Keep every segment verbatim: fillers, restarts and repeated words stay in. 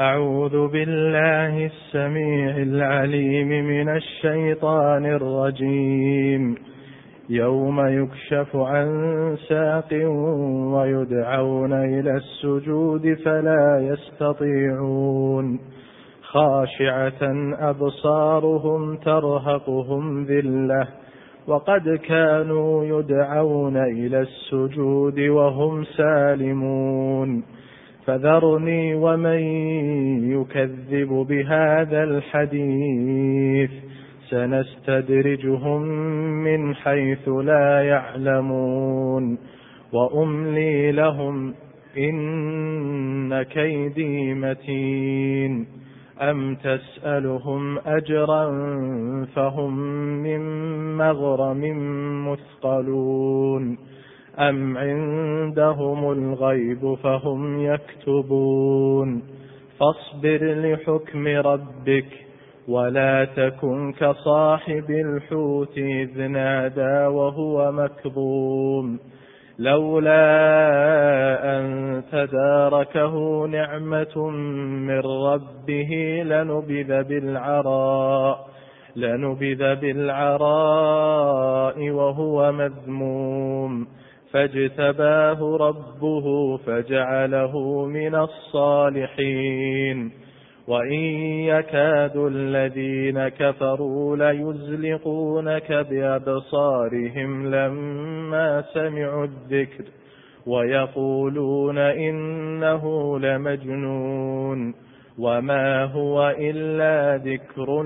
أعوذ بالله السميع العليم من الشيطان الرجيم. يوم يكشف عن ساق ويدعون إلى السجود فلا يستطيعون، خاشعة أبصارهم ترهقهم ذلة وقد كانوا يدعون إلى السجود وهم سالمون. فذرني ومن يكذب بهذا الحديث سنستدرجهم من حيث لا يعلمون وأملي لهم إن كيدي متين. أم تسألهم أجرا فهم من مغرم مثقلون أم عندهم الغيب فهم يكتبون. فاصبر لحكم ربك ولا تكن كصاحب الحوت إذ نادى وهو مكظوم، لولا أن تداركه نعمة من ربه لنبذ بالعراء لنبذ بالعراء وهو مذموم، فاجتباه ربه فجعله من الصالحين. وإن يكاد الذين كفروا ليزلقونك بأبصارهم لما سمعوا الذكر ويقولون إنه لمجنون وما هو إلا ذكر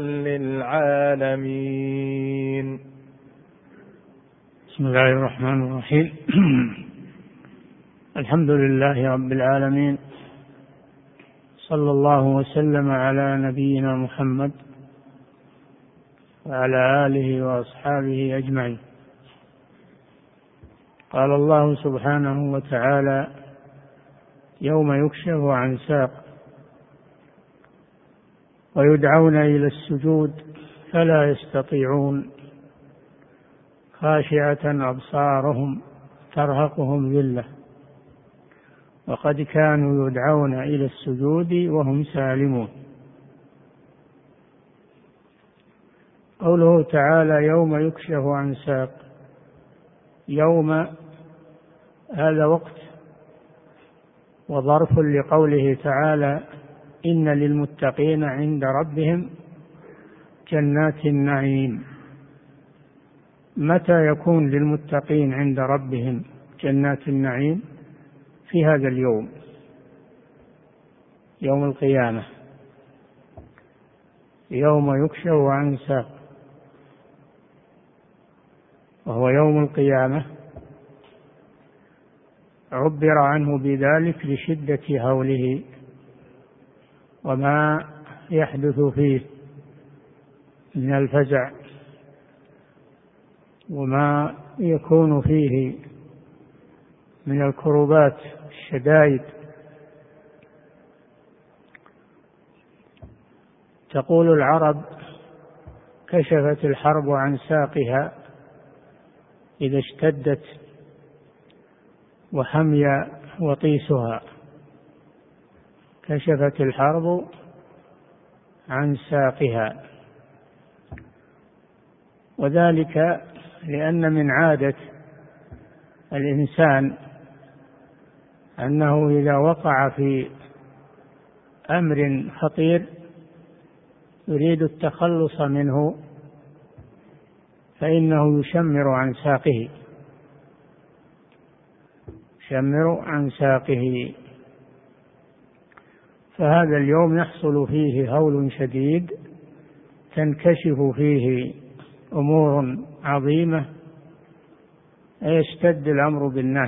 للعالمين. بسم الله الرحمن الرحيم. الحمد لله رب العالمين، صلى الله وسلم على نبينا محمد وعلى آله وأصحابه أجمعين. قال الله سبحانه وتعالى: يوم يكشف عن ساق ويدعون إلى السجود فلا يستطيعون، خاشعة أبصارهم ترهقهم ذلة وقد كانوا يدعون إلى السجود وهم سالمون. قوله تعالى: يوم يكشف عن ساق، يوم هذا وقت وظرف لقوله تعالى: إن للمتقين عند ربهم جنات النعيم. متى يكون للمتقين عند ربهم جنات النعيم؟ في هذا اليوم، يوم القيامة، يوم يكشف عن ساق، وهو يوم القيامة. عبر عنه بذلك لشدة هوله وما يحدث فيه من الفزع وما يكون فيه من الكربات الشدائد. تقول العرب: كشفت الحرب عن ساقها إذا اشتدت وحمي وطيسها. كشفت الحرب عن ساقها، وذلك لأن من عادة الإنسان أنه إذا وقع في أمر خطير يريد التخلص منه فإنه يشمر عن ساقه يشمر عن ساقه فهذا اليوم يحصل فيه هول شديد، تنكشف فيه أمور عظيمة، يشتد الأمر بالناس.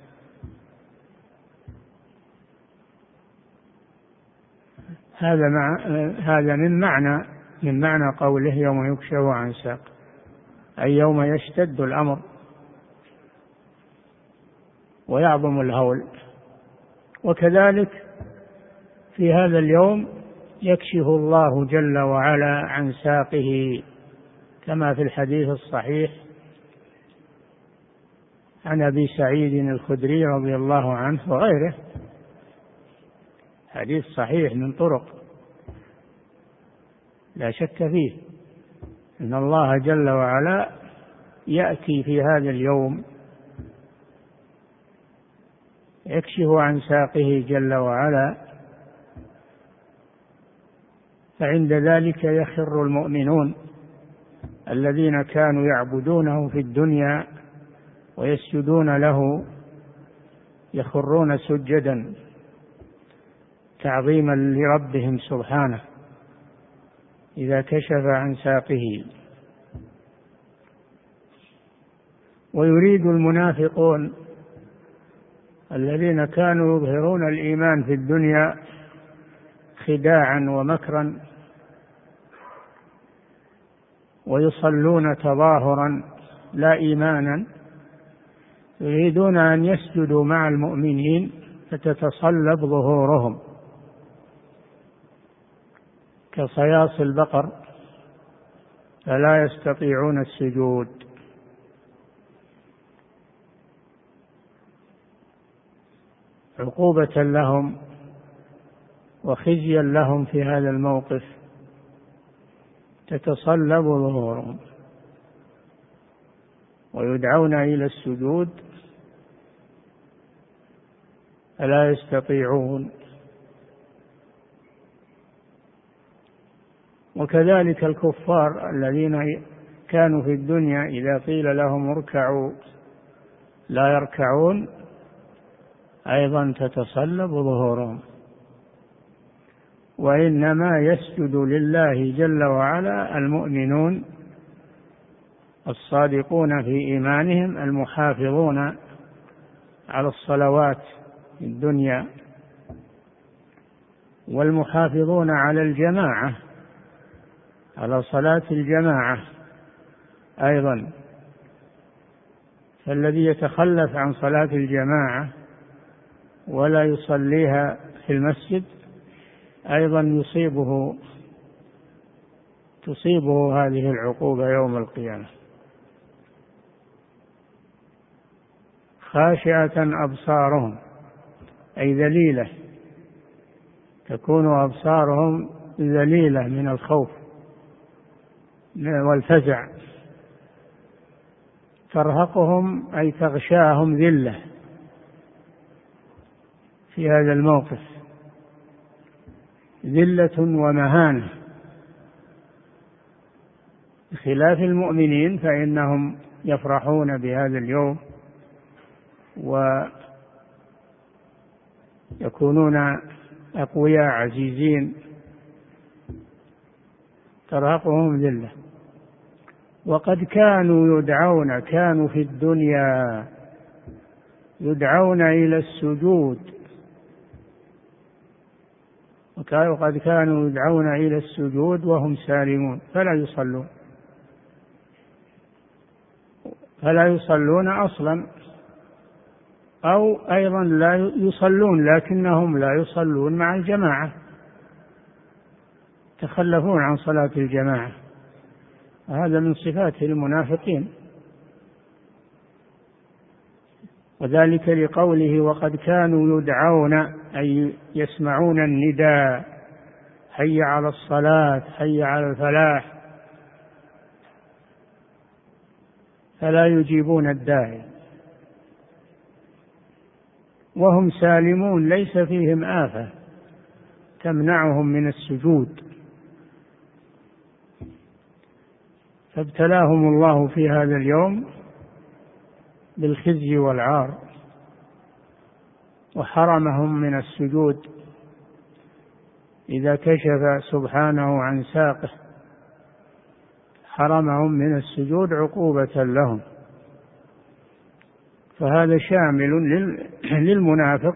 هذا مع هذا من معنى من معنى قوله يوم يكشف عن ساق، أي يوم يشتد الأمر ويعظم الهول. وكذلك في هذا اليوم يكشف الله جل وعلا عن ساقه، كما في الحديث الصحيح عن أبي سعيد الخدري رضي الله عنه وغيره، حديث صحيح من طرق لا شك فيه أن الله جل وعلا يأتي في هذا اليوم يكشف عن ساقه جل وعلا، فعند ذلك يخر المؤمنون الذين كانوا يعبدونه في الدنيا ويسجدون له يخرون سجدا تعظيما لربهم سبحانه إذا كشف عن ساقه. ويريد المنافقون الذين كانوا يظهرون الإيمان في الدنيا خداعا ومكرا ويصلون تظاهرا لا إيمانا، يريدون أن يسجدوا مع المؤمنين فتتصلب ظهورهم كصياص البقر فلا يستطيعون السجود. عقوبة لهم وخزيا لهم في هذا الموقف تتصلب ظهورهم ويدعون إلى السجود فلا يستطيعون. وكذلك الكفار الذين كانوا في الدنيا إذا قيل لهم اركعوا لا يركعون أيضا تتصلب ظهورهم، وإنما يسجد لله جل وعلا المؤمنون الصادقون في إيمانهم المحافظون على الصلوات في الدنيا والمحافظون على الجماعة على صلاة الجماعة أيضا. فالذي يتخلف عن صلاة الجماعة ولا يصليها في المسجد أيضا يصيبه تصيبه هذه العقوبة يوم القيامة. خاشعة أبصارهم أي ذليلة، تكون أبصارهم ذليلة من الخوف والفزع، ترهقهم أي تغشاهم ذلة في هذا الموقف، ذلة ومهانة، بخلاف المؤمنين فإنهم يفرحون بهذا اليوم ويكونون أقوياء عزيزين، ترهقهم ذلة. وقد كانوا يدعون كانوا في الدنيا يدعون إلى السجود، وقد كانوا يدعون إلى السجود وهم سالمون فلا يصلون فلا يصلون أصلا، أو أيضا لا يصلون لكنهم لا يصلون مع الجماعة، تخلفون عن صلاة الجماعة، هذا من صفات المنافقين. وذلك لقوله وقد كانوا يدعون أي يسمعون النداء حي على الصلاة حي على الفلاح فلا يجيبون الداعي وهم سالمون ليس فيهم آفة تمنعهم من السجود، فابتلاهم الله في هذا اليوم بالخزي والعار وحرمهم من السجود إذا كشف سبحانه عن ساقه، حرمهم من السجود عقوبة لهم. فهذا شامل للمنافق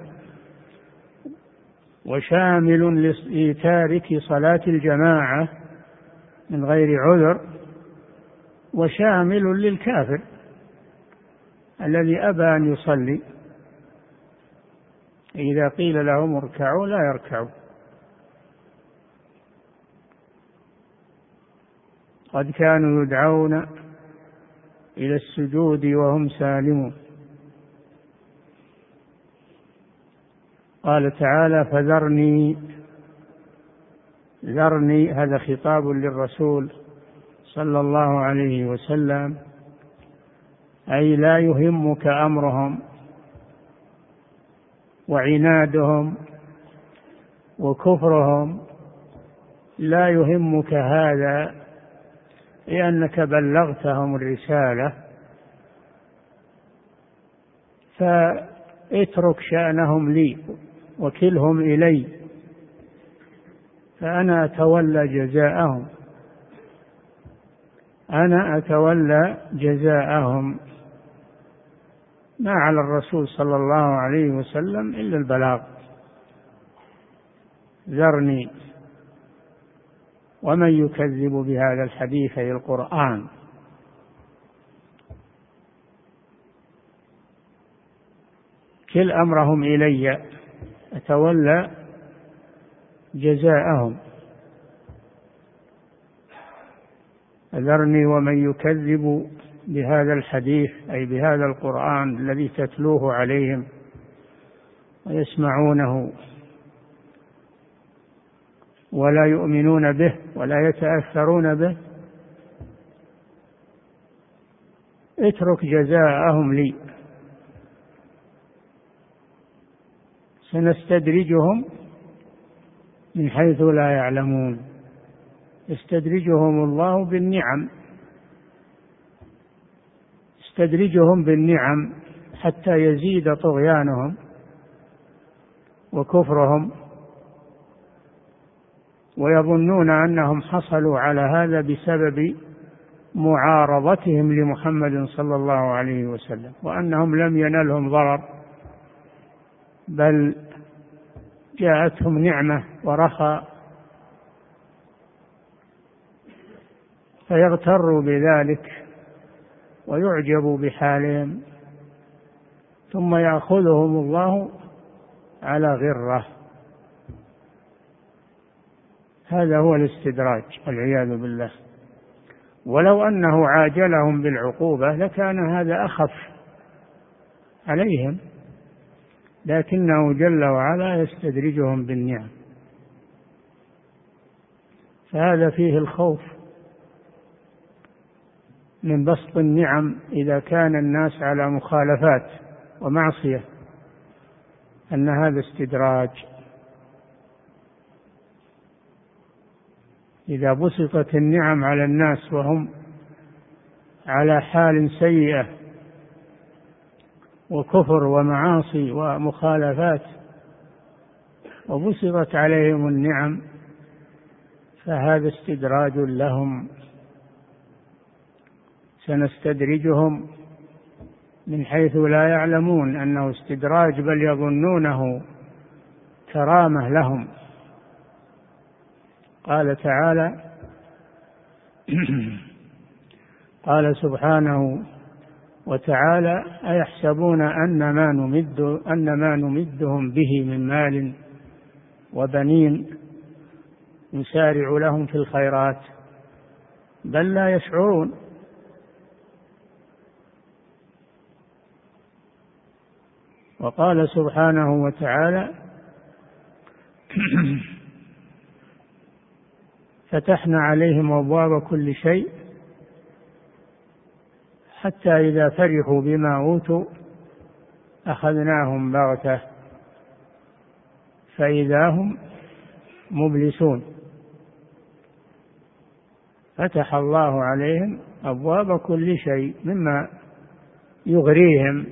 وشامل لتارك صلاة الجماعة من غير عذر، وشامل للكافر الذي أبى أن يصلي إذا قيل لهم اركعوا لا يركعوا. قد كانوا يدعون إلى السجود وهم سالمون. قال تعالى فذرني، ذرني هذا خطاب للرسول صلى الله عليه وسلم، أي لا يهمك أمرهم وعنادهم وكفرهم، لا يهمك هذا لأنك بلغتهم الرسالة، فاترك شأنهم لي وكلهم إلي، فأنا أتولى جزاءهم، أنا أتولى جزاءهم. ما على الرسول صلى الله عليه وسلم إلا البلاغ. ذرني ومن يكذب بهذا الحديث أي القرآن. كل أمرهم إلي، أتولى جزاءهم. ذرني ومن يكذب بهذا الحديث أي بهذا القرآن الذي تتلوه عليهم ويسمعونه ولا يؤمنون به ولا يتأثرون به، اترك جزاءهم لي، سنستدرجهم من حيث لا يعلمون. يستدرجهم الله بالنعم، يستدرجهم بالنعم حتى يزيد طغيانهم وكفرهم، ويظنون أنهم حصلوا على هذا بسبب معارضتهم لمحمد صلى الله عليه وسلم، وأنهم لم ينلهم ضرر، بل جاءتهم نعمة ورخاء، فيغتروا بذلك ويعجبوا بحالهم، ثم يأخذهم الله على غرة. هذا هو الاستدراج والعياذ بالله. ولو أنه عاجلهم بالعقوبة لكان هذا أخف عليهم، لكنه جل وعلا يستدرجهم بالنعم، فهذا فيه الخوف من بسط النعم إذا كان الناس على مخالفات ومعصية، أن هذا استدراج. إذا بسطت النعم على الناس وهم على حال سيئة وكفر ومعاصي ومخالفات، وبسطت عليهم النعم، فهذا استدراج لهم. سنستدرجهم من حيث لا يعلمون، أنه استدراج بل يظنونه كرامة لهم. قال تعالى قال سبحانه وتعالى أيحسبون أن ما نمد أن ما نمدهم به من مال وبنين نسارع لهم في الخيرات بل لا يشعرون. وقال سبحانه وتعالى فتحنا عليهم أبواب كل شيء حتى إذا فرحوا بما أوتوا أخذناهم بغتة فإذا هم مبلسون. فتح الله عليهم أبواب كل شيء مما يغريهم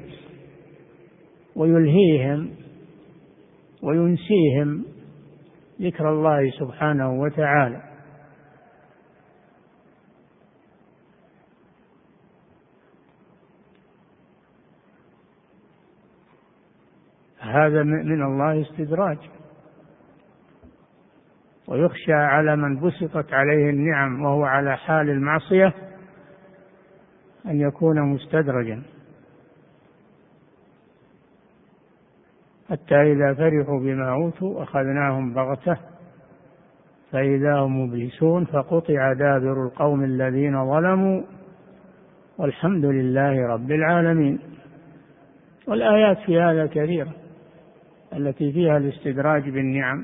ويلهيهم وينسيهم ذكر الله سبحانه وتعالى. هذا من الله استدراج. ويخشى على من بسطت عليه النعم وهو على حال المعصية أن يكون مستدرجا، حتى إذا فرحوا بما أوتوا أخذناهم بغتة فإذا هم مبلسون فقطع دابر القوم الذين ظلموا والحمد لله رب العالمين. والآيات في هذا كثيرة. التي فيها الاستدراج بالنعم.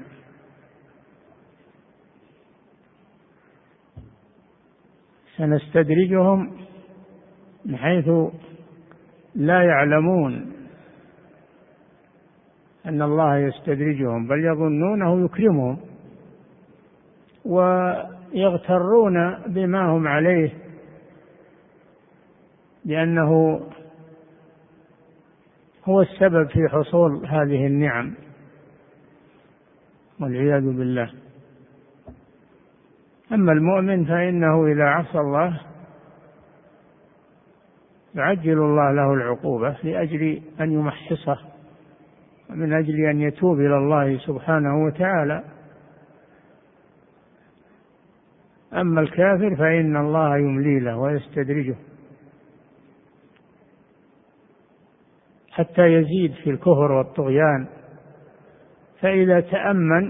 سنستدرجهم من حيث لا يعلمون أن الله يستدرجهم، بل يظنونه يكرمهم ويغترون بما هم عليه، لأنه هو السبب في حصول هذه النعم، والعياذ بالله. أما المؤمن فإنه إذا عصى الله يعجل الله له العقوبة لأجل أن يمحصه، من أجل أن يتوب إلى الله سبحانه وتعالى. أما الكافر فإن الله يملي له ويستدرجه حتى يزيد في الكفر والطغيان، فإذا تأمن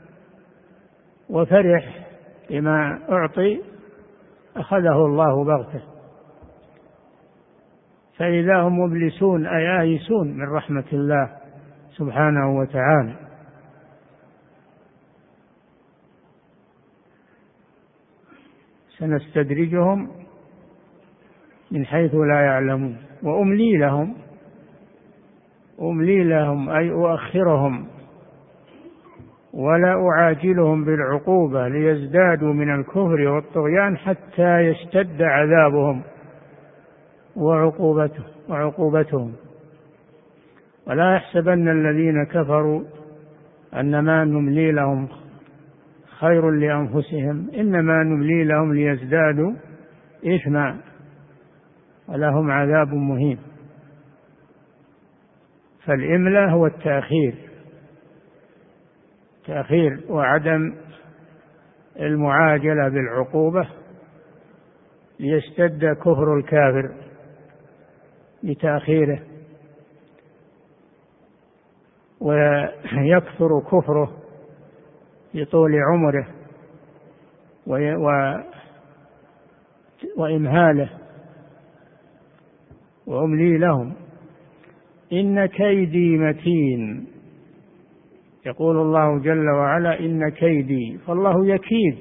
وفرح بما أعطي أخذه الله بغتة، فإذا هم مبلسون أي آيسون من رحمة الله سبحانه وتعالى. سنستدرجهم من حيث لا يعلمون وأملي لهم، أملي لهم أي أؤخرهم ولا أعاجلهم بالعقوبة ليزدادوا من الكفر والطغيان حتى يشتد عذابهم وعقوبته وعقوبتهم. ولا يحسبن الذين كفروا أنما نملي لهم خير لأنفسهم، إنما نملي لهم ليزدادوا إثما ولهم عذاب مهين. فالإملاء هو التأخير، تأخير وعدم المعاجلة بالعقوبة ليشتد كفر الكافر بتأخيره ويكثر كفره في طول عمره وإمهاله. وأملي لهم إن كيدي متين، يقول الله جل وعلا إن كيدي، فالله يكيد،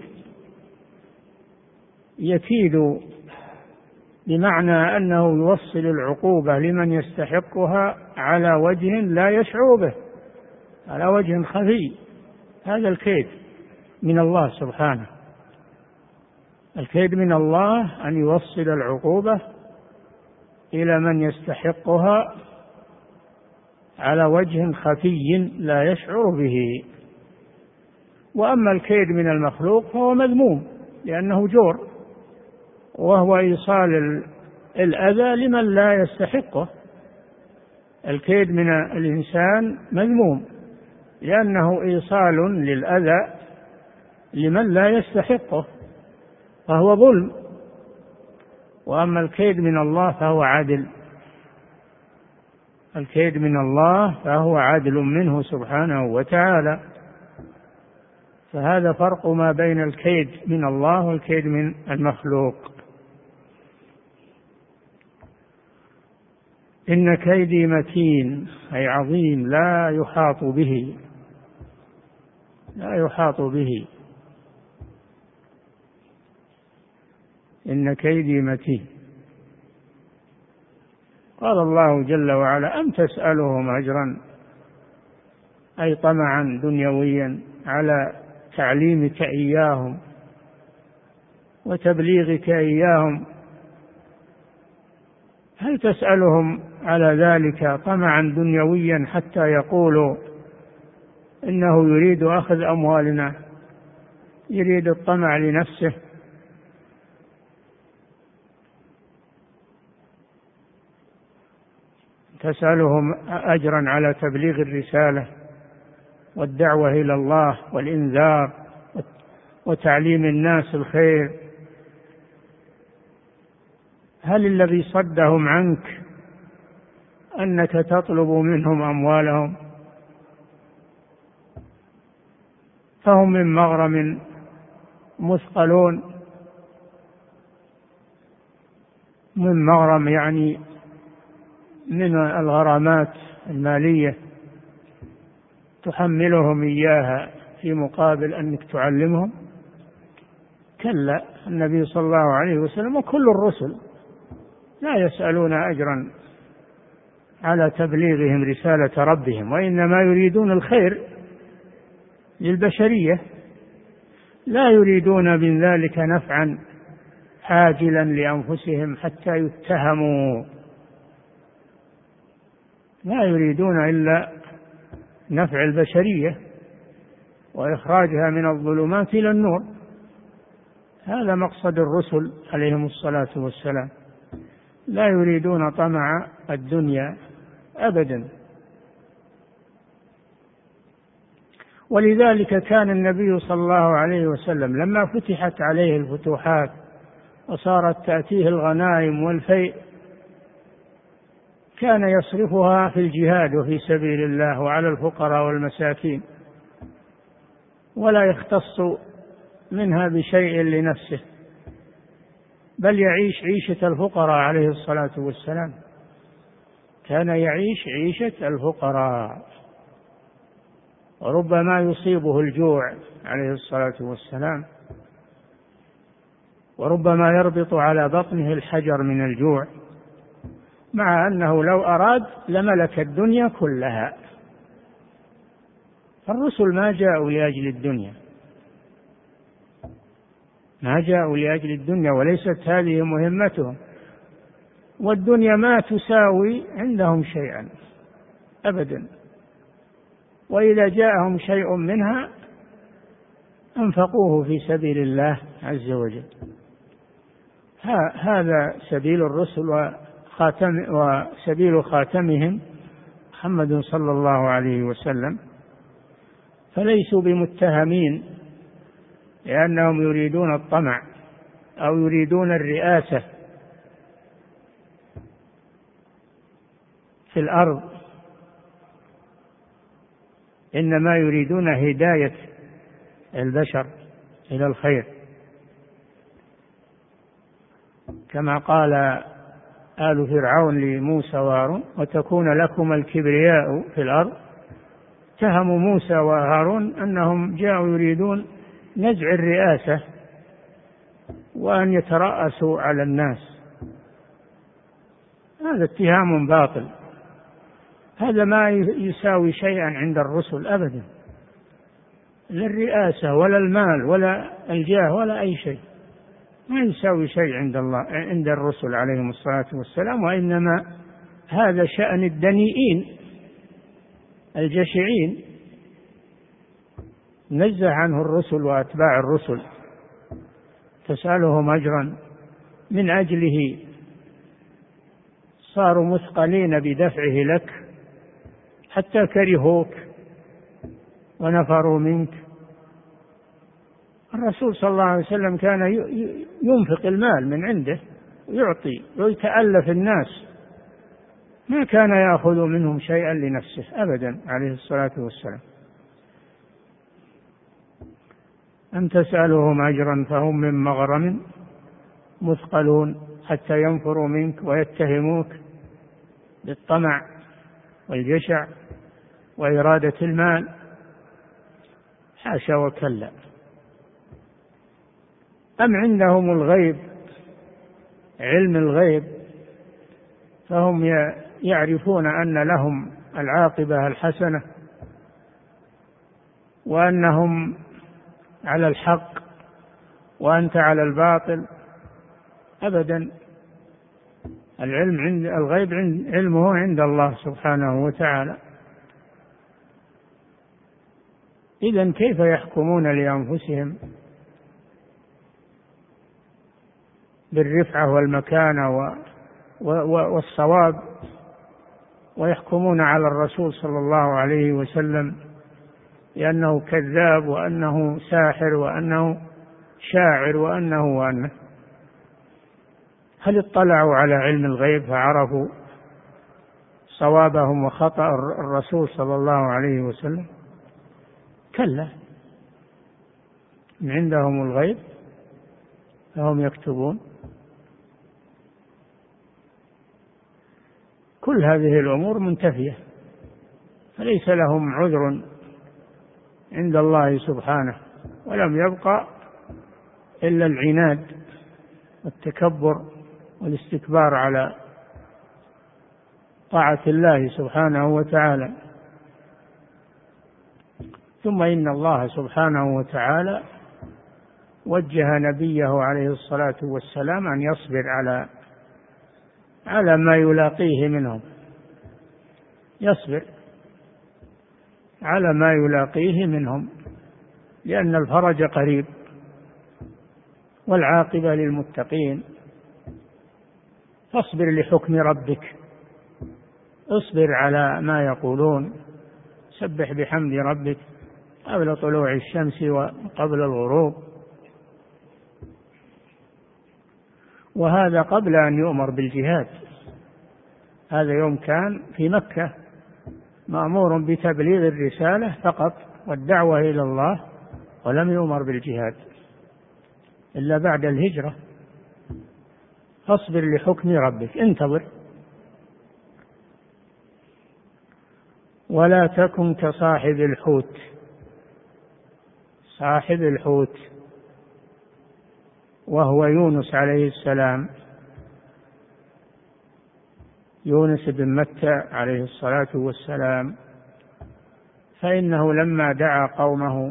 يكيد بمعنى أنه يوصل العقوبة لمن يستحقها على وجه لا يشعر به، على وجه خفي. هذا الكيد من الله سبحانه، الكيد من الله أن يوصل العقوبة إلى من يستحقها على وجه خفي لا يشعر به. وأما الكيد من المخلوق فهو مذموم لأنه جور، وهو إيصال الأذى لمن لا يستحقه. الكيد من الإنسان مذموم لأنه إيصال للأذى لمن لا يستحقه، فهو ظلم. وأما الكيد من الله فهو عدل، الكيد من الله فهو عدل منه سبحانه وتعالى. فهذا فرق ما بين الكيد من الله والكيد من المخلوق. إن كيدي متين أي عظيم لا يحاط به، لا يحاط به. إن كيدي متين. قال الله جل وعلا أم تسألهم أجرا أي طمعا دنيويا على تعليمك إياهم وتبليغك إياهم، هل تسألهم على ذلك طمعا دنيويا حتى يقولوا إنه يريد أخذ أموالنا، يريد الطمع لنفسه؟ تسألهم أجرا على تبليغ الرسالة والدعوة إلى الله والإنذار وتعليم الناس الخير. هل الذي صدهم عنك أنك تطلب منهم أموالهم؟ فهم من مغرم مثقلون، من مغرم يعني من الغرامات المالية تحملهم إياها في مقابل أنك تعلمهم؟ كلا، النبي صلى الله عليه وسلم وكل الرسل لا يسألون أجرا على تبليغهم رسالة ربهم، وإنما يريدون الخير للبشرية، لا يريدون من ذلك نفعا عاجلا لأنفسهم حتى يتهموا، لا يريدون إلا نفع البشرية وإخراجها من الظلمات إلى النور. هذا مقصد الرسل عليهم الصلاة والسلام، لا يريدون طمع الدنيا أبدا. ولذلك كان النبي صلى الله عليه وسلم لما فتحت عليه الفتوحات وصارت تأتيه الغنائم والفيء كان يصرفها في الجهاد وفي سبيل الله وعلى الفقراء والمساكين، ولا يختص منها بشيء لنفسه، بل يعيش عيشة الفقراء عليه الصلاة والسلام، كان يعيش عيشة الفقراء، وربما يصيبه الجوع عليه الصلاة والسلام، وربما يربط على بطنه الحجر من الجوع، مع أنه لو أراد لملك الدنيا كلها. الرسل ما جاءوا لأجل الدنيا، ما جاءوا لأجل الدنيا، وليست هذه مهمتهم، والدنيا ما تساوي عندهم شيئا أبدا، وإذا جاءهم شيء منها أنفقوه في سبيل الله عز وجل. هذا سبيل الرسل وخاتم وسبيل خاتمهم محمد صلى الله عليه وسلم، فليسوا بمتهمين لأنهم يريدون الطمع أو يريدون الرئاسة في الأرض، إنما يريدون هداية البشر إلى الخير، كما قال آل فرعون لموسى وهارون وتكون لكم الكبرياء في الأرض. اتهموا موسى وهارون أنهم جاءوا يريدون نزع الرئاسة وأن يترأسوا على الناس، هذا اتهام باطل، هذا ما يساوي شيئا عند الرسل أبدا، لا الرئاسة ولا المال ولا الجاه ولا أي شيء، ما يساوي شيء عند الله عند الرسل عليهم الصلاة والسلام، وإنما هذا شأن الدنيئين الجشعين نزه عنه الرسل وأتباع الرسل، تسألهم أجرا من أجله صاروا مثقلين بدفعه لك حتى كرهوك ونفروا منك. الرسول صلى الله عليه وسلم كان ينفق المال من عنده ويعطي ويتألف الناس، ما كان يأخذ منهم شيئا لنفسه أبدا عليه الصلاة والسلام. أم تسألهم أجرا فهم من مغرم مثقلون حتى ينفروا منك ويتهموك بالطمع والجشع وإرادة المال، حاشا وكلا. أم عندهم الغيب، علم الغيب، فهم يعرفون أن لهم العاقبة الحسنة وأنهم على الحق وأنت على الباطل؟ أبدا، العلم عند الغيب عند علمه عند الله سبحانه وتعالى. إذن كيف يحكمون لأنفسهم بالرفعة والمكانة والصواب ويحكمون على الرسول صلى الله عليه وسلم لأنه كذاب وأنه ساحر وأنه شاعر وأنه وأنه؟ هل اطلعوا على علم الغيب فعرفوا صوابهم وخطأ الرسول صلى الله عليه وسلم؟ كلا، عندهم الغيب فهم يكتبون. كل هذه الأمور منتفية، فليس لهم عذر عند الله سبحانه، ولم يبقى إلا العناد والتكبر والاستكبار على طاعة الله سبحانه وتعالى. ثم إن الله سبحانه وتعالى وجه نبيه عليه الصلاة والسلام أن يصبر على على ما يلاقيه منهم، يصبر على ما يلاقيه منهم، لأن الفرج قريب والعاقبة للمتقين. فاصبر لحكم ربك، اصبر على ما يقولون، سبح بحمد ربك قبل طلوع الشمس وقبل الغروب. وهذا قبل أن يؤمر بالجهاد، هذا يوم كان في مكة مأمور بتبليغ الرسالة فقط والدعوة إلى الله، ولم يؤمر بالجهاد إلا بعد الهجرة. فاصبر لحكم ربك، انتظر. ولا تكن كصاحب الحوت، صاحب الحوت وهو يونس عليه السلام، يونس بن متى عليه الصلاة والسلام، فإنه لما دعا قومه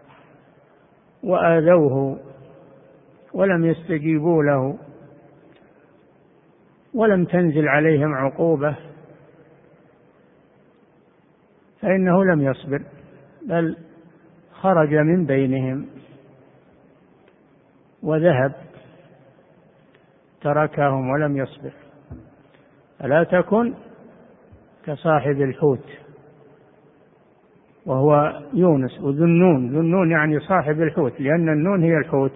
وآذوه ولم يستجيبوا له ولم تنزل عليهم عقوبة، فإنه لم يصبر، بل خرج من بينهم وذهب، تركهم ولم يصبر. فلا تكن كصاحب الحوت وهو يونس، وذو النون، ذو النون يعني صاحب الحوت، لأن النون هي الحوت.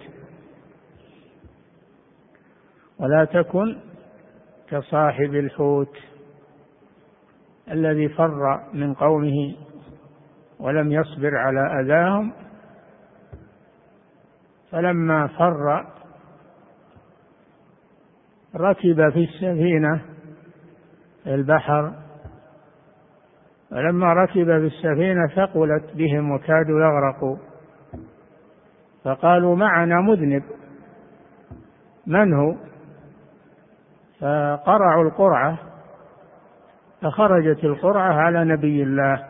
ولا تكن كصاحب الحوت الذي فر من قومه ولم يصبر على أذاهم، فلما فر ركب في السفينة في البحر، فلما ركب في السفينة ثقلت بهم وكادوا يغرقوا، فقالوا معنا مذنب، من هو؟ فقرعوا القرعة، فخرجت القرعة على نبي الله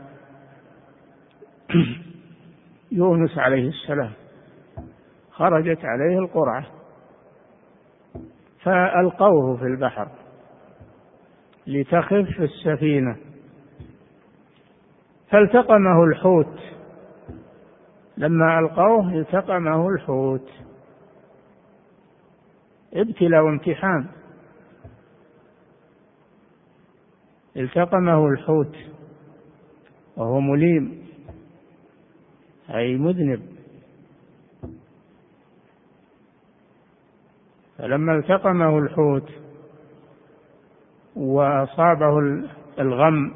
يونس عليه السلام، خرجت عليه القرعة فألقوه في البحر لتخف السفينة، فالتقمه الحوت، لما ألقوه التقمه الحوت، ابتلاء وامتحان، التقمه الحوت وهو مليم أي مذنب. فلما التقمه الحوت وأصابه الغم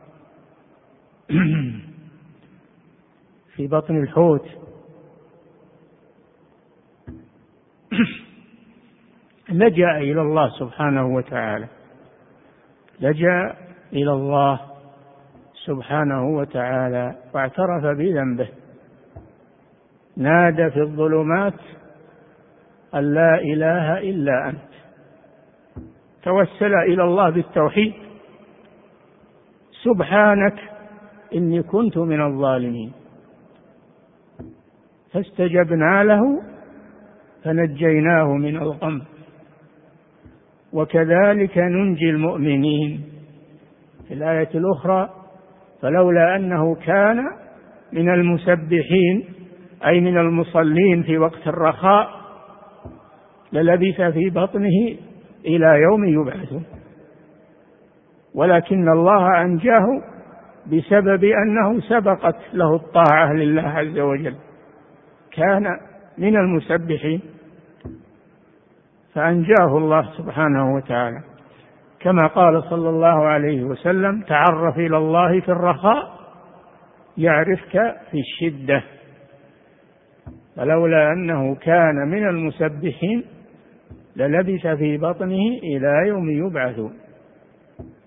في بطن الحوت لجأ إلى الله سبحانه وتعالى، لجأ إلى الله سبحانه وتعالى واعترف بذنبه، نادى في الظلمات أن لا إله إلا أنت، توسل إلى الله بالتوحيد، سبحانك إني كنت من الظالمين، فاستجبنا له فنجيناه من الغم وكذلك ننجي المؤمنين. في الآية الأخرى فلولا أنه كان من المسبحين أي من المصلين في وقت الرخاء للبث في بطنه إلى يوم يبعثون، ولكن الله أنجاه بسبب أنه سبقت له الطاعة لله عز وجل، كان من المسبحين فأنجاه الله سبحانه وتعالى، كما قال صلى الله عليه وسلم: تعرف إلى الله في الرخاء يعرفك في الشدة. فلولا أنه كان من المسبحين للبث في بطنه إلى يوم يبعثون.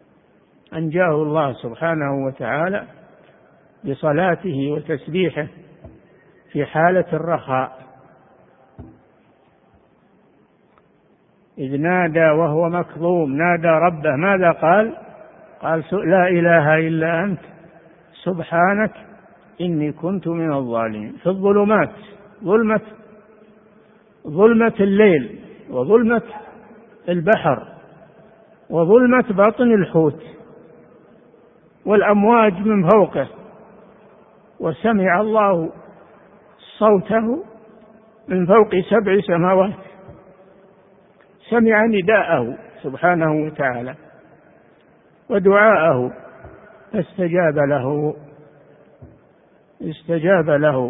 أنجاه الله سبحانه وتعالى بصلاته وتسبيحه في حالة الرخاء. إذ نادى وهو مكظوم، نادى ربه، ماذا قال؟ قال لا إله إلا أنت سبحانك إني كنت من الظالمين. في الظلمات، ظلمة ظلمة الليل، وظلمة البحر، وظلمة باطن الحوت، والأمواج من فوقه، وسمع الله صوته من فوق سبع سماوات، سمع نداءه سبحانه وتعالى ودعاءه فاستجاب له استجاب له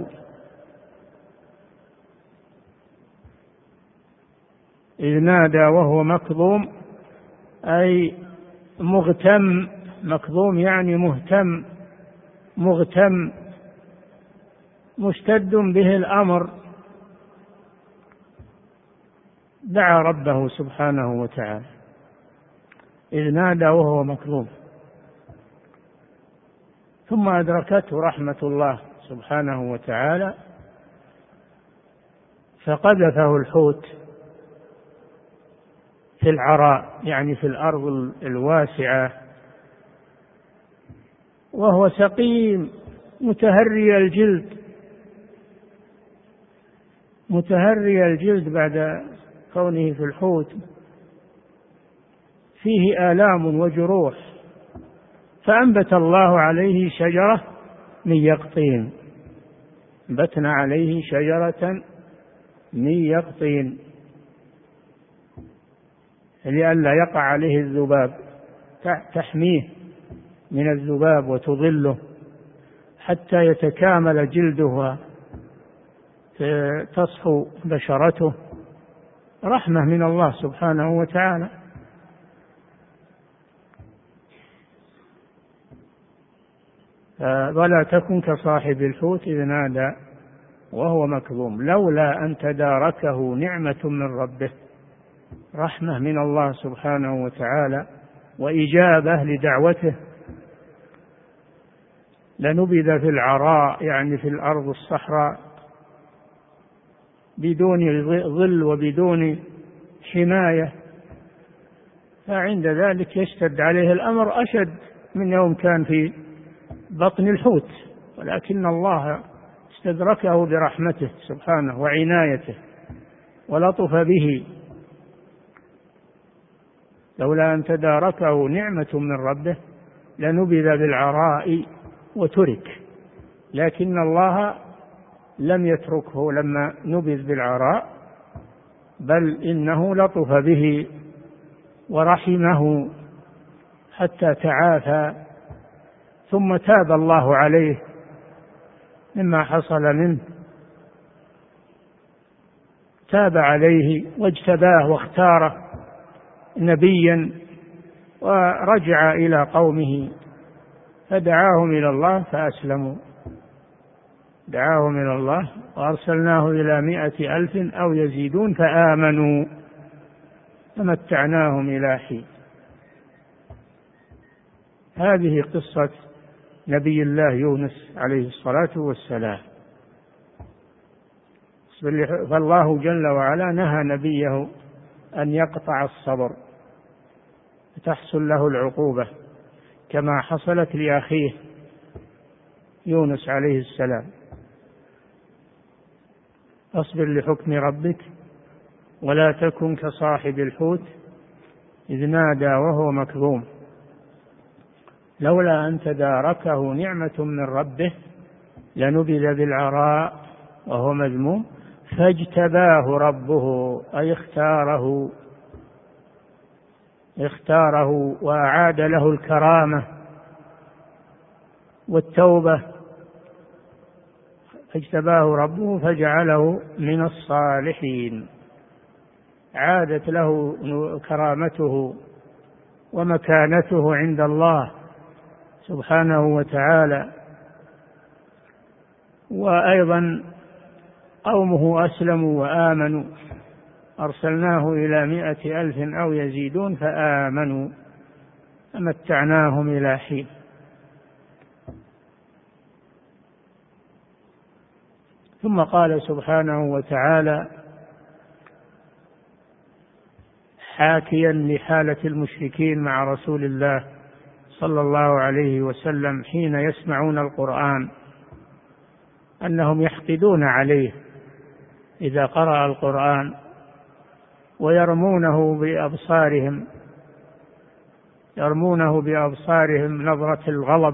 إذ نادى وهو مكظوم أي مغتم، مكظوم يعني مهتم، مغتم، مشتد به الأمر، دعا ربه سبحانه وتعالى إذ نادى وهو مكظوم. ثم أدركته رحمة الله سبحانه وتعالى فقذفه الحوت في العراء، يعني في الأرض الواسعة، وهو سقيم متهري الجلد، متهري الجلد بعد كونه في الحوت، فيه آلام وجروح، فأنبت الله عليه شجرة من يقطين، أنبتنا عليه شجرة من يقطين لئلا يقع عليه الذباب، تحميه من الذباب وتظله حتى يتكامل جلده وتصفو بشرته، رحمة من الله سبحانه وتعالى. ولا تكن كصاحب الحوت إذ نادى وهو مكظوم لولا أن تداركه نعمة من ربه، رحمة من الله سبحانه وتعالى وإجابة لدعوته، لنبذ في العراء يعني في الأرض الصحراء بدون ظل وبدون حماية، فعند ذلك يشتد عليه الأمر أشد من يوم كان في بطن الحوت، ولكن الله استدركه برحمته سبحانه وعنايته ولطف به. لولا أن تداركه نعمة من ربه لنبذ بالعراء وترك، لكن الله لم يتركه لما نبذ بالعراء، بل إنه لطف به ورحمه حتى تعافى، ثم تاب الله عليه مما حصل منه، تاب عليه واجتباه واختاره نبيا، ورجع إلى قومه فدعاهم إلى الله فأسلموا، دعاهم إلى الله وأرسلناه إلى مائة ألف أو يزيدون فآمنوا فمتعناهم إلى حين. هذه قصة نبي الله يونس عليه الصلاة والسلام. فالله جل وعلا نهى نبيه أن يقطع الصبر فتحصل له العقوبة كما حصلت لأخيه يونس عليه السلام. أصبر لحكم ربك ولا تكن كصاحب الحوت إذ نادى وهو مكظوم لولا أن تداركه نعمة من ربه لنبذ بالعراء وهو مذموم فاجتباه ربه أي اختاره اختاره وأعاد له الكرامة والتوبة، فاجتباه ربه فجعله من الصالحين، عادت له كرامته ومكانته عند الله سبحانه وتعالى. وأيضا قومه أسلموا وآمنوا، أرسلناه إلى مائة ألف أو يزيدون فآمنوا فمتعناهم إلى حين. ثم قال سبحانه وتعالى حاكيا لحالة المشركين مع رسول الله صلى الله عليه وسلم حين يسمعون القرآن أنهم يحقدون عليه إذا قرأ القرآن ويرمونه بأبصارهم يرمونه بأبصارهم نظرة الغضب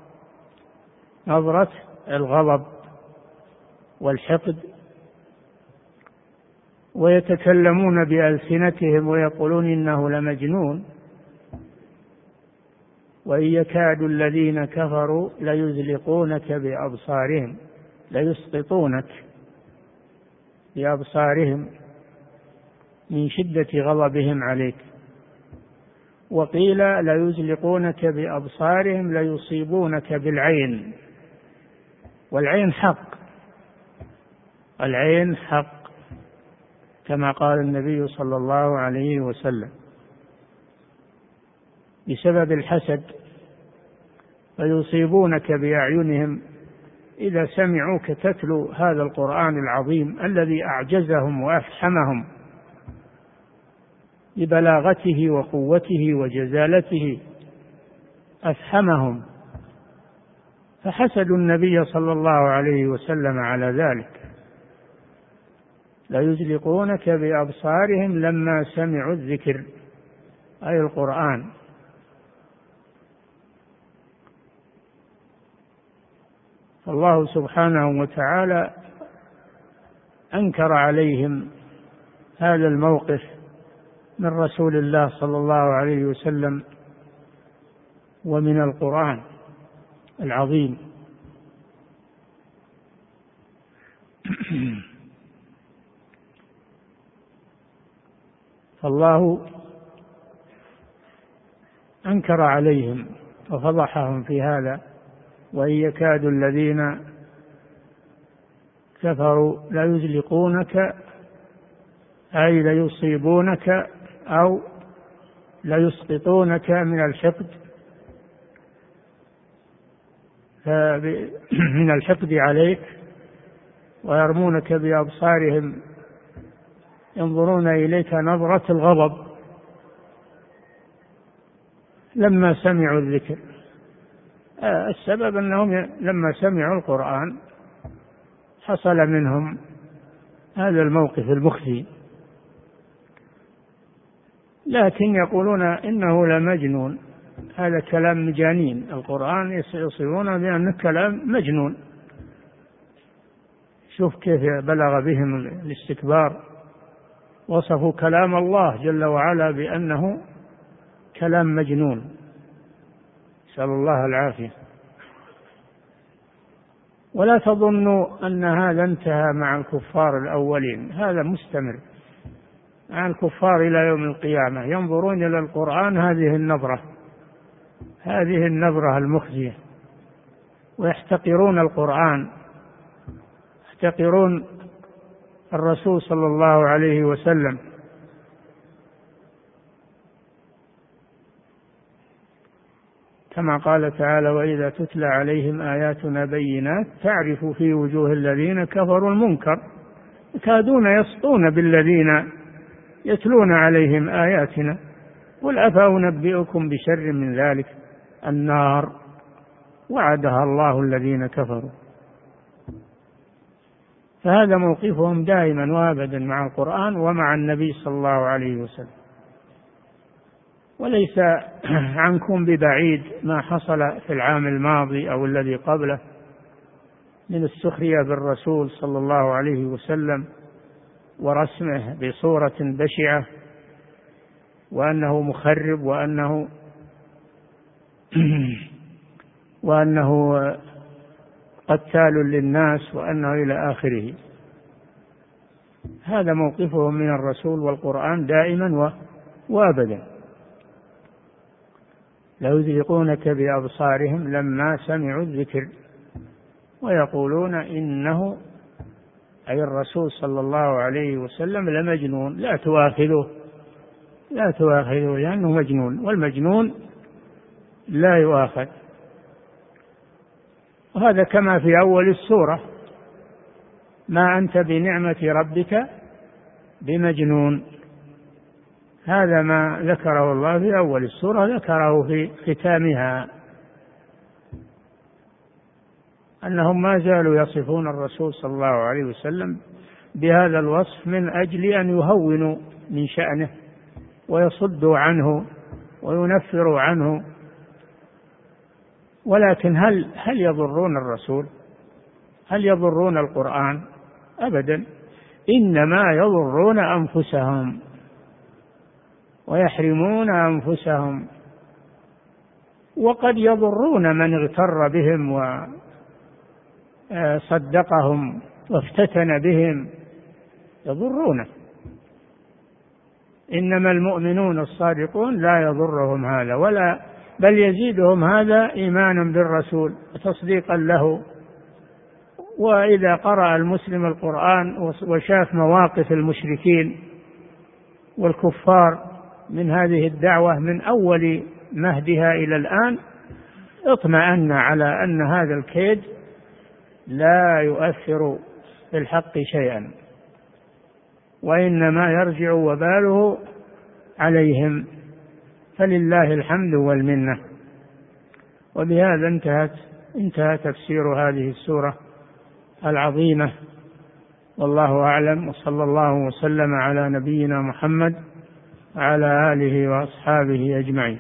نظرة الغضب والحقد، ويتكلمون بألسنتهم ويقولون إنه لمجنون، وإن يكاد الذين كفروا ليزلقونك بأبصارهم ليسقطونك بأبصارهم من شدة غضبهم عليك، وقيل ليزلقونك بأبصارهم ليصيبونك بالعين، والعين حق العين حق كما قال النبي صلى الله عليه وسلم بسبب الحسد، فيصيبونك بأعينهم إذا سمعوك تتلو هذا القرآن العظيم الذي أعجزهم وأفحمهم ببلاغته وقوته وجزالته، أفحمهم، فحسدوا النبي صلى الله عليه وسلم على ذلك. ليزلقونك بأبصارهم لما سمعوا الذكر أي القرآن. فالله سبحانه وتعالى أنكر عليهم هذا الموقف من رسول الله صلى الله عليه وسلم ومن القرآن العظيم. فالله أنكر عليهم وفضحهم في هذا، وإن يكاد الذين كفروا ليزلقونك أي ليصيبونك أو ليسقطونك من الحقد من الحقد عليك، ويرمونك بأبصارهم ينظرون إليك نظرة الغضب لما سمعوا الذكر. السبب أنهم لما سمعوا القرآن حصل منهم هذا الموقف المخزي، لكن يقولون إنه لمجنون، هذا كلام مجانين، القرآن يصفون بأنه كلام مجنون. شوف كيف بلغ بهم الاستكبار، وصفوا كلام الله جل وعلا بأنه كلام مجنون، نسأل الله العافية. ولا تظنوا أن هذا انتهى مع الكفار الأولين، هذا مستمر مع الكفار إلى يوم القيامة، ينظرون إلى القرآن هذه النظرة هذه النظرة المخزية، ويحتقرون القرآن، يحتقرون الرسول صلى الله عليه وسلم. كما قال تعالى: وإذا تتلى عليهم آياتنا بينات تعرف في وجوه الذين كفروا المنكر يكادون يسطون بالذين يتلون عليهم آياتنا قل أفأنبئكم بشر من ذلك النار وعدها الله الذين كفروا. فهذا موقفهم دائما وابدا مع القرآن ومع النبي صلى الله عليه وسلم. وليس عنكم ببعيد ما حصل في العام الماضي أو الذي قبله من السخرية بالرسول صلى الله عليه وسلم ورسمه بصورة بشعة، وأنه مخرب، وأنه وأنه قتال للناس، وأنه إلى آخره. هذا موقفهم من الرسول والقرآن دائما وأبدا. ليزلقونك بأبصارهم لما سمعوا الذكر ويقولون إنه أي الرسول صلى الله عليه وسلم لمجنون، لا تؤاخذوه لا تؤاخذوه لأنه مجنون، والمجنون لا يؤاخذ. وهذا كما في أول السورة ما أنت بنعمة ربك بمجنون. هذا ما ذكره الله في أول السورة، ذكره في ختامها، أنهم ما زالوا يصفون الرسول صلى الله عليه وسلم بهذا الوصف من أجل أن يهونوا من شأنه ويصدوا عنه وينفروا عنه. ولكن هل هل يضرون الرسول؟ هل يضرون القرآن؟ أبدا، إنما يضرون أنفسهم ويحرمون أنفسهم، وقد يضرون من اغتر بهم وصدقهم وافتتن بهم، يضرونه. إنما المؤمنون الصادقون لا يضرهم هذا، ولا بل يزيدهم هذا إيمانا بالرسول وتصديقا له. وإذا قرأ المسلم القرآن وشاف مواقف المشركين والكفار من هذه الدعوة من أول مهدها إلى الآن، اطمأن على أن هذا الكيد لا يؤثر في الحق شيئا، وإنما يرجع وباله عليهم. فلله الحمد والمنة. وبهذا انتهت انتهى تفسير هذه السورة العظيمة، والله أعلم، وصلى الله وسلم على نبينا محمد وعلى آله وأصحابه أجمعين.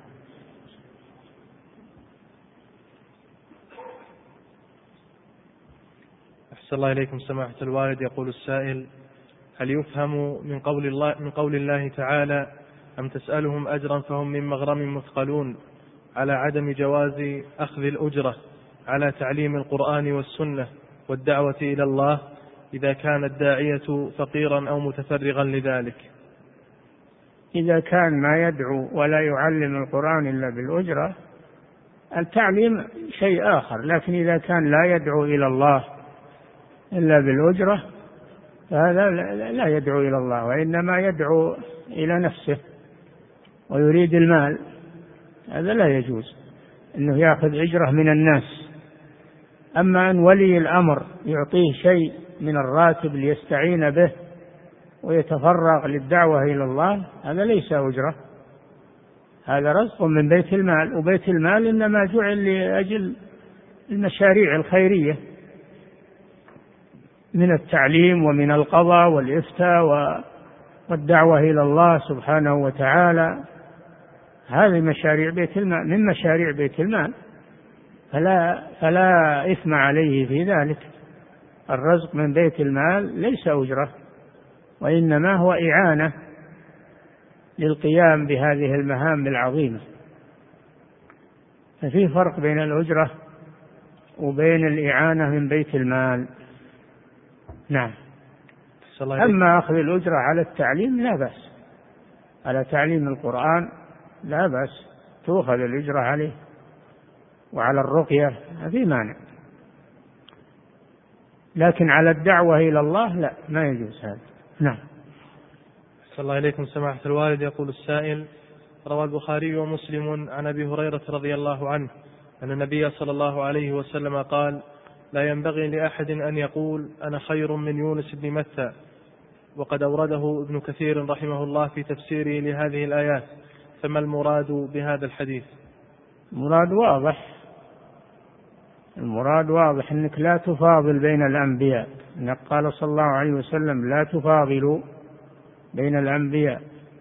أحسن الله إليكم سماحة الوالد. يقول السائل: هل يفهم من قول الله من قول الله تعالى: أم تسألهم أجرا فهم من مغرم مثقلون، على عدم جواز أخذ الأجرة على تعليم القرآن والسنة والدعوة إلى الله إذا كان الداعية فقيرا أو متفرغا لذلك؟ إذا كان ما يدعو ولا يعلم القرآن إلا بالأجرة، التعليم شيء آخر، لكن إذا كان لا يدعو إلى الله إلا بالأجرة فهذا لا يدعو إلى الله، وإنما يدعو إلى نفسه ويريد المال، هذا لا يجوز أنه يأخذ أجرة من الناس. أما أن ولي الأمر يعطيه شيء من الراتب ليستعين به ويتفرغ للدعوة إلى الله، هذا ليس أجرة، هذا رزق من بيت المال، وبيت المال إنما جعل لأجل المشاريع الخيرية من التعليم ومن القضاء والإفتاء والدعوة إلى الله سبحانه وتعالى. هذه مشاريع بيت المال، من مشاريع بيت المال، فلا, فلا إثم عليه في ذلك. الرزق من بيت المال ليس أجرة، وإنما هو إعانة للقيام بهذه المهام العظيمة. ففي فرق بين الأجرة وبين الإعانة من بيت المال. نعم. أما أخذ الأجرة على التعليم لا بأس، على تعليم القرآن لا بأس، تؤخذ الأجرة عليه، وعلى الرقية ما في مانع، لكن على الدعوة إلى الله لا، ما يجوز هذا. نعم. صلى الله عليكم سماحة الوالد. يقول السائل: روى البخاري ومسلم عن أبي هريرة رضي الله عنه أن النبي صلى الله عليه وسلم قال: لا ينبغي لأحد أن يقول أنا خير من يونس بن متى. وقد أورده ابن كثير رحمه الله في تفسيره لهذه الآيات، فما المراد بهذا الحديث؟ المراد واضح، المراد واضح أنك لا تفاضل بين الأنبياء، أنك قال صلى الله عليه وسلم: لا تفاضلوا بين الأنبياء.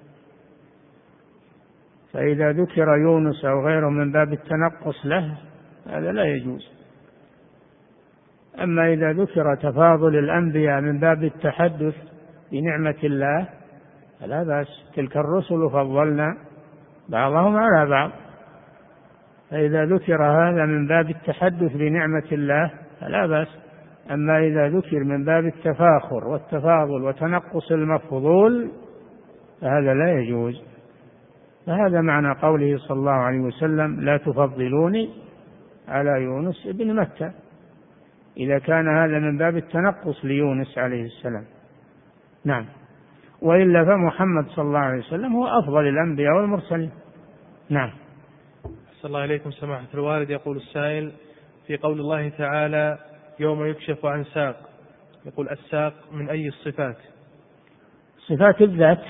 فإذا ذكر يونس أو غيره من باب التنقص له هذا لا يجوز. أما إذا ذكر تفاضل الأنبياء من باب التحدث بنعمة الله فلا بأس. تلك الرسل فضلنا بعضهم على بعض، فإذا ذكر هذا من باب التحدث بنعمة الله فلا بأس. أما إذا ذكر من باب التفاخر والتفاضل وتنقص المفضول فهذا لا يجوز. فهذا معنى قوله صلى الله عليه وسلم: لا تفضلوني على يونس ابن متى، إذا كان هذا من باب التنقص ليونس عليه السلام. نعم. وإلا فمحمد صلى الله عليه وسلم هو أفضل الأنبياء والمرسلين. نعم. صلى الله عليكم سماحة الوالد. يقول السائل: في قول الله تعالى: يوم يكشف عن ساق، يقول الساق من أي الصفات؟ صفات الذات،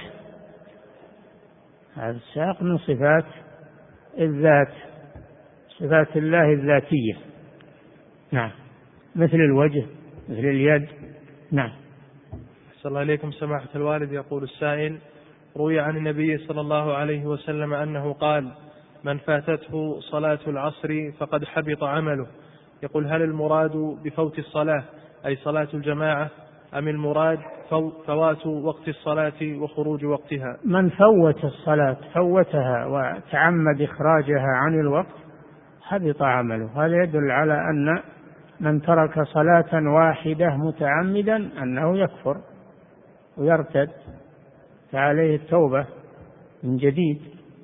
هذا الساق من صفات الذات، صفات الله الذاتية. نعم، مثل الوجه، مثل اليد. نعم. صلى الله عليكم سماحة الوالد. يقول السائل: روي عن النبي صلى الله عليه وسلم أنه قال: من فاتته صلاة العصر فقد حبط عمله. يقول: هل المراد بفوت الصلاة أي صلاة الجماعة، أم المراد فوات وقت الصلاة وخروج وقتها؟ من فوت الصلاة، فوتها وتعمد إخراجها عن الوقت، حبط عمله. هذا يدل على أن من ترك صلاة واحدة متعمدا أنه يكفر ويرتد، فعليه التوبة من جديد.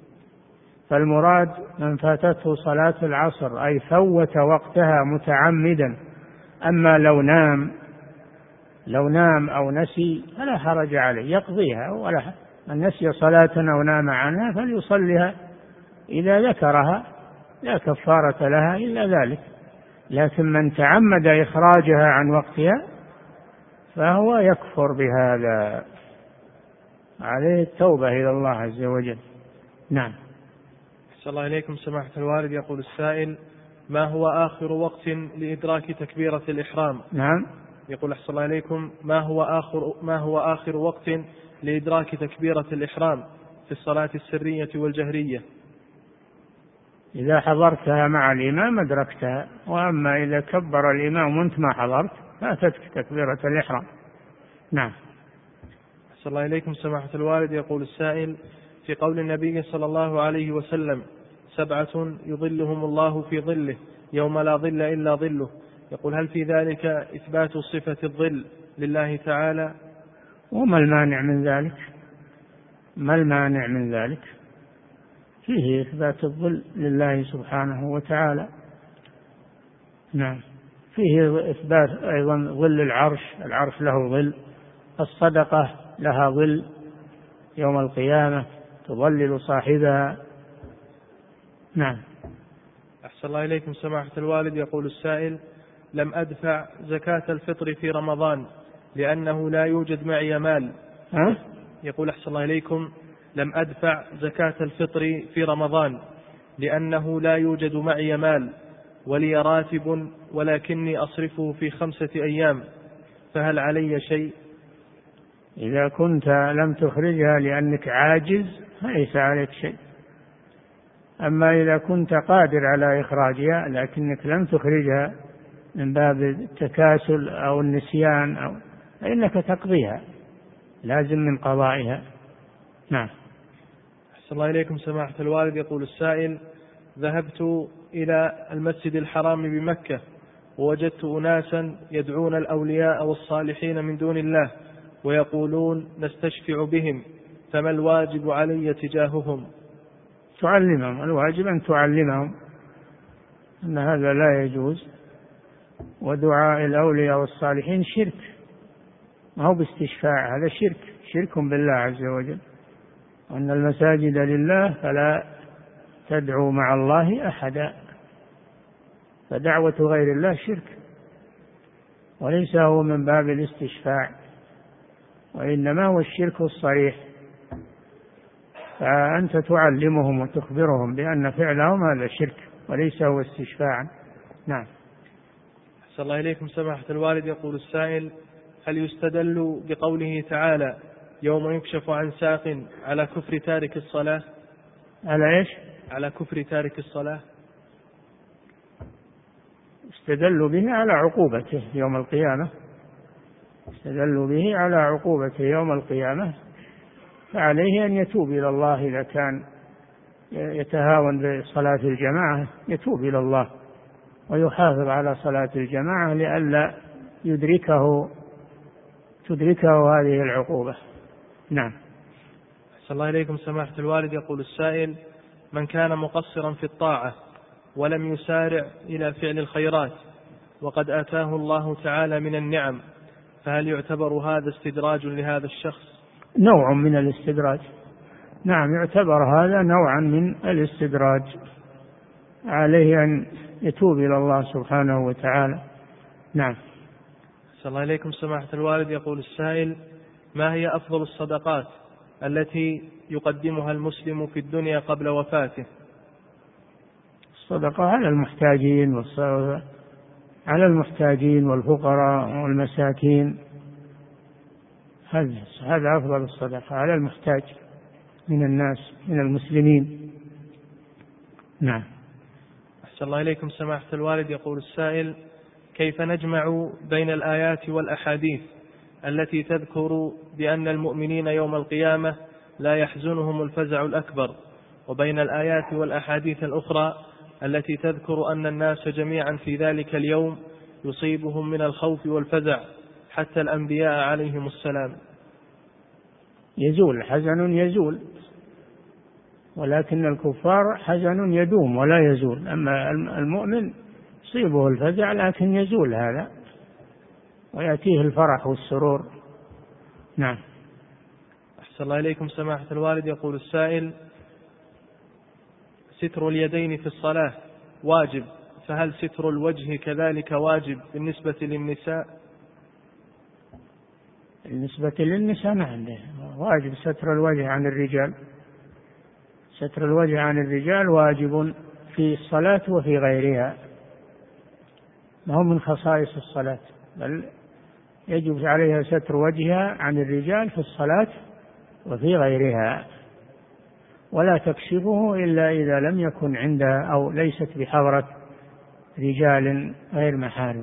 فالمراد من فاتته صلاة العصر أي فوت وقتها متعمدا. أما لو نام لو نام أو نسي فلا حرج عليه، يقضيها. ولا من نسي صلاة أو نام عنها فليصليها إذا ذكرها، لا كفارة لها إلا ذلك. لكن من تعمد إخراجها عن وقتها فهو يكفر بهذا، عليه التوبة إلى الله عز وجل. نعم. أحسن الله إليكم سماحة الوالد. يقول السائل: ما هو آخر وقت لإدراك تكبيرة الإحرام؟ نعم. يقول أحسن الله إليكم: ما هو آخر ما هو آخر وقت لإدراك تكبيرة الإحرام في الصلاة السرية والجهرية؟ إذا حضرتها مع الإمام أدركتها، وأما إذا كبر الإمام وأنت ما حضرت فاتتك تكبيرة الإحرام. نعم. أحسن الله إليكم سماحة الوالد. يقول السائل: في قول النبي صلى الله عليه وسلم: سبعة يظلهم الله في ظله يوم لا ظل إلا ظله، يقول: هل في ذلك إثبات صفة الظل لله تعالى؟ وما المانع من ذلك؟ ما المانع من ذلك؟ فيه إثبات الظل لله سبحانه وتعالى. نعم. فيه إثبات أيضا ظل العرش، العرش له ظل، الصدقة لها ظل يوم القيامة تظلل صاحبها. نعم. أحسن الله إليكم سماحة الوالد. يقول السائل: لم أدفع زكاة الفطر في رمضان لأنه لا يوجد معي مال. ها؟ يقول أحسن الله إليكم: لم أدفع زكاة الفطر في رمضان لأنه لا يوجد معي مال ولي راتب ولكني أصرفه في خمسة أيام، فهل علي شيء؟ إذا كنت لم تخرجها لأنك عاجز فليس عليك شيء. أما إذا كنت قادر على إخراجها لكنك لم تخرجها من باب التكاسل أو النسيان أو فإنك تقضيها، لازم من قضائها. نعم. أحسن الله إليكم سماحة الوالد. يقول السائل: ذهبت إلى المسجد الحرام بمكة ووجدت أناسا يدعون الأولياء والصالحين من دون الله ويقولون نستشفع بهم، فما الواجب علي تجاههم؟ تعلمهم، الواجب أن تعلمهم أن هذا لا يجوز، ودعاء الأولياء والصالحين شرك، ما هو باستشفاع، هذا شرك، شرك بالله عز وجل، وأن المساجد لله فلا تدعوا مع الله أحدا، فدعوة غير الله شرك وليس هو من باب الاستشفاع، وإنما هو الشرك الصريح. فأنت تعلمهم وتخبرهم بأن فعلهم هذا شرك وليس هو استشفاعا. نعم. أحسن الله إليكم سماحة الوالد. يقول السائل: هل يستدل بقوله تعالى يوم يكشف عن ساق على كفر تارك الصلاة؟ على إيش؟ على كفر تارك الصلاة. استدلوا به على عقوبته يوم القيامة، استدلوا به على عقوبته يوم القيامة، فعليه أن يتوب إلى الله. إذا كان يتهاون بصلاة الجماعة يتوب إلى الله ويحافظ على صلاة الجماعة لئلا يدركه تدركه هذه العقوبة. نعم. أحسن الله إليكم سماحة الوالد. يقول السائل: من كان مقصرا في الطاعة ولم يسارع إلى فعل الخيرات وقد آتاه الله تعالى من النعم، فهل يعتبر هذا استدراج لهذا الشخص؟ نوع من الاستدراج، نعم، يعتبر هذا نوعا من الاستدراج، عليه أن يتوب إلى الله سبحانه وتعالى. نعم. أحسن الله إليكم سماحة الوالد. يقول السائل: ما هي أفضل الصدقات التي يقدمها المسلم في الدنيا قبل وفاته؟ الصدقة على المحتاجين والصدقة على المحتاجين والفقراء والمساكين، هذا أفضل الصدقة على المحتاج من الناس من المسلمين. نعم. أحسن الله إليكم سماحة الوالد. يقول السائل: كيف نجمع بين الآيات والأحاديث التي تذكر بأن المؤمنين يوم القيامة لا يحزنهم الفزع الأكبر، وبين الآيات والأحاديث الأخرى التي تذكر أن الناس جميعا في ذلك اليوم يصيبهم من الخوف والفزع حتى الأنبياء عليهم السلام؟ يزول حزن يزول، ولكن الكفار حزن يدوم ولا يزول. أما المؤمن يصيبه الفزع لكن يزول هذا ويأتيه الفرح والسرور. نعم. أحسن الله إليكم سماحة الوالد. يقول السائل: ستر اليدين في الصلاة واجب، فهل ستر الوجه كذلك واجب بالنسبة للنساء؟ بالنسبة للنساء نعم واجب ستر الوجه عن الرجال. ستر الوجه عن الرجال واجب في الصلاة وفي غيرها، ما هو من خصائص الصلاة، بل يجب عليها ستر وجهها عن الرجال في الصلاة وفي غيرها، ولا تكشفه إلا إذا لم يكن عندها أو ليست بحضرة رجال غير محارم.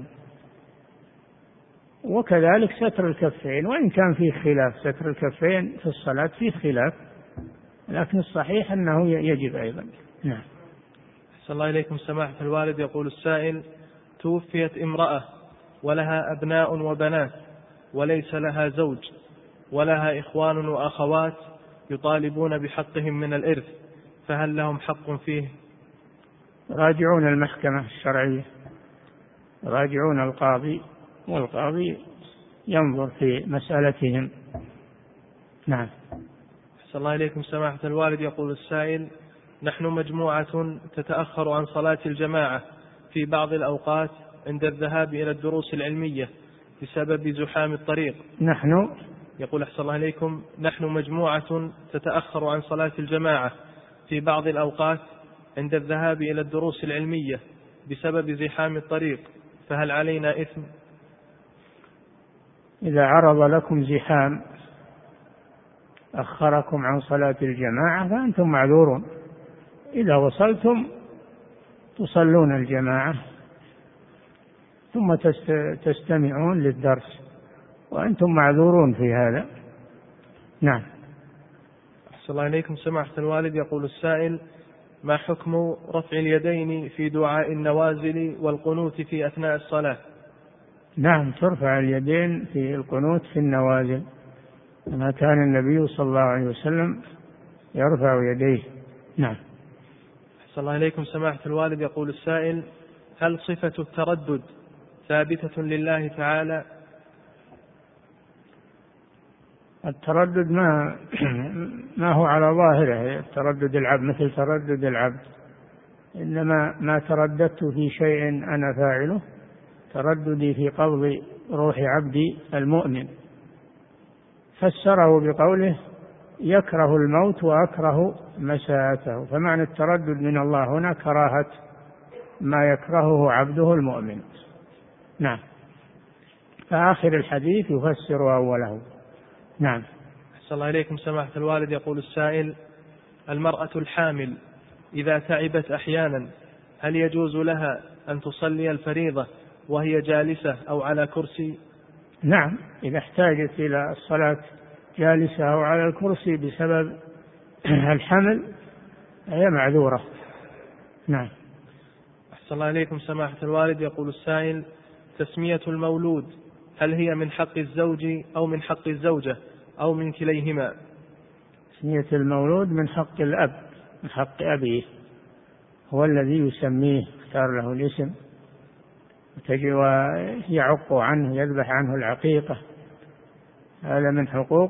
وكذلك ستر الكفين، وإن كان فيه خلاف ستر الكفين في الصلاة فيه خلاف، لكن الصحيح أنه يجب أيضا. نعم. أحسن الله إليكم سماحة الوالد. يقول السائل: توفيت امرأة ولها أبناء وبنات وليس لها زوج ولها إخوان وأخوات يطالبون بحقهم من الإرث، فهل لهم حق فيه؟ راجعون المحكمة الشرعية، راجعون القاضي، والقاضي ينظر في مسألتهم. نعم. أحسن الله إليكم سماحة الوالد. يقول السائل: نحن مجموعة تتأخر عن صلاة الجماعة في بعض الأوقات عند الذهاب إلى الدروس العلمية بسبب زحام الطريق. نحن يقول أحسن الله إليكم: نحن مجموعة تتأخر عن صلاة الجماعة في بعض الأوقات عند الذهاب إلى الدروس العلمية بسبب زحام الطريق، فهل علينا إثم؟ إذا عرض لكم زحام أخركم عن صلاة الجماعة فأنتم معذورون، إذا وصلتم تصلون الجماعة ثم تستمعون للدرس وأنتم معذورون في هذا. نعم. أحسن الله إليكم سماحة الوالد. يقول السائل: ما حكم رفع اليدين في دعاء النوازل والقنوت في أثناء الصلاة؟ نعم، ترفع اليدين في القنوت في النوازل، كما كان النبي صلى الله عليه وسلم يرفع يديه. نعم. أحسن الله إليكم سماحة الوالد. يقول السائل: هل صفة التردد ثابتة لله تعالى؟ التردد ما ما هو على ظاهره تردد العبد مثل تردد العبد، إنما ما ترددت في شيء أنا فاعله ترددي في قبض روح عبدي المؤمن، فسره بقوله يكره الموت وأكره مساءته، فمعنى التردد من الله هنا كراهة ما يكرهه عبده المؤمن. نعم. فآخر الحديث يفسر أوله. نعم. أحسن الله إليكم سماحة الوالد. يقول السائل: المرأة الحامل إذا تعبت أحيانا هل يجوز لها أن تصلي الفريضة وهي جالسة أو على كرسي؟ نعم، إذا احتاجت إلى الصلاة جالسة أو على الكرسي بسبب الحمل هي معذورة. نعم. أحسن الله إليكم سماحة الوالد. يقول السائل: تسمية المولود هل هي من حق الزوج أو من حق الزوجة أو من كليهما؟ تسمية المولود من حق الأب، من حق أبيه، هو الذي يسميه، اختار له الاسم ويعق عنه، يذبح عنه العقيقة، هذا من حقوق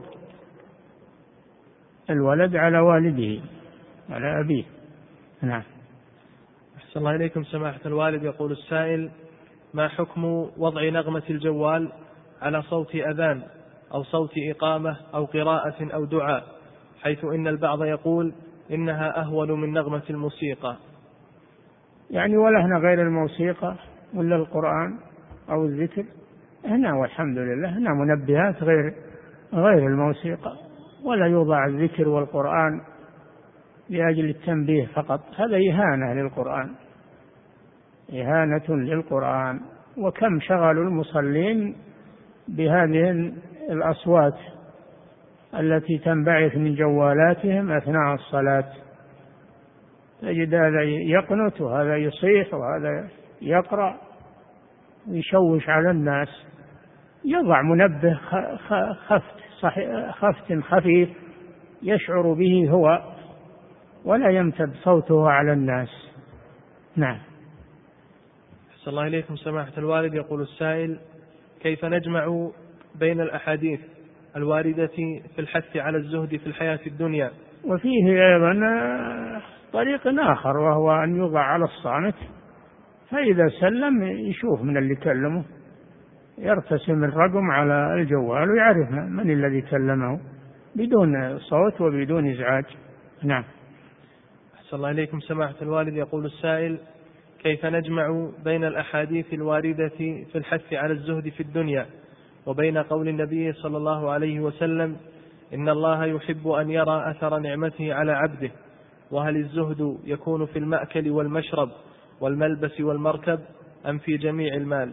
الولد على والده على أبيه. نعم. أحسن الله إليكم سماحة الوالد. يقول السائل: ما حكم وضع نغمة الجوال على صوت أذان أو صوت إقامة أو قراءة أو دعاء، حيث إن البعض يقول إنها أهون من نغمة الموسيقى. يعني ولهنا غير الموسيقى ولا القرآن أو الذكر؟ هنا والحمد لله هنا منبهات غير غير الموسيقى، ولا يوضع الذكر والقرآن لأجل التنبيه فقط، هذا إهانة للقرآن، إهانة للقرآن. وكم شغلوا المصلين بهذه الأصوات التي تنبعث من جوالاتهم أثناء الصلاة، تجد هذا يقنت وهذا يصيح وهذا يقرأ ويشوش على الناس. يضع منبه خفت خفت خفيف يشعر به هو ولا يمتد صوته على الناس. نعم. أحسن الله إليكم سماحة الوالد. يقول السائل: كيف نجمع بين الأحاديث الواردة في الحث على الزهد في الحياة الدنيا؟ وفيه أيضا طريق آخر، وهو أن يوضع على الصامت، فإذا سلم يشوف من اللي كلمه، يرتسم الرقم على الجوال ويعرف من الذي كلمه بدون صوت وبدون إزعاج. نعم. أحسن الله إليكم سماحة الوالد. يقول السائل: كيف نجمع بين الأحاديث الواردة في الحث على الزهد في الدنيا وبين قول النبي صلى الله عليه وسلم: إن الله يحب أن يرى أثر نعمته على عبده؟ وهل الزهد يكون في المأكل والمشرب والملبس والمركب أم في جميع المال؟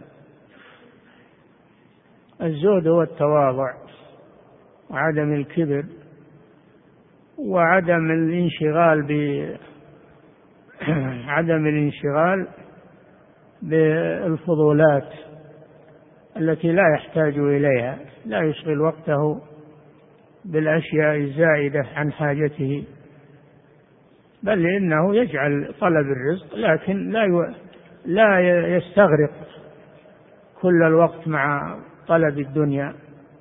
الزهد هو التواضع وعدم الكبر وعدم الانشغال ب عدم الانشغال بالفضولات التي لا يحتاج إليها، لا يشغل وقته بالأشياء الزائدة عن حاجته، بل إنه يجعل طلب الرزق لكن لا لا يستغرق كل الوقت مع طلب الدنيا.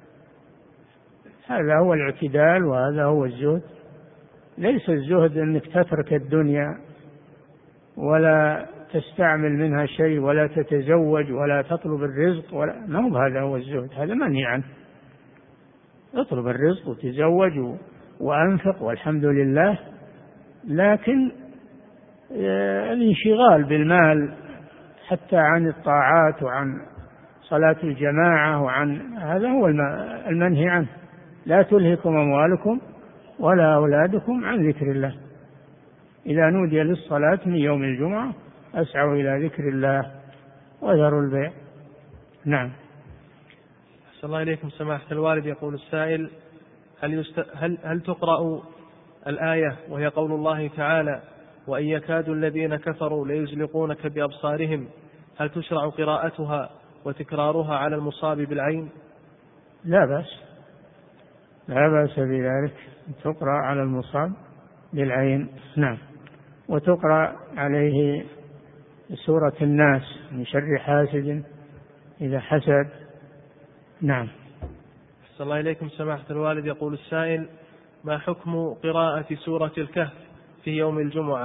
هذا هو الاعتدال وهذا هو الزهد. ليس الزهد أنك تترك الدنيا ولا تستعمل منها شيء ولا تتزوج ولا تطلب الرزق، ولا ما هو هذا هو الزهد، هذا منهي عنه. اطلب الرزق وتزوج وأنفق والحمد لله، لكن الانشغال بالمال حتى عن الطاعات وعن صلاة الجماعة وعن هذا هو المنهي عنه. لا تلهكم أموالكم ولا أولادكم عن ذكر الله، إذا نودي للصلاة من يوم الجمعة أسعوا إلى ذكر الله وذروا البيع. نعم. أحسن الله إليكم سماحة الوالد. يقول السائل: هل, يست... هل... هل تقرأ الآية وهي قول الله تعالى: وإن يكاد الذين كفروا ليزلقونك بأبصارهم، هل تشرع قراءتها وتكرارها على المصاب بالعين؟ لا بأس، لا بأس بذلك، تقرأ على المصاب بالعين. نعم. وتقرأ عليه سورة الناس من شر حاسد إذا حسد. نعم. أحسن الله إليكم سماحة الوالد. يقول السائل: ما حكم قراءة سورة الكهف في يوم الجمعة؟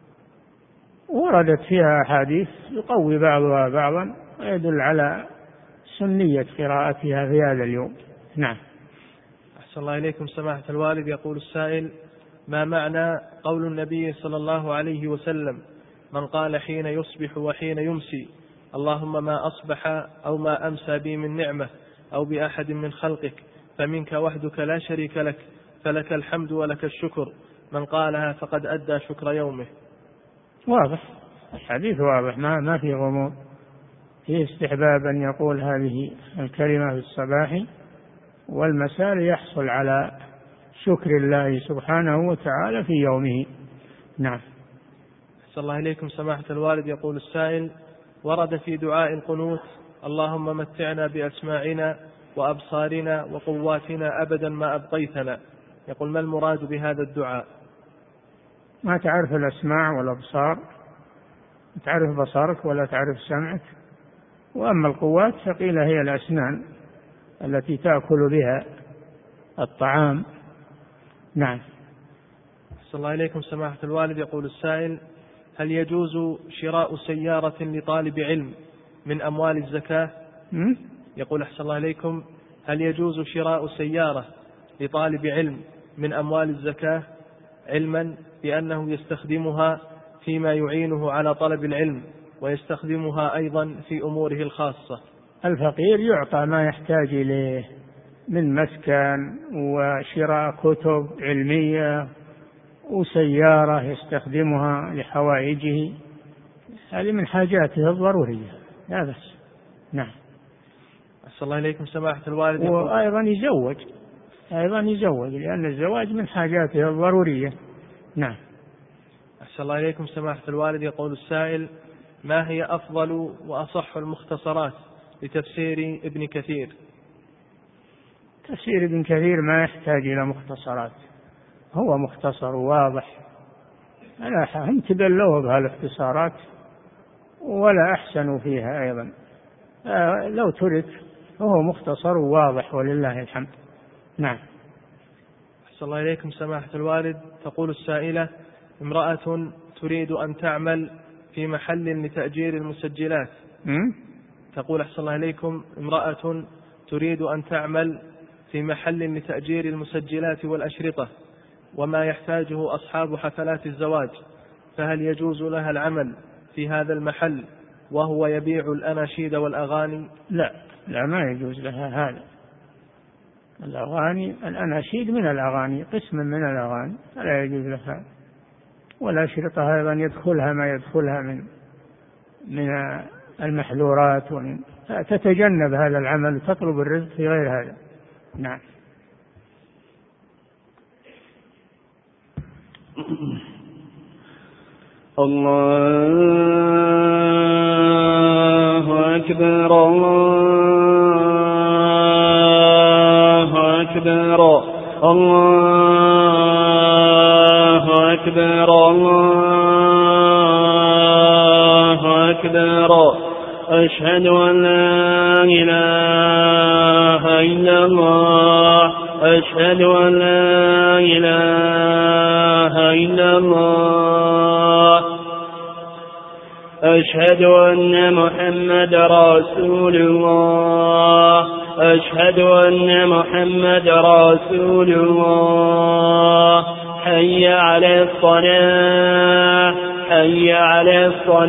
وردت فيها أحاديث يقوي بعضها بعضا ويدل على سنية قراءتها في هذا اليوم. نعم. أحسن الله إليكم سماحة الوالد. يقول السائل: ما معنى قول النبي صلى الله عليه وسلم: من قال حين يصبح وحين يمسي اللهم ما أصبح أو ما أمسى بي من نعمة أو بأحد من خلقك فمنك وحدك لا شريك لك فلك الحمد ولك الشكر، من قالها فقد أدى شكر يومه؟ واضح، الحديث واضح، ما ما في غموض، في استحباب أن يقول هذه الكلمة في الصباح والمساء ليحصل على شكر الله سبحانه وتعالى في يومه. نعم. أحسن الله إليكم سماحة الوالد. يقول السائل: ورد في دعاء القنوت: اللهم متعنا بأسماعنا وأبصارنا وقواتنا أبدا ما أبقيتنا. يقول: ما المراد بهذا الدعاء؟ ما تعرف الأسماع والأبصار، تعرف بصرك ولا تعرف سمعك. وأما القوات فقيل هي الأسنان التي تأكل بها الطعام. نعم. أحسن الله إليكم سماحة الوالد. يقول السائل: هل يجوز شراء سيارة لطالب علم من أموال الزكاة؟ يقول أحسن الله إليكم: هل يجوز شراء سيارة لطالب علم من أموال الزكاة علما بأنه يستخدمها فيما يعينه على طلب العلم ويستخدمها أيضا في أموره الخاصة؟ الفقير يعطى ما يحتاج إليه من مسكن وشراء كتب علمية وسيارة يستخدمها لحوائجه، هذه من حاجاته الضرورية لا بس. نعم. أحسن الله إليكم سماحة الوالد. وأيضا يزوج أيضا يزوج لأن الزواج من حاجاته الضرورية. نعم. أحسن الله إليكم سماحة الوالد. يقول السائل: ما هي أفضل وأصح المختصرات لتفسير ابن كثير؟ تفسير ابن كثير ما يحتاج إلى مختصرات، هو مختصر واضح، لا هم تبلوا بهالاختصارات ولا أحسنوا فيها أيضا. آه لو ترك فهو مختصر واضح ولله الحمد. نعم. أحسن الله إليكم سماحة الوالد. تقول السائلة: امرأة تريد أن تعمل في محل لتأجير المسجلات. م? تقول أحسن الله إليكم: امرأة تريد أن تعمل في محل لتأجير المسجلات والأشرطة وما يحتاجه أصحاب حفلات الزواج، فهل يجوز لها العمل في هذا المحل وهو يبيع الأناشيد والأغاني؟ لا لا ما يجوز لها هذا. الأغاني الأناشيد من الأغاني، قسم من الأغاني، لا يجوز لها. والأشرطة أيضا يدخلها ما يدخلها من من المحذورات، ومن تتجنب هذا العمل وتطلب الرزق في غير هذا. نعم. الله أكبر الله أكبر الله أكبر الله أكبر أشهد أن لا إله إلا الله أشهد أن لا إله إلا الله أشهد أن محمد رسول الله أشهد أن محمد رسول الله حي على الصلاة حي على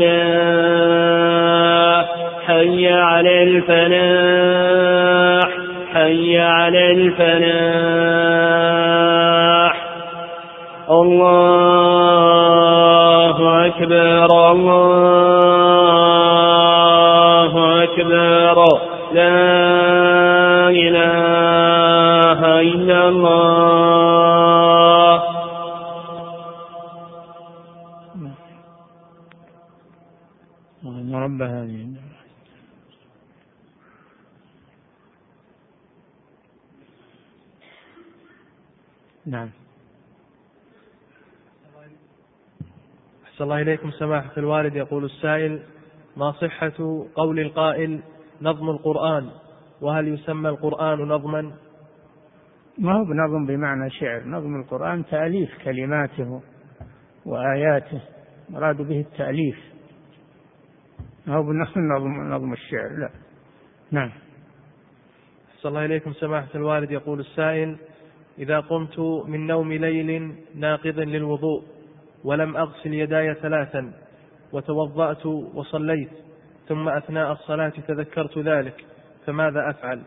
الصلاة حي على الفلاح حي على الفلاح. الله أكبر الله أكبر لا إله إلا الله. رب هذه. نعم. أحسن الله إليكم سماحة الوالد. يقول السائل: ما صحة قول القائل نظم القرآن، وهل يسمى القرآن نظما؟ ما هو بنظم بمعنى شعر، نظم القرآن تأليف كلماته وآياته، مراد به التأليف، ما هو بنظم نظم الشعر لا. نعم. أحسن الله إليكم سماحة الوالد. يقول السائل: إذا قمت من نوم ليل ناقض للوضوء ولم أغسل يداي ثلاثا وتوضأت وصليت ثم أثناء الصلاة تذكرت ذلك، فماذا أفعل؟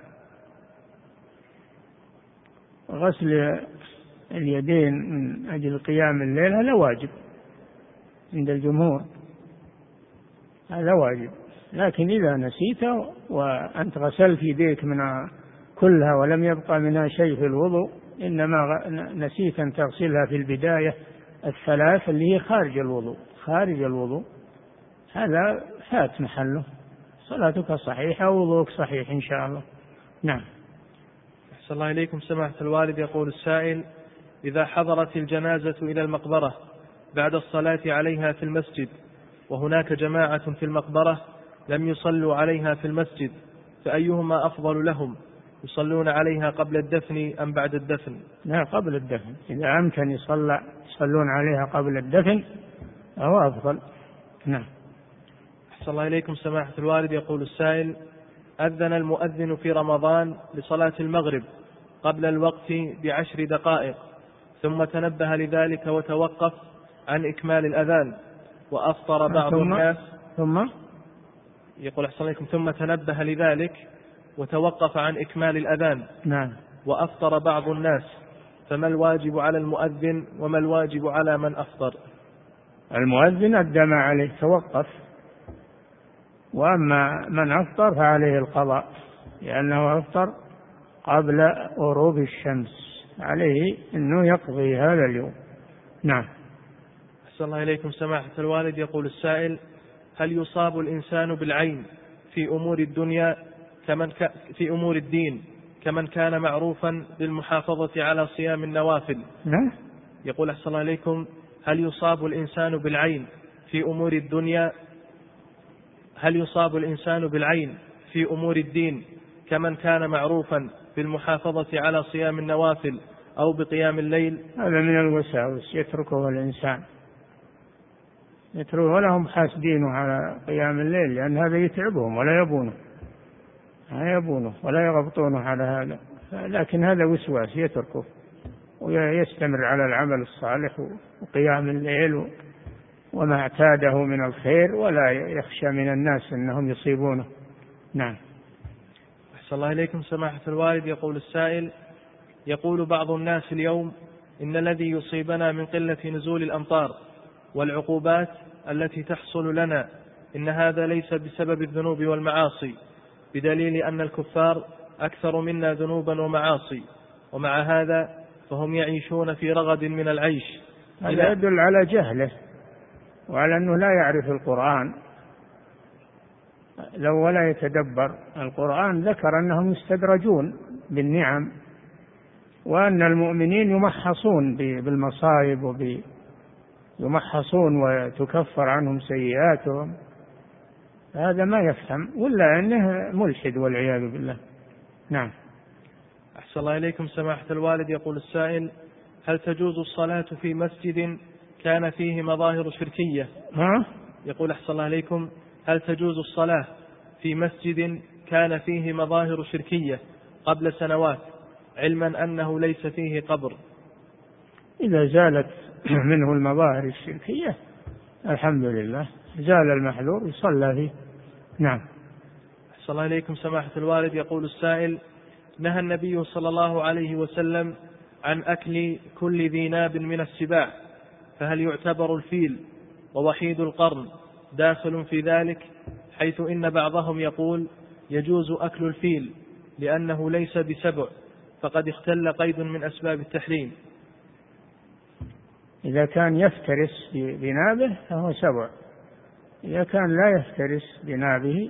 غسل اليدين من أجل قيام الليل هذا واجب عند الجمهور، هذا واجب، لكن إذا نسيت وأنت غسلت يديك من كلها ولم يبقى منها شيء في الوضوء، إنما نسيت أن تغسلها في البداية الثلاث اللي هي خارج الوضوء، خارج الوضوء هذا فات محله، صلاتك صحيحة ووضوءك صحيح إن شاء الله. نعم. أحسن الله إليكم سماحة الوالد. يقول السائل: إذا حضرت الجنازة إلى المقبرة بعد الصلاة عليها في المسجد وهناك جماعة في المقبرة لم يصلوا عليها في المسجد، فأيهما أفضل لهم، يصلون عليها قبل الدفن أم بعد الدفن؟ لا قبل الدفن، إذا أمكن يصلى يصلون عليها قبل الدفن هو أفضل. نعم. أحسن الله إليكم سماحة الوالد. يقول السائل: أذن المؤذن في رمضان لصلاة المغرب قبل الوقت بعشر دقائق، ثم تنبه لذلك وتوقف عن إكمال الأذان، وأفطر بعض ثم الناس ثم يقول أحسن عليكم ثم تنبه لذلك وتوقف عن إكمال الأذان. نعم. وأفطر بعض الناس، فما الواجب على المؤذن وما الواجب على من أفطر؟ المؤذن أدى ما عليه، توقف، وأما من أفطر فعليه القضاء، لأنه أفطر قبل غروب الشمس، عليه أنه يقضي هذا اليوم. نعم. أحسن الله إليكم سماحة الوالد. يقول السائل: هل يصاب الإنسان بالعين في أمور الدنيا كمن ك... في أمور الدين كمن كان معروفا بالمحافظة على صيام النوافل؟ نعم. يقول أحسن الله إليكم: هل يصاب الإنسان بالعين في أمور الدنيا هل يصاب الإنسان بالعين في أمور الدين كمن كان معروفا بالمحافظة على صيام النوافل أو بقيام الليل؟ هذا من الوساوس يتركه الإنسان، يتركه، ولا هم حاسدينه على قيام الليل، لأن هذا يتعبهم ولا يبونه لا يبونه ولا يغبطونه على هذا، لكن هذا وسواس يتركه ويستمر على العمل الصالح وقيام الليل وما اعتاده من الخير، ولا يخشى من الناس أنهم يصيبونه. نعم. أحسن الله إليكم سماحة الوالد. يقول السائل: يقول بعض الناس اليوم إن الذي يصيبنا من قلة نزول الأمطار والعقوبات التي تحصل لنا إن هذا ليس بسبب الذنوب والمعاصي، بدليل أن الكفار أكثر منا ذنوبا ومعاصي، ومع هذا فهم يعيشون في رغد من العيش. هذا يدل على جهله وعلى أنه لا يعرف القرآن، لو ولا يتدبر القرآن ذكر أنهم يستدرجون بالنعم، وأن المؤمنين يمحصون بالمصائب وب يمحصون وتكفر عنهم سيئاتهم. هذا ما يفهم، ولا أنه ملحد والعياذ بالله. نعم. أحسن الله إليكم سماحة الوالد. يقول السائل: هل تجوز الصلاة في مسجد كان فيه مظاهر شركية؟ ها؟ يقول أحسن الله إليكم: هل تجوز الصلاة في مسجد كان فيه مظاهر شركية قبل سنوات، علما أنه ليس فيه قبر؟ إذا زالت منه المظاهر الشركية الحمد لله، زال المحذور يصلى فيه. نعم. أحسن الله إليكم سماحة الوالد. يقول السائل: نهى النبي صلى الله عليه وسلم عن أكل كل ذي ناب من السباع، فهل يعتبر الفيل ووحيد القرن داخل في ذلك، حيث إن بعضهم يقول يجوز أكل الفيل لأنه ليس بسبع، فقد اختل قيد من أسباب التحريم؟ إذا كان يفترس بنابه فهو سبع، إذا كان لا يفترس بنابه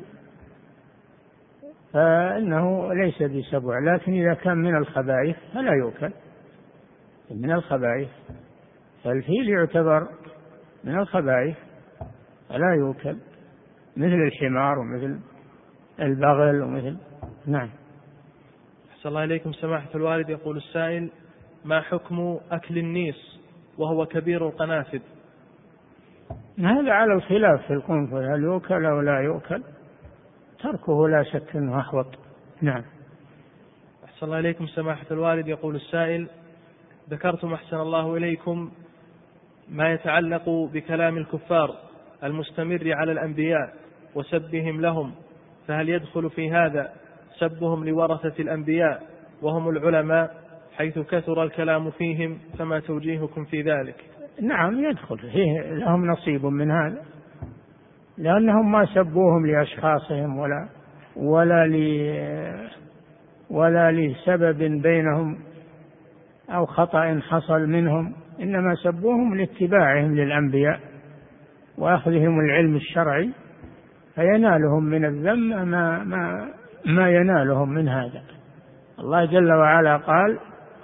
فإنه ليس بسبع، لكن إذا كان من الخبائث فلا يؤكل، من الخبائث، فالفيل يعتبر من الخبائث فلا يؤكل، مثل الحمار ومثل البغل ومثل. نعم. أحسن الله إليكم سماحة الوالد. يقول السائل: ما حكم أكل النيس وهو كبير القنافذ؟ هذا على الخلاف في القنفذ، هل يؤكل أو لا يؤكل، تركه لا شك أنه أحوط. نعم. أحسن الله إليكم سماحة الوالد. يقول السائل: ذكرتم أحسن الله إليكم ما يتعلق بكلام الكفار المستمر على الأنبياء وسبهم لهم، فهل يدخل في هذا سبهم لورثة الأنبياء وهم العلماء، حيث كثر الكلام فيهم، فما توجيهكم في ذلك؟ نعم يدخل فيه، لهم نصيب من هذا، لأنهم ما سبوهم لأشخاصهم ولا ولا ل ولا لسبب بينهم أو خطأ حصل منهم، إنما سبوهم لاتباعهم للأنبياء وأخذهم العلم الشرعي، فينالهم من الذم ما ما ما ينالهم من هذا. الله جل وعلا قال: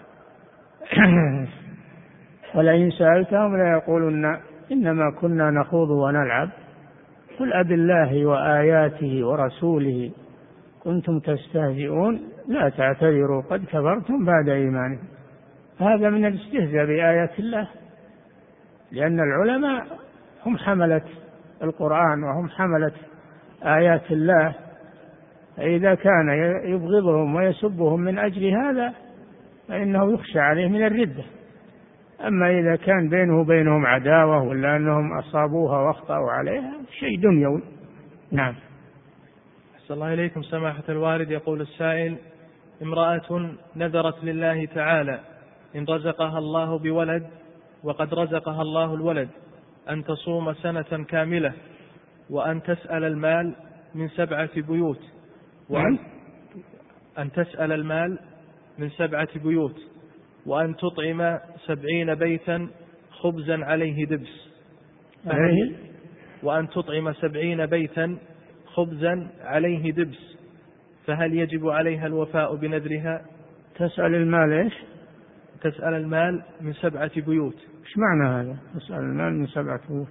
ولئن سألتهم ليقولن إنما كنا نخوض ونلعب قل أب الله وآياته ورسوله كنتم تستهزئون لا تعتذروا قد كفرتم بعد إيمانكم. هذا من الاستهزاء بآيات الله، لأن العلماء هم حملة القرآن وهم حملة آيات الله، فإذا كان يبغضهم ويسبهم من أجل هذا فإنه يخشى عليه من الردة. أما إذا كان بينه وبينهم عداوة ولا أنهم أصابوها واخطأوا عليها شيء دنيوي. نعم. أحسن الله إليكم سماحة الوالد. يقول السائل: امرأة نذرت لله تعالى إن رزقها الله بولد وقد رزقها الله الولد أن تصوم سنة كاملة وأن تسأل المال من سبعة بيوت وأن أن تسأل المال من سبعة بيوت وأن تطعم سبعين بيتا خبزا عليه دبس، عليه وأن تطعم سبعين بيتا خبزا عليه دبس، فهل يجب عليها الوفاء بنذرها؟ تسأل المال إيش؟ تسأل المال من سبعة بيوت. إيش معنى هذا؟ تسأل المال من سبعة بيوت،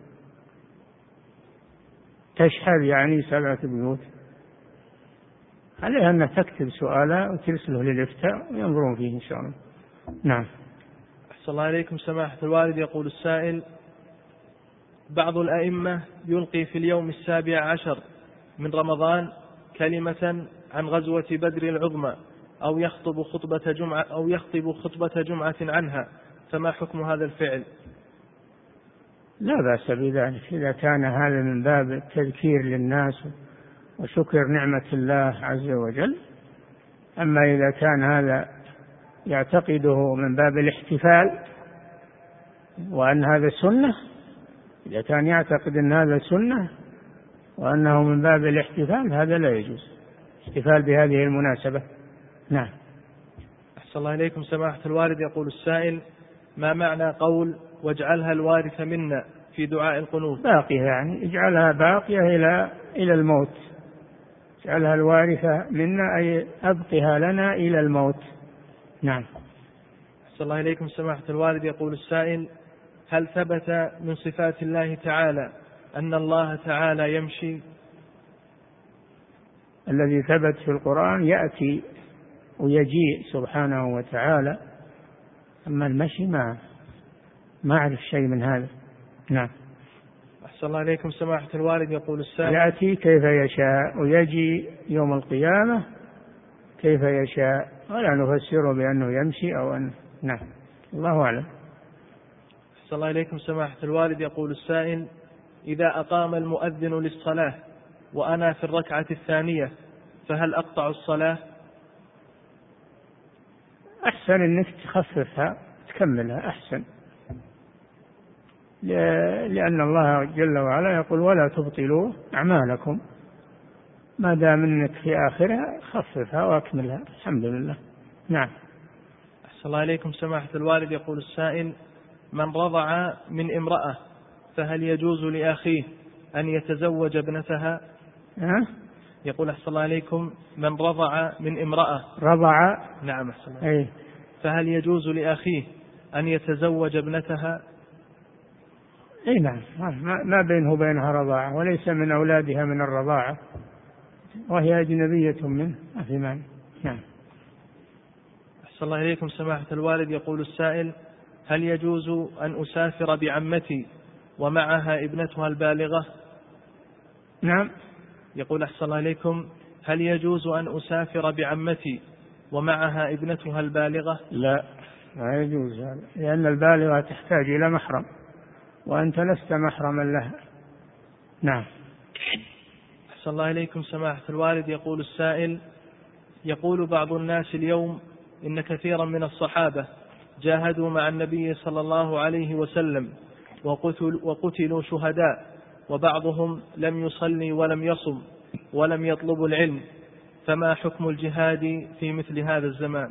تشهد يعني سبعة بيوت. عليها أن تكتب سؤالا وترسله للإفتاء وينظرون فيه إن شاء الله. نعم. أحسن الله عليكم سماحة الوالد. يقول السائل: بعض الأئمة يلقي في اليوم السابع عشر من رمضان كلمة عن غزوة بدر العظمى أو يخطب خطبة جمعة أو يخطب خطبة جمعة عنها، فما حكم هذا الفعل؟ لا بأس بذلك إذا كان هذا من باب التذكير للناس وشكر نعمة الله عز وجل. أما إذا كان هذا يعتقده من باب الاحتفال وأن هذا سنة، إذا كان يعتقد أن هذا سنة وأنه من باب الاحتفال هذا لا يجوز احتفال بهذه المناسبة. نعم. أحسن الله إليكم سماحة الوالد. يقول السائل: ما معنى قول واجعلها الوارث منا في دعاء القنوت؟ باقية يعني اجعلها باقية إلى إلى الموت. اجعلها الوارثة منا أي أبقها لنا إلى الموت. نعم. أحسن الله إليكم سماحة الوالد. يقول السائل: هل ثبت من صفات الله تعالى أن الله تعالى يمشي؟ الذي ثبت في القرآن يأتي ويجيء سبحانه وتعالى، أما المشي ما ما أعرف شيء من هذا. نعم. أحسن الله إليكم سماحة الوالد. يقول السائل: يأتي كيف يشاء ويجي يوم القيامة كيف يشاء، ولا نفسره بأنه يمشي أو أن. نعم. الله أعلم. أحسن الله إليكم سماحة الوالد. يقول السائل: إذا أقام المؤذن للصلاة وأنا في الركعة الثانية فهل أقطع الصلاة؟ أحسن أنك تخففها تكملها أحسن، لأن الله جل وعلا يقول ولا تبطلوا أعمالكم. ما دام أنك في آخرها خففها وأكملها. الحمد لله. نعم. أحسن الله إليكم سماحة الوالد. يقول السائل: من رضع من امرأة فهل يجوز لأخيه أن يتزوج ابنتها؟ أه؟ يقول أحسن الله عليكم: من رضع من امرأة. رضع. نعم أحسن الله. أي. فهل يجوز لأخيه أن يتزوج ابنتها؟ أي نعم. ما بينه وبينها رضاعة وليس من أولادها من الرضاعة وهي أجنبية منه ما في مانع. نعم. أحسن الله إليكم سماحة الوالد. يقول السائل: هل يجوز أن أسافر بعمتي ومعها ابنتها البالغة؟ نعم. يقول أحسن الله إليكم: هل يجوز أن أسافر بعمتي ومعها ابنتها البالغة؟ لا لا يجوز هذا، لأن البالغة تحتاج إلى محرم وأنت لست محرما لها. نعم. أحسن الله إليكم سماحة الوالد. يقول السائل: يقول بعض الناس اليوم إن كثيرا من الصحابة جاهدوا مع النبي صلى الله عليه وسلم وقتل وقتلوا شهداء، وبعضهم لم يصلي ولم يصم ولم يطلب العلم، فما حكم الجهاد في مثل هذا الزمان؟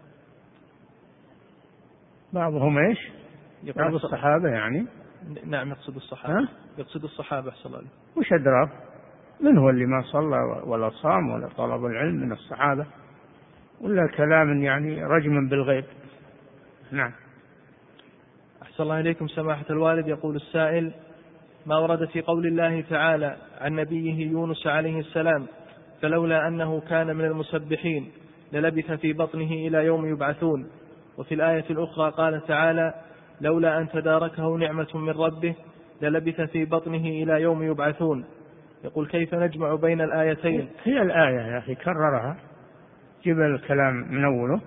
بعضهم إيش؟ بعض الصحابة يعني. نعم يقصد الصحابة. ها؟ يقصد الصحابة أحسن الله. وش أدراك من هو اللي ما صلى ولا صام ولا طلب العلم من الصحابة، ولا كلام يعني رجم بالغيب. نعم. أحسن الله إليكم سماحة الوالد. يقول السائل: ما ورد في قول الله تعالى عن نبيه يونس عليه السلام: فلولا أنه كان من المسبحين للبث في بطنه إلى يوم يبعثون، وفي الآية الأخرى قال تعالى: لولا أن تداركه نعمة من ربه للبث في بطنه إلى يوم يبعثون، يقول كيف نجمع بين الآيتين؟ هي الآية يا أخي كررها، جيب الكلام من أوله.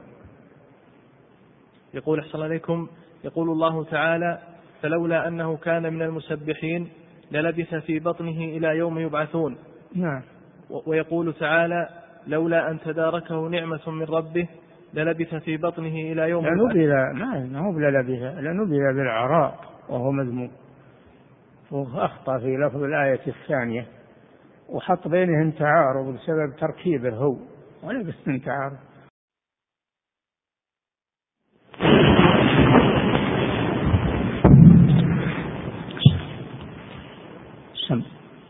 يقول أحسن عليكم، يقول الله تعالى فلولا أنه كان من المسبحين للبث في بطنه إلى يوم يبعثون. نعم. ويقول تعالى لولا أن تداركه نعمة من ربه للبث في بطنه إلى يوم يبعثون. ما هو للبث، لنبذ بالعراء وهو مذموم، وأخطأ في لفظ الآية الثانية وحط بينهم تعارض بسبب تركيبه هو، ولا بس من تعارض. سم.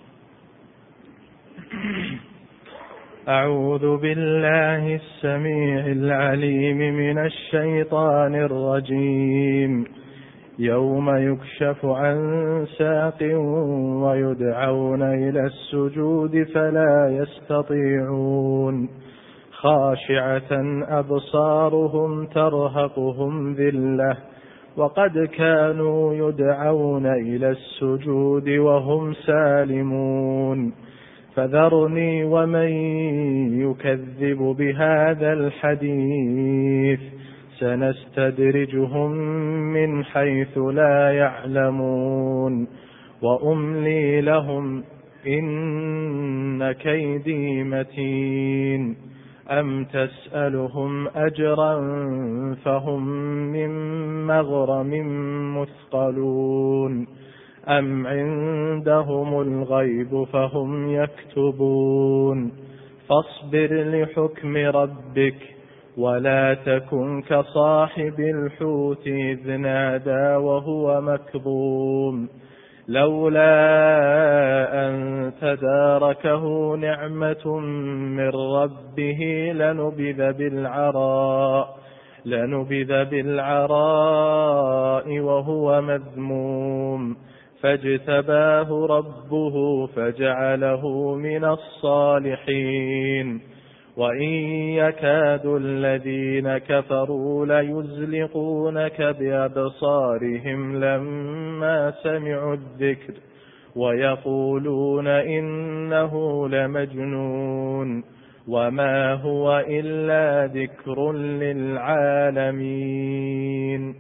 أعوذ بالله السميع العليم من الشيطان الرجيم. يوم يكشف عن ساق ويدعون إلى السجود فلا يستطيعون خاشعة أبصارهم ترهقهم ذلة وقد كانوا يدعون إلى السجود وهم سالمون فذرني ومن يكذب بهذا الحديث سنستدرجهم من حيث لا يعلمون وأملي لهم إن كيدي متين أم تسألهم أجرا فهم من مغرم مثقلون أم عندهم الغيب فهم يكتبون فاصبر لحكم ربك ولا تكن كصاحب الحوت إذ نادى وهو مكظوم لولا أن تداركه نعمة من ربه لنبذ بالعراء لنبذ بالعراء وهو مذموم فاجتباه ربه فجعله من الصالحين وإن يكاد الذين كفروا ليزلقونك بأبصارهم لما سمعوا الذكر ويقولون إنه لمجنون وما هو إلا ذكر للعالمين.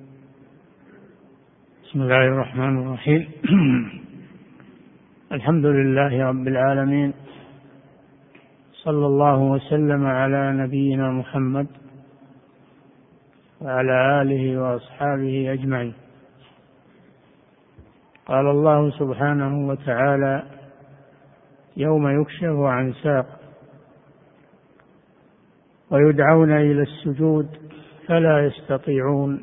بسم الله الرحمن الرحيم. الحمد لله رب العالمين، صلى الله وسلم على نبينا محمد وعلى آله وأصحابه أجمعين. قال الله سبحانه وتعالى يوم يكشف عن ساق ويدعون إلى السجود فلا يستطيعون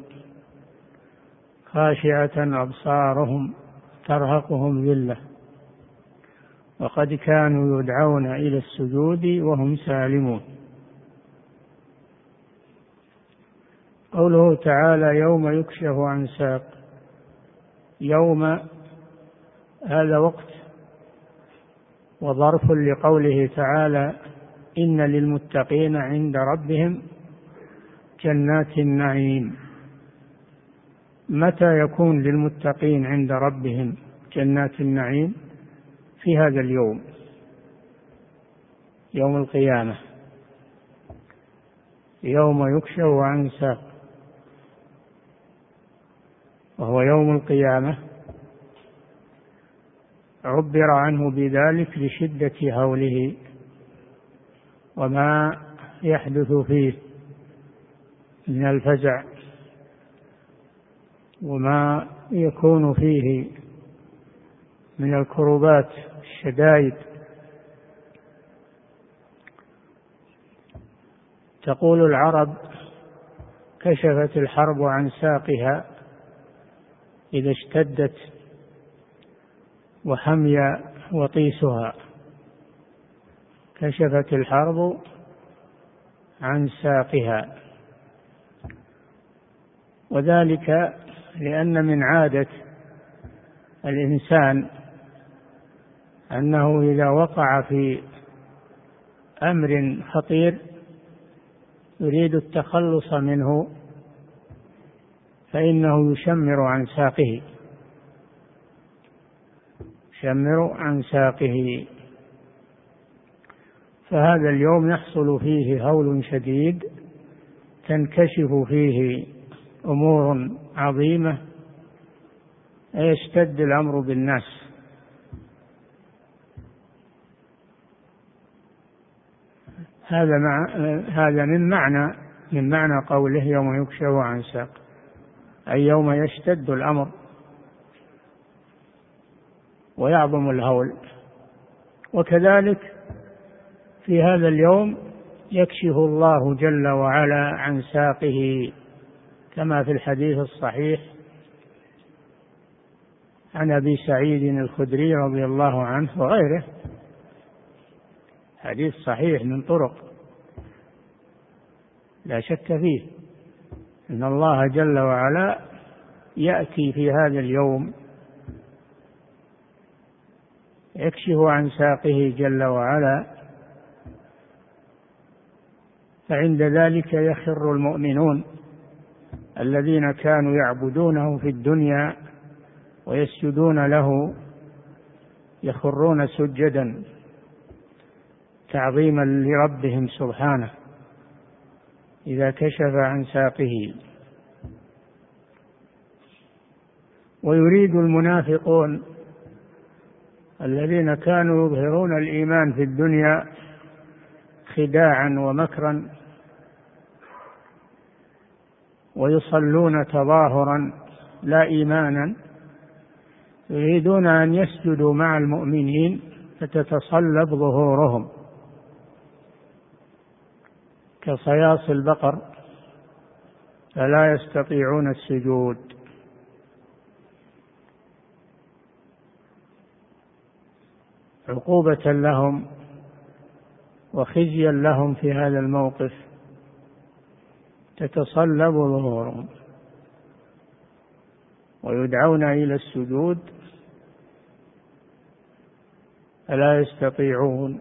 خاشعة أبصارهم ترهقهم ذلة وقد كانوا يدعون إلى السجود وهم سالمون. قوله تعالى يوم يكشف عن ساق، يوم هذا وقت وظرف لقوله تعالى إن للمتقين عند ربهم جنات النعيم. متى يكون للمتقين عند ربهم جنات النعيم؟ في هذا اليوم، يوم القيامة، يوم يكشف عن ساق، وهو يوم القيامة. عبر عنه بذلك لشدة هوله وما يحدث فيه من الفزع وما يكون فيه من الكربات الشدائد. تقول العرب كشفت الحرب عن ساقها إذا اشتدت وحمي وطيسها، كشفت الحرب عن ساقها، وذلك لأن من عادة الإنسان أنه إذا وقع في أمر خطير يريد التخلص منه فإنه يشمر عن ساقه، يشمر عن ساقه فهذا اليوم يحصل فيه هول شديد، تنكشف فيه أمور عظيمة، يشتد الأمر بالناس. هذا مع هذا من معنى من معنى قوله يوم يكشف عن ساق، أي يوم يشتد الأمر ويعظم الهول. وكذلك في هذا اليوم يكشف الله جل وعلا عن ساقه، كما في الحديث الصحيح عن أبي سعيد الخدري رضي الله عنه وغيره، حديث صحيح من طرق لا شك فيه أن الله جل وعلا يأتي في هذا اليوم يكشف عن ساقه جل وعلا، فعند ذلك يخر المؤمنون الذين كانوا يعبدونه في الدنيا ويسجدون له، يخرون سجدا تعظيما لربهم سبحانه إذا كشف عن ساقه. ويريد المنافقون الذين كانوا يظهرون الإيمان في الدنيا خداعا ومكرا ويصلون تظاهرا لا إيمانا، يريدون أن يسجدوا مع المؤمنين فتتصلب ظهورهم كصياص البقر فلا يستطيعون السجود. عقوبة لهم وخزيا لهم في هذا الموقف، تتصلب ظهورهم ويدعون إلى السجود فلا يستطيعون.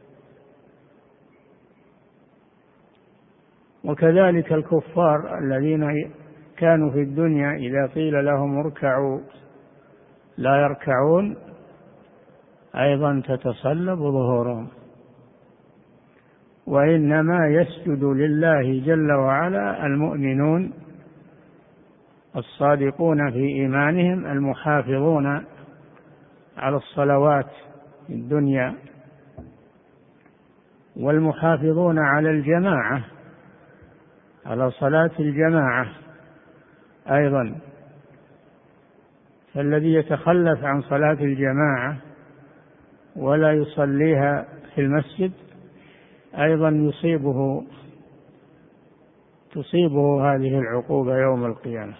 وكذلك الكفار الذين كانوا في الدنيا إذا قيل لهم اركعوا لا يركعون، أيضا تتصلب ظهورهم، وإنما يسجد لله جل وعلا المؤمنون الصادقون في إيمانهم المحافظون على الصلوات في الدنيا، والمحافظون على الجماعة، على صلاة الجماعة أيضا. فالذي يتخلف عن صلاة الجماعة ولا يصليها في المسجد أيضا يصيبه تصيبه هذه العقوبة يوم القيامة.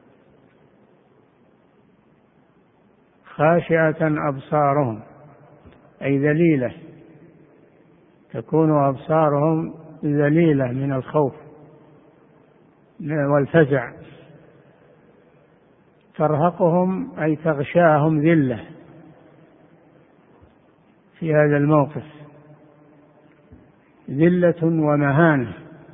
خاشعة أبصارهم أي ذليلة، تكون أبصارهم ذليلة من الخوف والفزع، ترهقهم أي تغشاهم ذلة في هذا الموقف، ذلة ومهانة،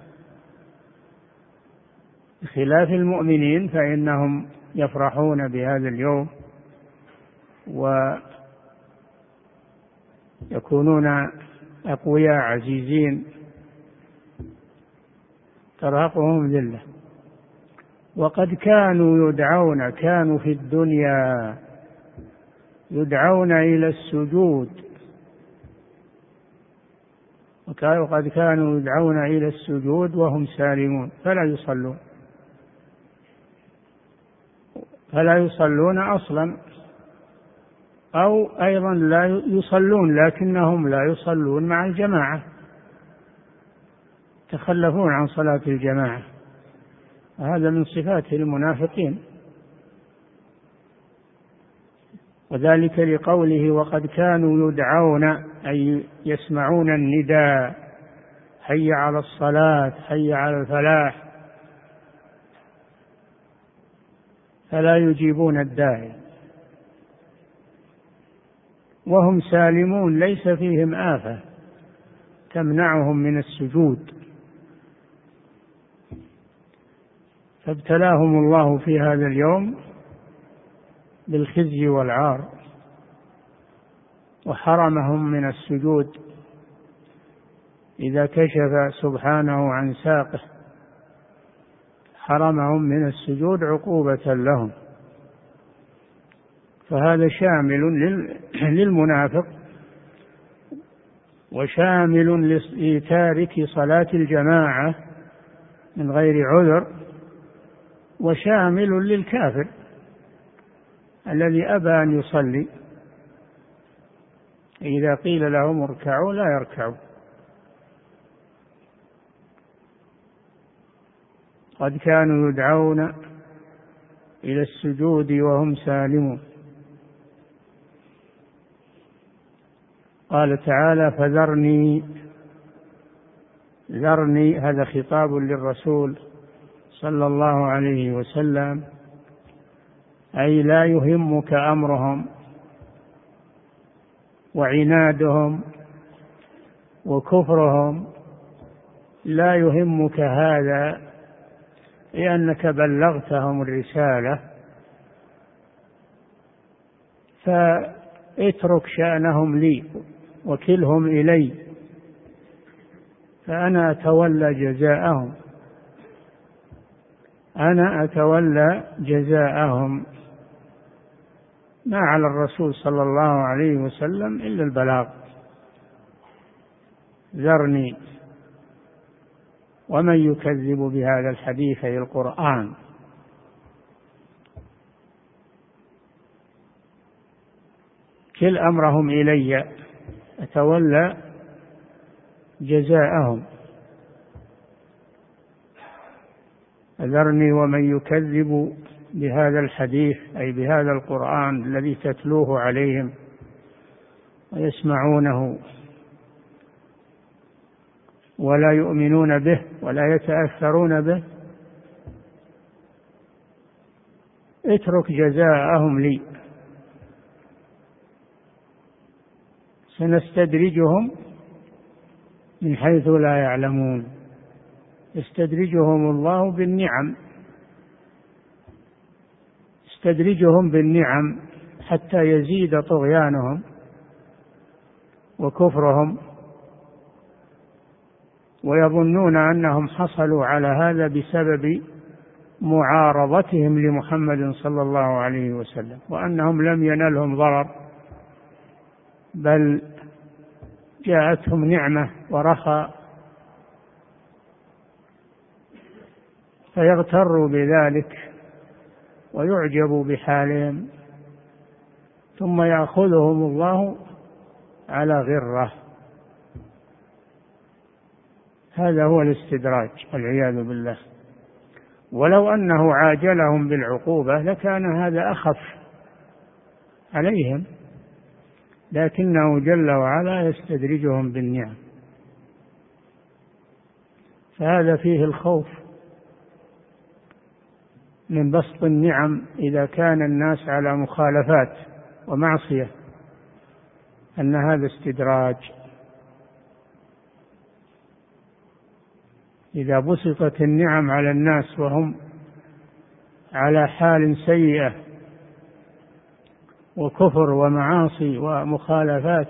بخلاف المؤمنين فإنهم يفرحون بهذا اليوم ويكونون أقوياء عزيزين، ترهقهم ذلة. وقد كانوا يدعون كانوا في الدنيا يدعون إلى السجود، وقد كانوا يدعون إلى السجود وهم سالمون فلا يصلون فلا يصلون أصلا، أو أيضا لا يصلون لكنهم لا يصلون مع الجماعة، تخلفون عن صلاة الجماعة، هذا من صفات المنافقين. وذلك لقوله وقد كانوا يدعون أي يسمعون النداء حي على الصلاة حي على الفلاح فلا يجيبون الداعي وهم سالمون، ليس فيهم آفة تمنعهم من السجود. فابتلاهم الله في هذا اليوم بالخزي والعار وحرمهم من السجود إذا كشف سبحانه عن ساقه حرمهم من السجود عقوبة لهم. فهذا شامل للمنافق وشامل لتارك صلاة الجماعة من غير عذر، وشامل للكافر الذي أبى أن يصلي، إذا قيل لهم اركعوا لا يركعوا. قد كانوا يدعون إلى السجود وهم سالمون. قال تعالى فذرني، ذرني هذا خطاب للرسول صلى الله عليه وسلم، أي لا يهمك أمرهم وعنادهم وكفرهم، لا يهمك هذا لأنك بلغتهم الرسالة، فاترك شأنهم لي وكلهم إلي، فأنا أتولى جزاءهم، أنا أتولى جزاءهم. ما على الرسول صلى الله عليه وسلم إلا البلاغ. ذرني ومن يكذب بهذا الحديث أي القرآن. كل أمرهم إلي، أتولى جزاءهم. ذرني ومن يكذب بهذا الحديث أي بهذا القرآن الذي تتلوه عليهم ويسمعونه ولا يؤمنون به ولا يتأثرون به، اترك جزاءهم لي، سنستدرجهم من حيث لا يعلمون. يستدرجهم الله بالنعم، يستدرجهم بالنعم حتى يزيد طغيانهم وكفرهم، ويظنون أنهم حصلوا على هذا بسبب معارضتهم لمحمد صلى الله عليه وسلم، وأنهم لم ينلهم ضرر، بل جاءتهم نعمة ورخاء، فيغتروا بذلك ويعجبوا بحالهم، ثم يأخذهم الله على غرة. هذا هو الاستدراج والعياذ بالله. ولو أنه عاجلهم بالعقوبة لكان هذا أخف عليهم، لكنه جل وعلا يستدرجهم بالنعم، فهذا فيه الخوف من بسط النعم إذا كان الناس على مخالفات ومعصية، أن هذا استدراج. إذا بسطت النعم على الناس وهم على حال سيئة وكفر ومعاصي ومخالفات،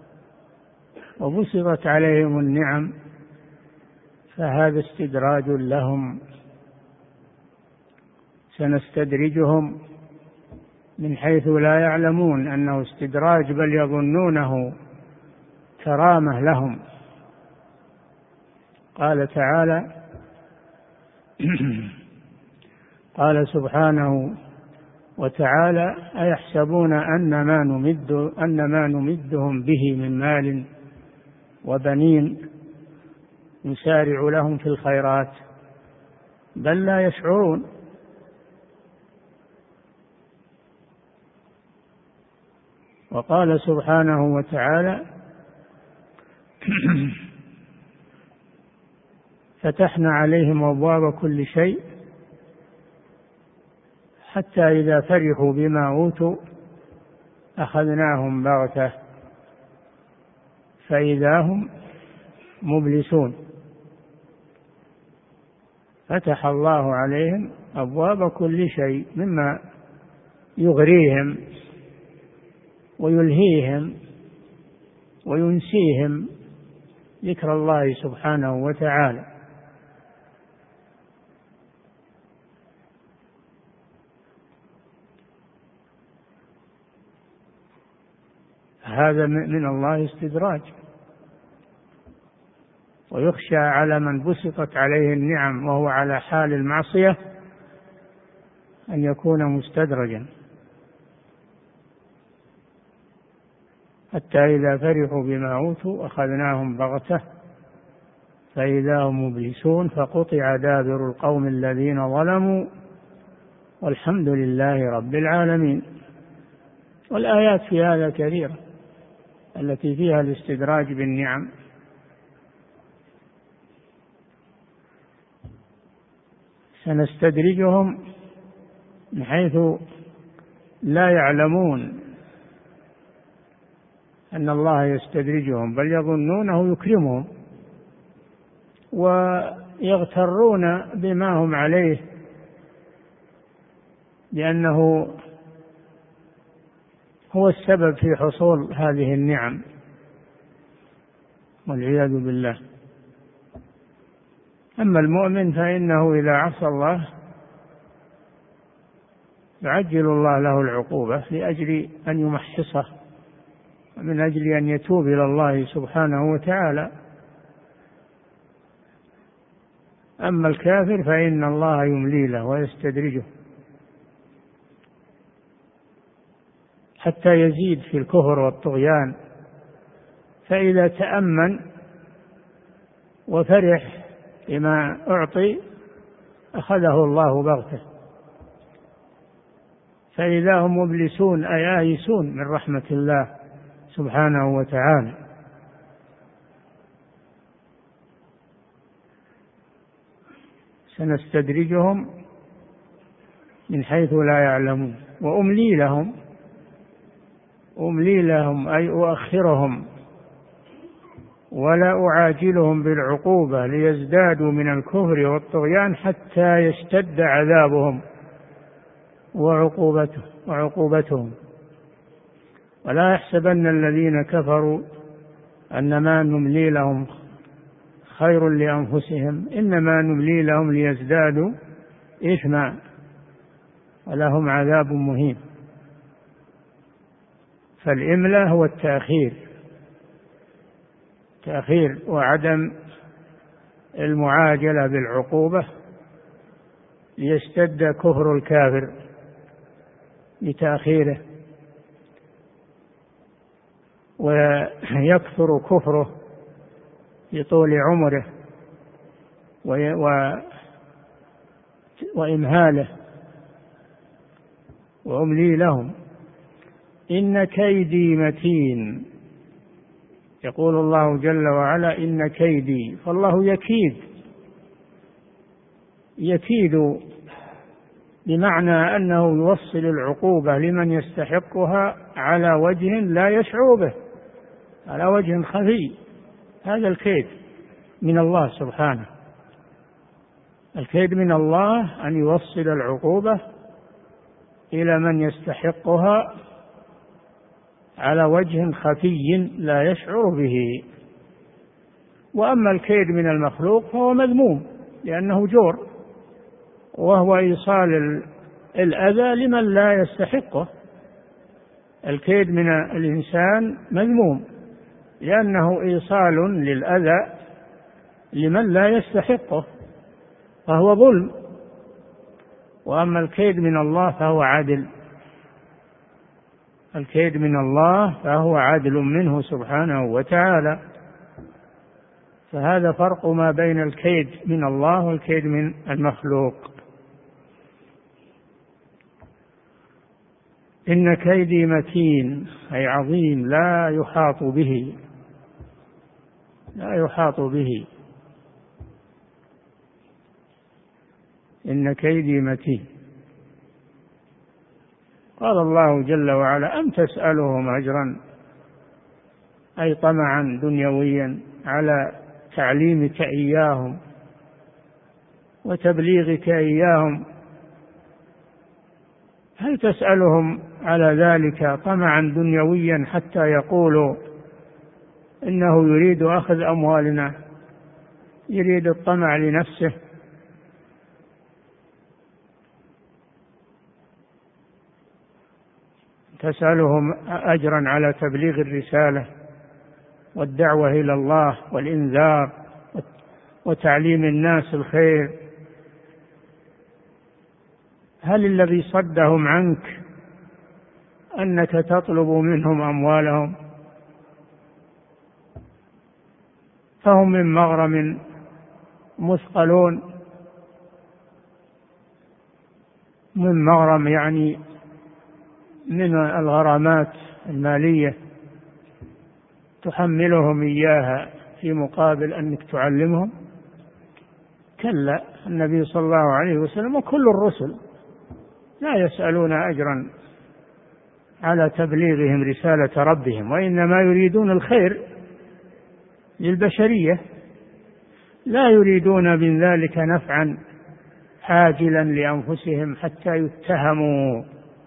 وبسطت عليهم النعم، فهذا استدراج لهم. سنستدرجهم من حيث لا يعلمون، أنه استدراج بل يظنونه كرامة لهم. قال تعالى قال سبحانه وتعالى أيحسبون أن ما نمد أن ما نمدهم به من مال وبنين نسارع لهم في الخيرات بل لا يشعرون. وقال سبحانه وتعالى فتحنا عليهم أبواب كل شيء حتى إذا فرحوا بما أوتوا أخذناهم بغتة فإذا هم مبلسون. فتح الله عليهم أبواب كل شيء مما يغريهم ويلهيهم وينسيهم ذكر الله سبحانه وتعالى. هذا من الله استدراج، ويخشى على من بسطت عليه النعم وهو على حال المعصية أن يكون مستدرجا، حتى إذا فرحوا بما أوتوا أخذناهم بغتة فإذا هم مبلسون فقطع دابر القوم الذين ظلموا والحمد لله رب العالمين. والآيات في هذا كثيرة التي فيها الاستدراج بالنعم. سنستدرجهم من حيث لا يعلمون أن الله يستدرجهم، بل يظنونه يكرمهم ويغترون بما هم عليه، لأنه هو السبب في حصول هذه النعم والعياذ بالله. أما المؤمن فإنه إذا عصى الله يعجل الله له العقوبة لأجل أن يمحصه، من أجل أن يتوب إلى الله سبحانه وتعالى. أما الكافر فإن الله يملي له ويستدرجه حتى يزيد في الكفر والطغيان، فإذا تأمن وفرح بما أعطي أخذه الله بغتة، فإذا هم مبلسون أي آيسون من رحمة الله سبحانه وتعالى. سنستدرجهم من حيث لا يعلمون وأملي لهم، أملي لهم أي أؤخرهم ولا أعاجلهم بالعقوبة ليزدادوا من الكفر والطغيان حتى يشتد عذابهم وعقوبته وعقوبتهم. ولا يحسبن الذين كفروا أنما نملي لهم خير لأنفسهم، إنما نملي لهم ليزدادوا إثما ولهم عذاب مهين. فالإملاء هو التأخير، تأخير وعدم المعاجلة بالعقوبة ليشتد كفر الكافر بتأخيره ويكثر كفره في طول عمره وإمهاله. وأملي لهم إن كيدي متين، يقول الله جل وعلا إن كيدي، فالله يكيد، يكيد بمعنى أنه يوصل العقوبة لمن يستحقها على وجه لا يشعر به، على وجه خفي. هذا الكيد من الله سبحانه، الكيد من الله أن يوصل العقوبة إلى من يستحقها على وجه خفي لا يشعر به. وأما الكيد من المخلوق فهو مذموم لأنه جور، وهو إيصال الأذى لمن لا يستحقه. الكيد من الإنسان مذموم لأنه إيصال للأذى لمن لا يستحقه، فهو ظلم. وأما الكيد من الله فهو عدل، الكيد من الله فهو عدل منه سبحانه وتعالى. فهذا فرق ما بين الكيد من الله والكيد من المخلوق. إن كيدي متين أي عظيم لا يحاط به، لا يحاط به. إن كيدي متين. قال الله جل وعلا أم تسألهم أجرا أي طمعا دنيويا على تعليمك إياهم وتبليغك إياهم، هل تسألهم على ذلك طمعا دنيويا حتى يقولوا إنه يريد أخذ أموالنا، يريد الطمع لنفسه. تسألهم أجرا على تبليغ الرسالة والدعوة إلى الله والإنذار وتعليم الناس الخير. هل الذي صدهم عنك أنك تطلب منهم أموالهم؟ فهم من مغرم مثقلون، من مغرم يعني من الغرامات المالية تحملهم إياها في مقابل أنك تعلمهم. كلا، النبي صلى الله عليه وسلم وكل الرسل لا يسألون أجرا على تبليغهم رسالة ربهم، وإنما يريدون الخير للبشرية، لا يريدون من ذلك نفعا عاجلا لأنفسهم حتى يتهموا،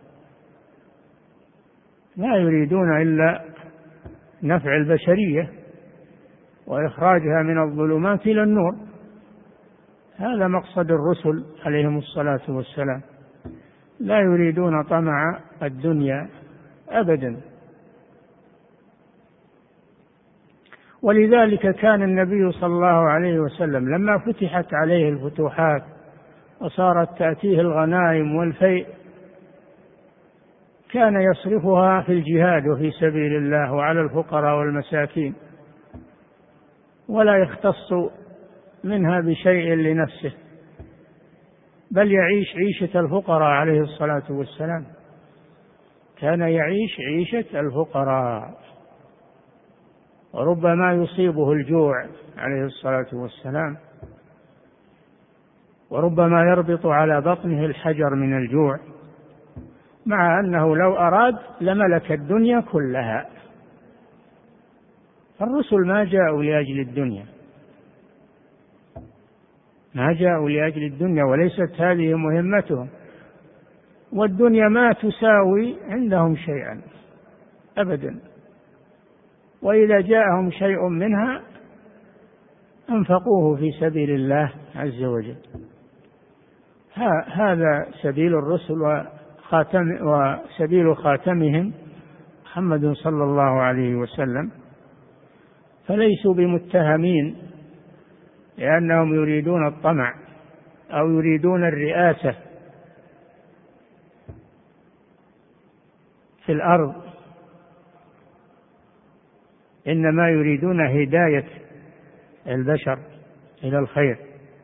لا يريدون إلا نفع البشرية وإخراجها من الظلمات إلى النور. هذا مقصد الرسل عليهم الصلاة والسلام، لا يريدون طمع الدنيا أبدا. ولذلك كان النبي صلى الله عليه وسلم لما فتحت عليه الفتوحات وصارت تأتيه الغنائم والفيء كان يصرفها في الجهاد وفي سبيل الله وعلى الفقراء والمساكين، ولا يختص منها بشيء لنفسه، بل يعيش عيشة الفقراء عليه الصلاة والسلام، كان يعيش عيشة الفقراء، وربما يصيبه الجوع عليه الصلاة والسلام، وربما يربط على بطنه الحجر من الجوع، مع أنه لو أراد لملك الدنيا كلها. الرسل ما جاءوا لأجل الدنيا، ما جاءوا لأجل الدنيا، وليست هذه مهمتهم، والدنيا ما تساوي عندهم شيئا أبدا، وإذا جاءهم شيء منها أنفقوه في سبيل الله عز وجل. هذا سبيل الرسل وخاتم وسبيل خاتمهم محمد صلى الله عليه وسلم، فليسوا بمتهمين لأنهم يريدون الطمع أو يريدون الرئاسة في الأرض، إنما يريدون هداية البشر إلى الخير،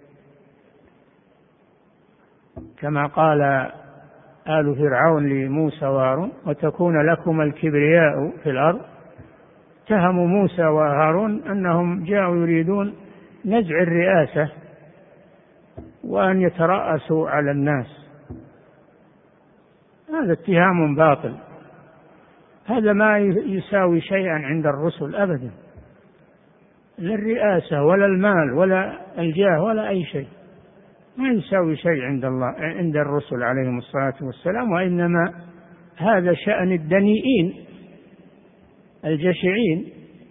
كما قال آل فرعون لموسى وهارون: وتكون لكم الكبرياء في الأرض. اتهموا موسى وهارون أنهم جاءوا يريدون نزع الرئاسة وأن يترأسوا على الناس. هذا اتهام باطل، هذا ما يساوي شيئا عند الرسل أبدا، لا الرئاسة ولا المال ولا الجاه ولا أي شيء، ما يساوي شيء عند الله عند الرسل عليهم الصلاة والسلام، وإنما هذا شأن الدنيئين الجشعين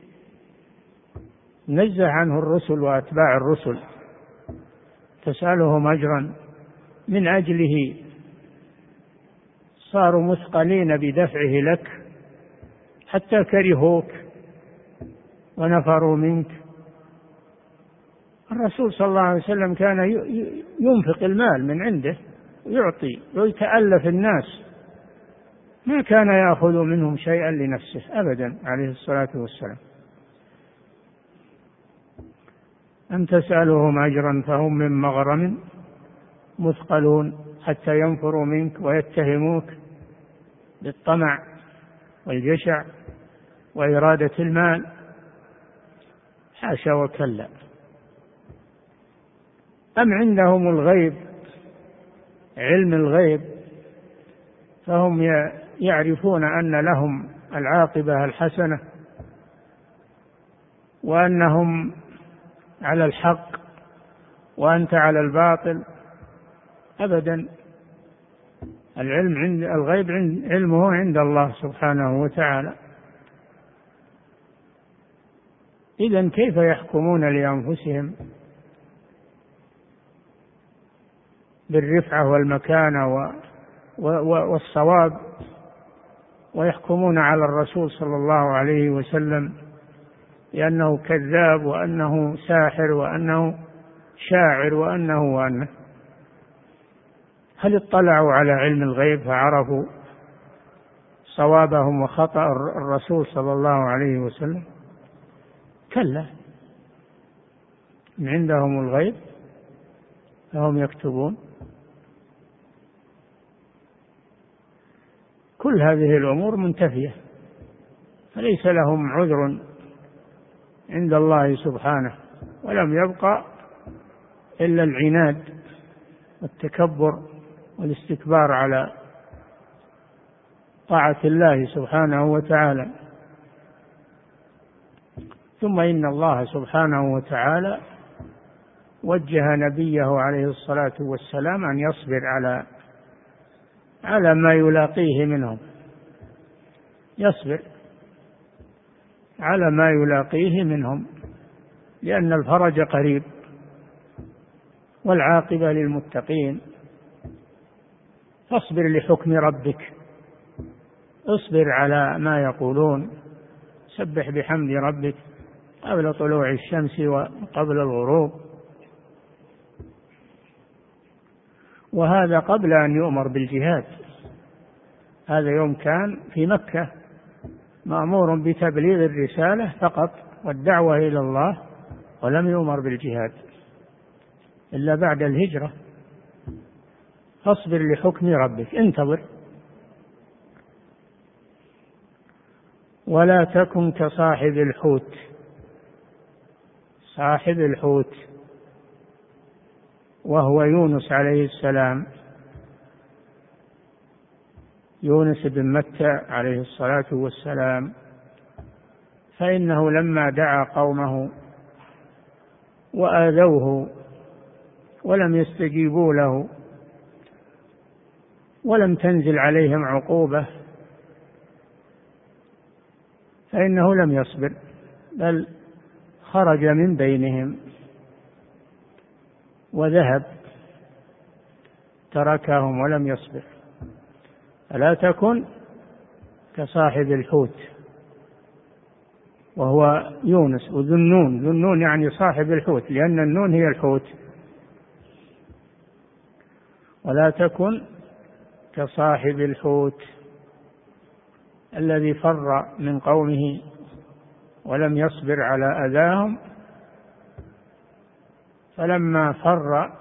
نزه عنه الرسل وأتباع الرسل. تسألهم أجرا من أجله صاروا مثقلين بدفعه لك حتى كرهوك ونفروا منك. الرسول صلى الله عليه وسلم كان ينفق المال من عنده ويعطي ويتألف الناس، ما كان يأخذ منهم شيئا لنفسه أبدا عليه الصلاة والسلام. أم تسألهم أجرا فهم من مغرم مثقلون حتى ينفروا منك ويتهموك بالطمع والجشع وإرادة المال. حاشا وكلا. أم عندهم الغيب، علم الغيب، فهم يعرفون أن لهم العاقبة الحسنة وأنهم على الحق وأنت على الباطل؟ أبدا. العلم عند الغيب عند علمه عند الله سبحانه وتعالى. إذن كيف يحكمون لأنفسهم بالرفعة والمكانة والصواب ويحكمون على الرسول صلى الله عليه وسلم بأنه كذاب وأنه ساحر وأنه شاعر وأنه وأنه؟ هل اطلعوا على علم الغيب فعرفوا صوابهم وخطأ الرسول صلى الله عليه وسلم؟ كلا، من عندهم الغيب فهم يكتبون. كل هذه الأمور منتفية، فليس لهم عذر عند الله سبحانه، ولم يبقى إلا العناد والتكبر والاستكبار على طاعة الله سبحانه وتعالى. ثم إن الله سبحانه وتعالى وجه نبيه عليه الصلاة والسلام أن يصبر على على ما يلاقيه منهم، يصبر على ما يلاقيه منهم، لأن الفرج قريب والعاقبة للمتقين. فاصبر لحكم ربك، اصبر على ما يقولون، سبح بحمد ربك قبل طلوع الشمس وقبل الغروب. وهذا قبل أن يؤمر بالجهاد. هذا يوم كان في مكة مأمور بتبليغ الرسالة فقط والدعوة إلى الله، ولم يؤمر بالجهاد إلا بعد الهجرة. فاصبر لحكم ربك، انتظر، ولا تكن كصاحب الحوت. صاحب الحوت وهو يونس عليه السلام، يونس بن متى عليه الصلاة والسلام، فإنه لما دعا قومه وآذوه ولم يستجيبوا له ولم تنزل عليهم عقوبة، فإنه لم يصبر، بل خرج من بينهم وذهب، تركهم ولم يصبر. فلا تكن كصاحب الحوت وهو يونس، وذو النون، ذو النون يعني صاحب الحوت، لأن النون هي الحوت. ولا تكن كصاحب الحوت الذي فر من قومه ولم يصبر على أذاهم، فلما فر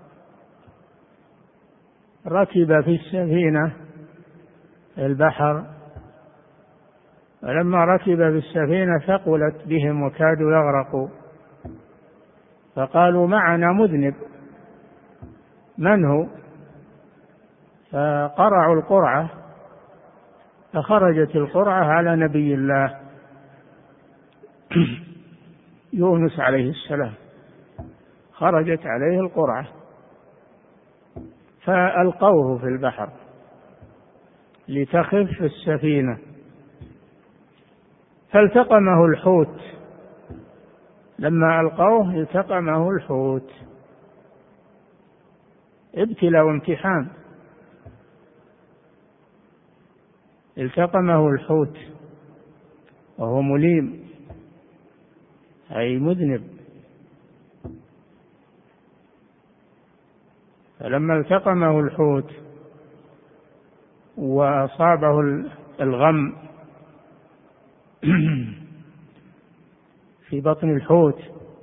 ركب في السفينة في البحر، فلما ركب في السفينة ثقلت بهم وكادوا يغرقوا، فقالوا معنا مذنب، من هو؟ فقرعوا القرعة، فخرجت القرعة على نبي الله يونس عليه السلام، خرجت عليه القرعة فألقوه في البحر لتخف السفينة، فالتقمه الحوت، لما ألقوه التقمه الحوت، ابتلاء وامتحان، التقمه الحوت وهو مليم أي مذنب. فلما التقمه الحوت وأصابه الغم في بطن الحوت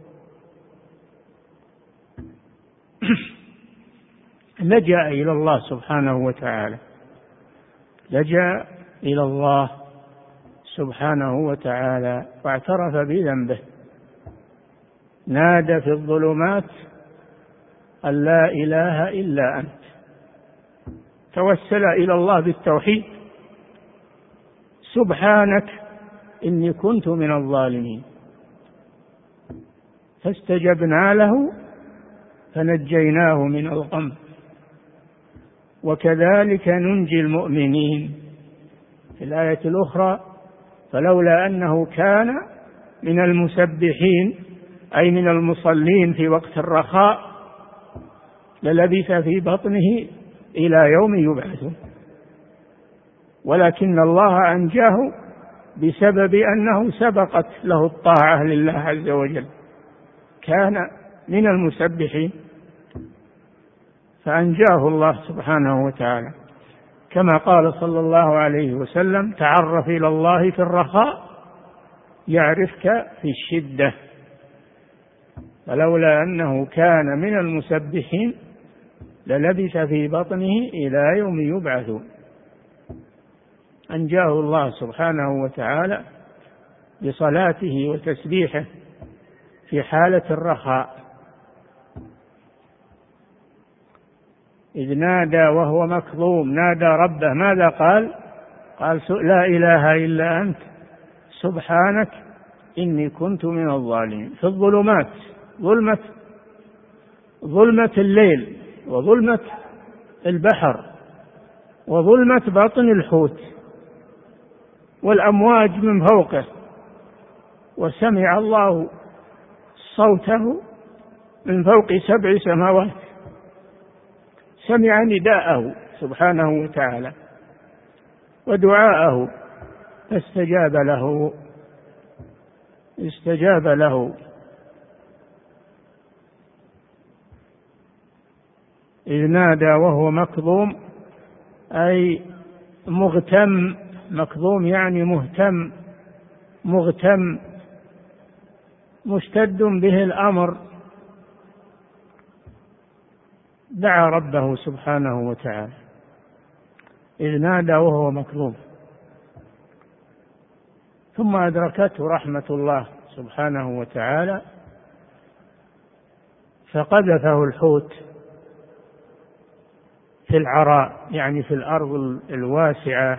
لجأ إلى الله سبحانه وتعالى، لجأ إلى الله سبحانه وتعالى واعترف بذنبه، نادى في الظلمات أن لا إله إلا أنت، توسل إلى الله بالتوحيد، سبحانك إني كنت من الظالمين، فاستجبنا له فنجيناه من الغم وكذلك ننجي المؤمنين. في الآية الأخرى فلولا أنه كان من المسبحين أي من المصلين في وقت الرخاء للبث في بطنه إلى يوم يبعثون، ولكن الله أنجاه بسبب أنه سبقت له الطاعة لله عز وجل، كان من المسبحين فأنجاه الله سبحانه وتعالى، كما قال صلى الله عليه وسلم: تعرف إلى الله في الرخاء يعرفك في الشدة. فلولا أنه كان من المسبحين للبث في بطنه إلى يوم يبعثون. أنجاه الله سبحانه وتعالى بصلاته وتسبيحه في حالة الرخاء، إذ نادى وهو مكظوم، نادى ربه، ماذا قال؟ قال: لا إله إلا أنت سبحانك إني كنت من الظالمين. في الظلمات، ظلمة ظلمة الليل، وظلمة البحر، وظلمة بطن الحوت، والأمواج من فوقه، وسمع الله صوته من فوق سبع سماوات، سمع نداءه سبحانه وتعالى ودعاءه فاستجاب له استجاب له إذ نادى وهو مكظوم أي مغتم، مكظوم يعني مهتم، مغتم، مشتد به الأمر، دعا ربه سبحانه وتعالى إذ نادى وهو مكظوم. ثم أدركته رحمة الله سبحانه وتعالى فقذفه الحوت في العراء، يعني في الأرض الواسعة،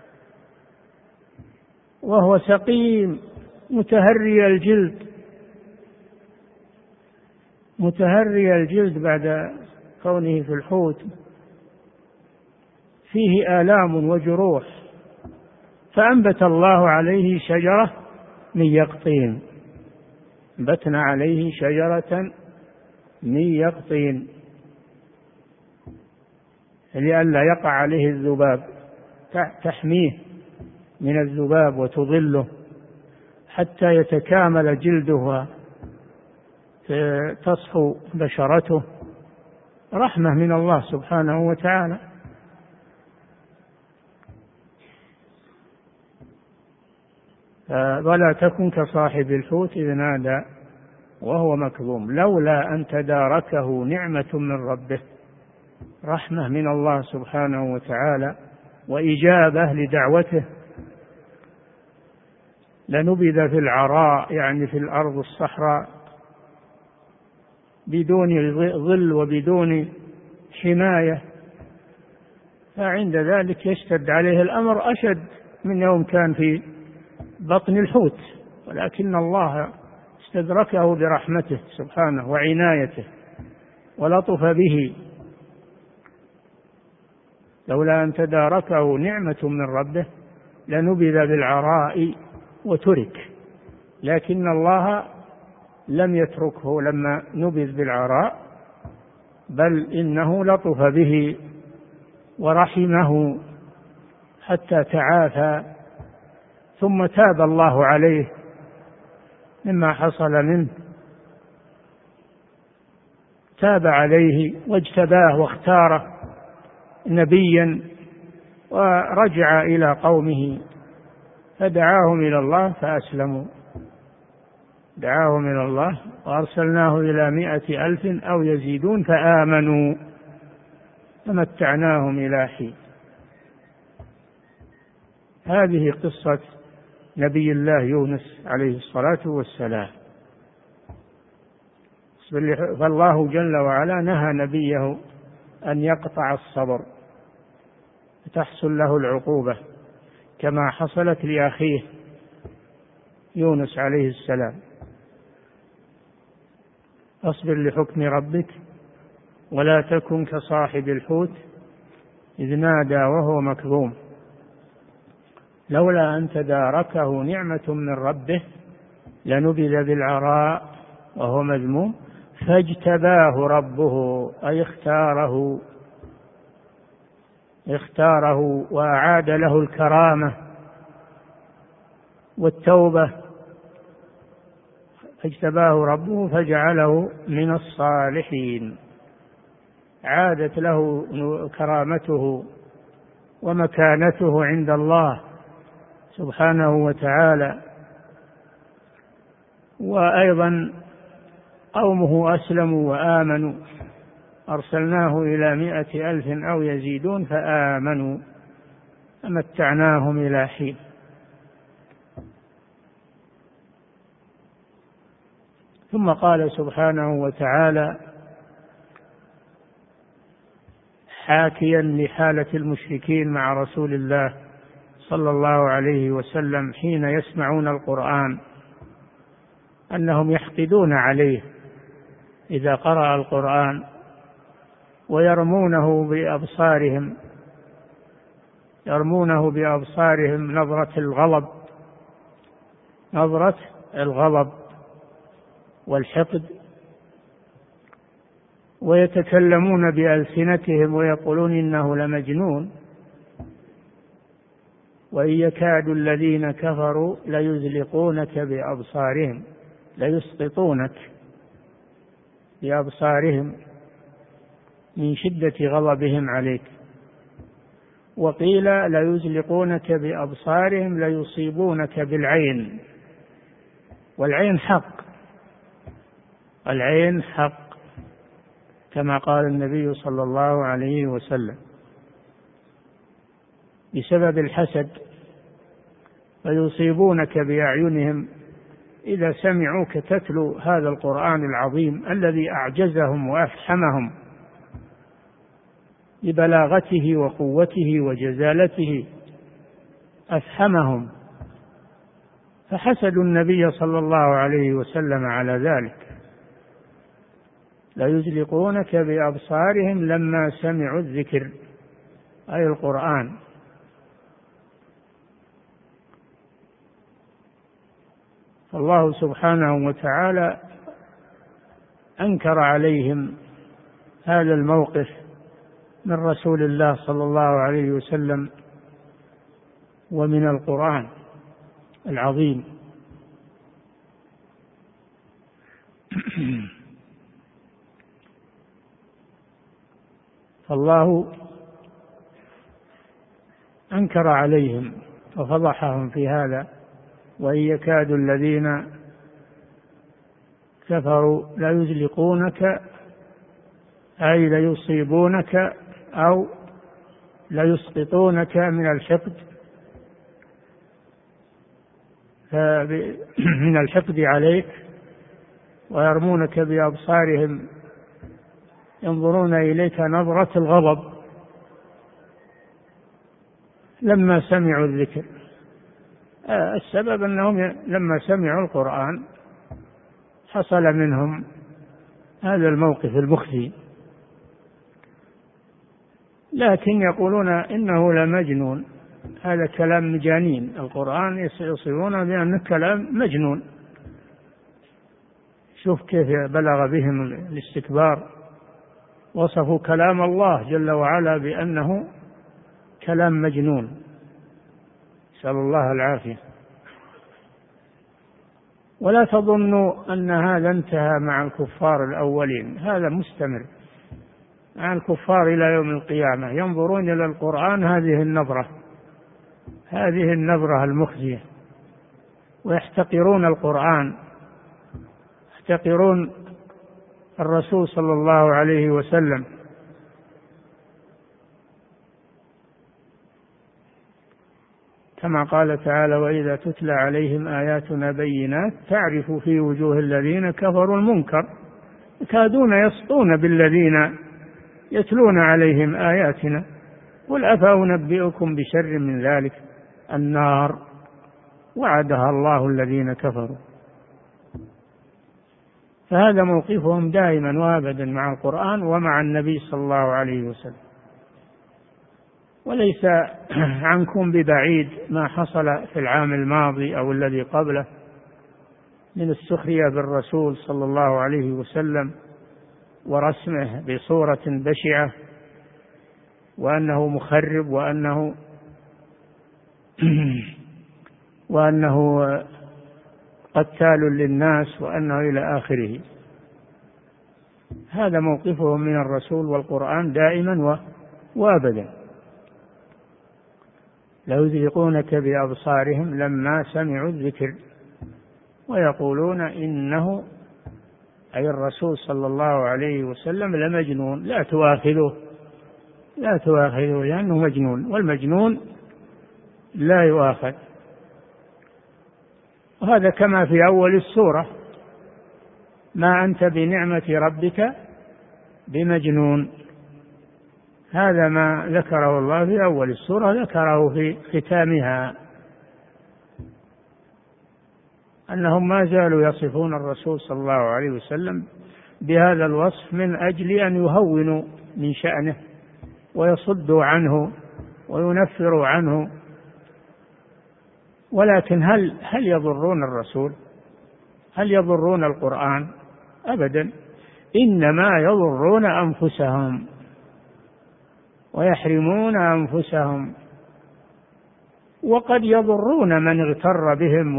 وهو سقيم متهري الجلد، متهري الجلد بعد كونه في الحوت، فيه آلام وجروح، فأنبت الله عليه شجرة من يقطين، أنبتنا عليه شجرة من يقطين لئلا يقع عليه الذباب، تحميه من الذباب وتظله حتى يتكامل جلده وتصفو بشرته، رحمة من الله سبحانه وتعالى. ولا تكن كصاحب الحوت إذ نادى وهو مكظوم لولا أن تداركه نعمة من ربه، رحمة من الله سبحانه وتعالى وإجابة لدعوته، لنبذ في العراء يعني في الأرض الصحراء بدون ظل وبدون حماية، فعند ذلك يشتد عليه الأمر أشد من يوم كان في بطن الحوت، ولكن الله استدركه برحمته سبحانه وعنايته ولطف به، لولا أن تداركه نعمة من ربه لنبذ بالعراء وترك، لكن الله لم يتركه لما نبذ بالعراء، بل إنه لطف به ورحمه حتى تعافى، ثم تاب الله عليه مما حصل منه، تاب عليه واجتباه واختاره نبيا، ورجع إلى قومه فدعاهم إلى الله فأسلموا، دعاهم إلى الله وأرسلناه إلى مائة ألف أو يزيدون فآمنوا فمتعناهم إلى حين. هذه قصة نبي الله يونس عليه الصلاة والسلام. فالله جل وعلا نهى نبيه أن يقطع الصبر فتحصل له العقوبة كما حصلت لأخيه يونس عليه السلام. أصبر لحكم ربك ولا تكن كصاحب الحوت إذ نادى وهو مكظوم لولا أن تداركه نعمة من ربه لنبذ بالعراء وهو مذموم فاجتباه ربه أي اختاره اختاره وأعاد له الكرامة والتوبة. اجتباه ربه فجعله من الصالحين، عادت له كرامته ومكانته عند الله سبحانه وتعالى. وأيضا قومه أسلموا وآمنوا، أرسلناه إلى مائة ألف أو يزيدون فآمنوا فمتعناهم إلى حين. ثم قال سبحانه وتعالى حاكيا لحالة المشركين مع رسول الله صلى الله عليه وسلم حين يسمعون القرآن أنهم يحقدون عليه إذا قرأ القرآن ويرمونه بأبصارهم يرمونه بأبصارهم نظرة الغضب نظرة الغضب والحقد، ويتكلمون بألسنتهم ويقولون إنه لمجنون، وإن يكاد الذين كفروا ليزلقونك بأبصارهم ليسقطونك بأبصارهم من شدة غضبهم عليك. وقيل ليزلقونك بأبصارهم ليصيبونك بالعين، والعين حق، العين حق كما قال النبي صلى الله عليه وسلم بسبب الحسد، فيصيبونك بأعينهم إذا سمعوك تتلو هذا القرآن العظيم الذي أعجزهم وأفحمهم ببلاغته وقوته وجزالته، أفحمهم، فحسدوا النبي صلى الله عليه وسلم على ذلك. ليزلقونك بأبصارهم لما سمعوا الذكر أي القرآن. الله سبحانه وتعالى أنكر عليهم هذا الموقف من رسول الله صلى الله عليه وسلم ومن القرآن العظيم. فالله أنكر عليهم وفضحهم في هذا، وإن يكاد الذين كفروا ليزلقونك أي ليصيبونك أو ليسقطونك من الحقد من الحقد عليك، ويرمونك بأبصارهم ينظرون إليك نظرة الغضب لما سمعوا الذكر. السبب أنهم لما سمعوا القرآن حصل منهم هذا الموقف المخزي، لكن يقولون إنه لمجنون، هذا كلام مجانين، القرآن يصفون بأنه كلام مجنون. شوف كيف بلغ بهم الاستكبار، وصفوا كلام الله جل وعلا بأنه كلام مجنون، نسأل الله العافية. ولا تظنوا أن هذا انتهى مع الكفار الأولين، هذا مستمر مع الكفار إلى يوم القيامة، ينظرون إلى القرآن هذه النظرة هذه النظرة المخزية، ويحتقرون القرآن، يحتقرون الرسول صلى الله عليه وسلم. كما قال تعالى: وإذا تتلى عليهم آياتنا بينات تعرف في وجوه الذين كفروا المنكر يكادون يسطون بالذين يتلون عليهم آياتنا قل أفأنبئكم بشر من ذلك النار وعدها الله الذين كفروا. فهذا موقفهم دائما وابدا مع القرآن ومع النبي صلى الله عليه وسلم. وليس عنكم ببعيد ما حصل في العام الماضي أو الذي قبله من السخرية بالرسول صلى الله عليه وسلم ورسمه بصورة بشعة، وأنه مخرب، وأنه وأنه قتال للناس، وأنه إلى آخره. هذا موقفهم من الرسول والقرآن دائما وأبدا. ليذيقونك بأبصارهم لما سمعوا الذكر ويقولون إنه أي الرسول صلى الله عليه وسلم لمجنون، لا تؤاخذه لا تؤاخذه لأنه مجنون، والمجنون لا يؤاخذ. وهذا كما في أول السورة: ما أنت بنعمة ربك بمجنون. هذا ما ذكره الله في أول السورة ذكره في ختامها، أنهم ما زالوا يصفون الرسول صلى الله عليه وسلم بهذا الوصف من أجل أن يهونوا من شأنه ويصدوا عنه وينفروا عنه. ولكن هل هل يضرون الرسول؟ هل يضرون القرآن؟ أبدا، إنما يضرون أنفسهم ويحرمون أنفسهم، وقد يضرون من اغتر بهم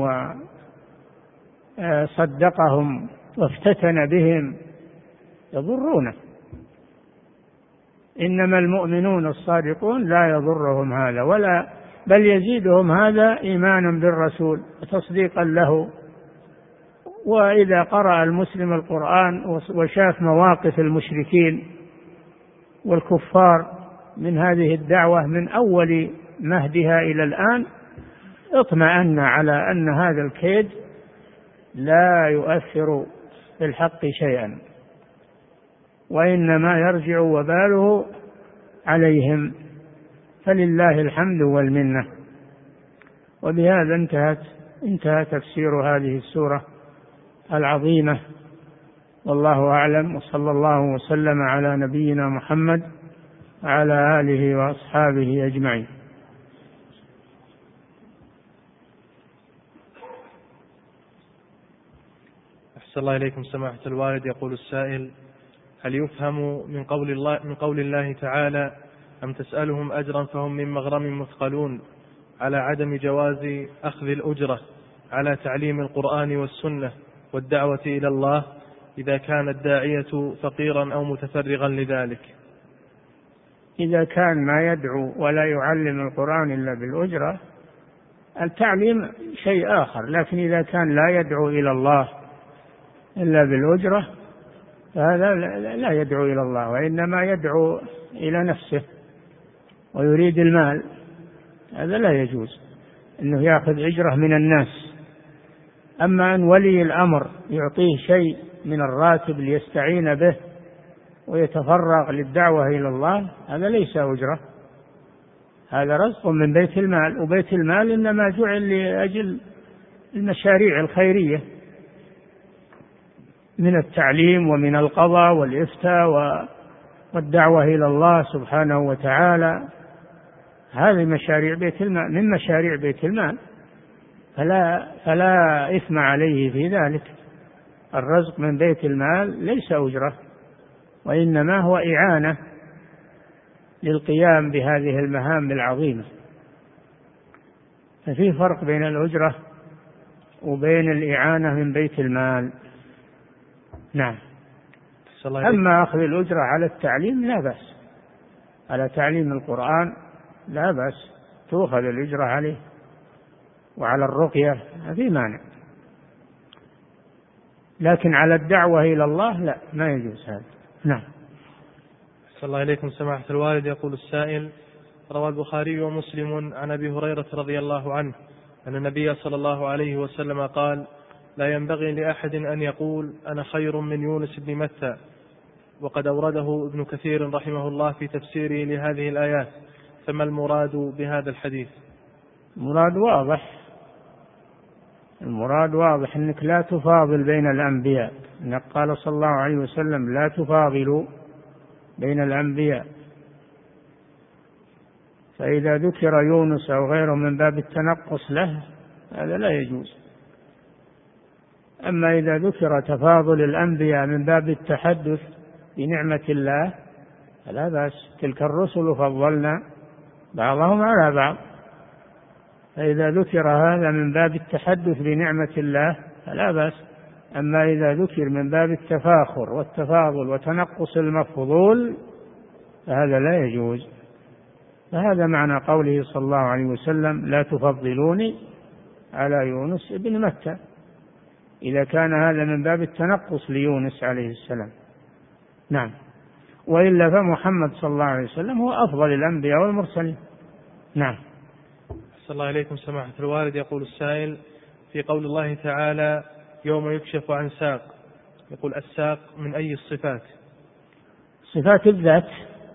وصدقهم وافتتن بهم، يضرونه. إنما المؤمنون الصادقون لا يضرهم هذا، ولا بل يزيدهم هذا إيمانا بالرسول وتصديقا له. وإذا قرأ المسلم القرآن وشاف مواقف المشركين والكفار من هذه الدعوة من أول مهدها إلى الآن، اطمأن على أن هذا الكيد لا يؤثر في الحق شيئا، وإنما يرجع وباله عليهم. فلله الحمد والمنة. وبهذا انتهت انتهى تفسير هذه السورة العظيمة، والله أعلم، وصلى الله وسلم على نبينا محمد وعلى آله وأصحابه أجمعين. أحسن الله إليكم سماحة الوالد. يقول السائل: هل يفهم من قول الله من قول الله تعالى: أم تسألهم أجرا فهم من مغرم مثقلون، على عدم جواز أخذ الأجرة على تعليم القرآن والسنة والدعوة إلى الله إذا كان الداعية فقيرا أو متفرغا لذلك؟ إذا كان ما يدعو ولا يعلم القرآن إلا بالأجرة، التعليم شيء آخر، لكن إذا كان لا يدعو إلى الله إلا بالأجرة فهذا لا يدعو إلى الله، وإنما يدعو إلى نفسه ويريد المال. هذا لا يجوز أنه يأخذ أجرة من الناس. أما أن ولي الأمر يعطيه شيء من الراتب ليستعين به ويتفرغ للدعوة إلى الله، هذا ليس أجرة، هذا رزق من بيت المال، وبيت المال إنما جعل لأجل المشاريع الخيرية من التعليم ومن القضاء والإفتاء والدعوة إلى الله سبحانه وتعالى. هذه مشاريع بيت المال، من مشاريع بيت المال، فلا, فلا إثم عليه في ذلك. الرزق من بيت المال ليس أجرة، وإنما هو إعانة للقيام بهذه المهام العظيمة. ففي فرق بين الأجرة وبين الإعانة من بيت المال. نعم. أما أخذ الأجرة على التعليم لا بأس، على تعليم القرآن لا بأس، تؤخذ الأجرة عليه، وعلى الرقية ما في مانع، لكن على الدعوة إلى الله لا، ما يجوز هذا. نعم. صلى الله عليكم سماحة الوالد. يقول السائل: روى البخاري ومسلم عن أبي هريرة رضي الله عنه أن النبي صلى الله عليه وسلم قال: لا ينبغي لأحد أن يقول أنا خير من يونس بن متى. وقد أورده ابن كثير رحمه الله في تفسيره لهذه الآيات، فما المراد بهذا الحديث؟ المراد واضح، المراد واضح أنك لا تفاضل بين الأنبياء، إنك قال صلى الله عليه وسلم: لا تفاضلوا بين الأنبياء. فإذا ذكر يونس أو غيره من باب التنقص له هذا لا يجوز. أما إذا ذكر تفاضل الأنبياء من باب التحدث بنعمة الله فلا بأس، تلك الرسل فضلنا بعضهم على بعض. فإذا ذكر هذا من باب التحدث بنعمة الله فلا بأس. أما إذا ذكر من باب التفاخر والتفاضل وتنقص المفضول فهذا لا يجوز. فهذا معنى قوله صلى الله عليه وسلم لا تفضلوني على يونس ابن متى، إذا كان هذا من باب التنقص ليونس عليه السلام. نعم. وإلا فمحمد صلى الله عليه وسلم هو أفضل الأنبياء والمرسلين. نعم. صلى الله عليكم سماحة الوالد. يقول السائل في قول الله تعالى يوم يكشف عن ساق، يقول الساق من أي الصفات؟ صفات الذات،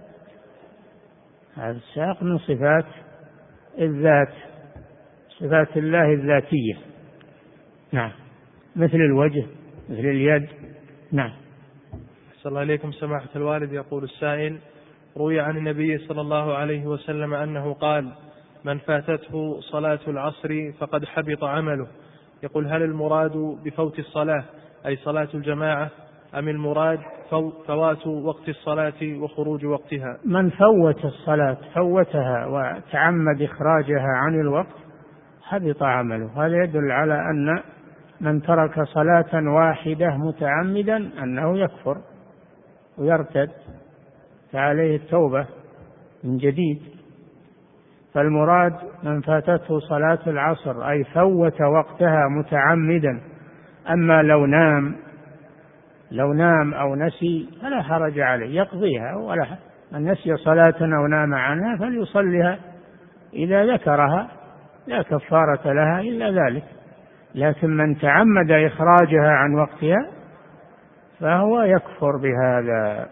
هذا الساق من صفات الذات، صفات الله الذاتية. نعم، مثل الوجه مثل اليد. نعم. صلى الله عليكم سماحة الوالد. يقول السائل روي عن النبي صلى الله عليه وسلم أنه قال من فاتته صلاة العصر فقد حبط عمله. يقول هل المراد بفوت الصلاة أي صلاة الجماعة أم المراد فوات وقت الصلاة وخروج وقتها؟ من فوت الصلاة فوتها وتعمد إخراجها عن الوقت حبط عمله. هذا يدل على أن من ترك صلاة واحدة متعمدا أنه يكفر ويرتد، فعليه التوبة من جديد. فالمراد من فاتته صلاة العصر أي فوت وقتها متعمدا. أما لو نام لو نام أو نسي فلا حرج عليه، يقضيها. ولا من نسي صلاة أو نام عنها فليصلها إذا ذكرها، لا كفارة لها إلا ذلك. لكن من تعمد إخراجها عن وقتها فهو يكفر بهذا،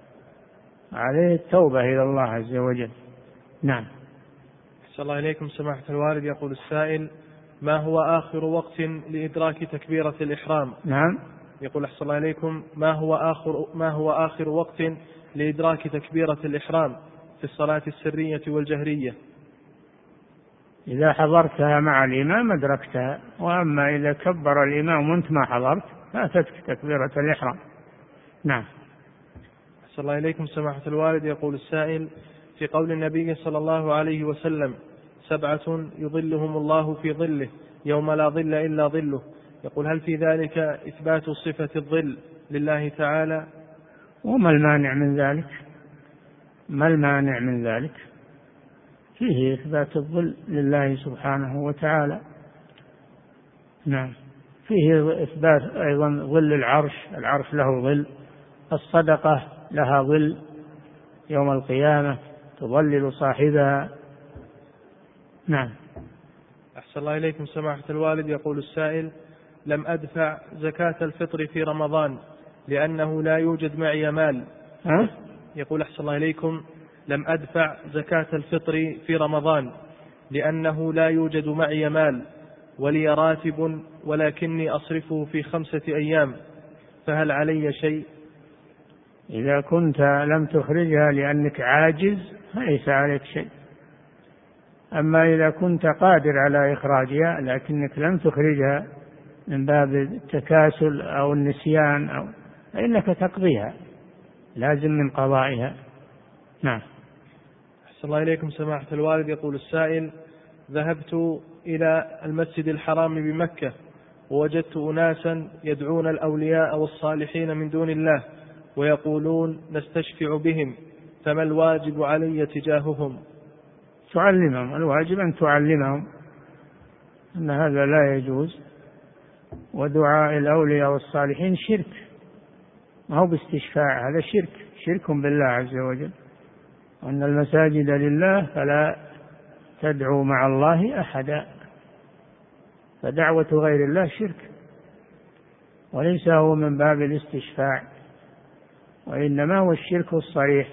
عليه التوبة إلى الله عز وجل. نعم. صلى الله عليكم سماحة الوالد. يقول السائل ما هو آخر وقت لإدراك تكبيرة الإحرام؟ نعم. يقول أحسن الله عليكم ما هو آخر ما هو آخر وقت لإدراك تكبيرة الإحرام في الصلاة السرية والجهرية؟ إذا حضرتها مع الإمام أدركتها، وأما إذا كبر الإمام وأنت ما حضرت فاتتك تكبيرة الإحرام. نعم. أحسن الله عليكم سماحة الوالد. يقول السائل في قول النبي صلى الله عليه وسلم سبعة يظلهم الله في ظله يوم لا ظل إلا ظله، يقول هل في ذلك إثبات صفة الظل لله تعالى؟ وما المانع من ذلك؟ ما المانع من ذلك؟ فيه إثبات الظل لله سبحانه وتعالى. نعم. فيه إثبات أيضا ظل العرش، العرش له ظل، الصدقة لها ظل يوم القيامة تظلل صاحبها. نعم. أحسن الله إليكم سماحة الوالد. يقول السائل لم أدفع زكاة الفطر في رمضان لأنه لا يوجد معي مال. ها؟ يقول أحسن الله إليكم لم أدفع زكاة الفطر في رمضان لأنه لا يوجد معي مال ولي راتب ولكني أصرفه في خمسة أيام، فهل علي شيء؟ إذا كنت لم تخرجها لأنك عاجز فليس عليك شيء. أما إذا كنت قادر على إخراجها لكنك لم تخرجها من باب التكاسل أو النسيان أو فإنك تقضيها، لازم من قضائها. نعم. أحسن الله إليكم سماحة الوالد. يقول السائل ذهبت إلى المسجد الحرام بمكة ووجدت أناسا يدعون الأولياء والصالحين من دون الله ويقولون نستشفع بهم، فما الواجب علي تجاههم؟ تعلمهم، الواجب أن تعلمهم أن هذا لا يجوز، ودعاء الأولياء والصالحين شرك، ما هو باستشفاع، هذا شرك، شرك بالله عز وجل. وأن المساجد لله فلا تدعوا مع الله أحدا، فدعوة غير الله شرك وليس هو من باب الاستشفاع، وإنما هو الشرك الصريح.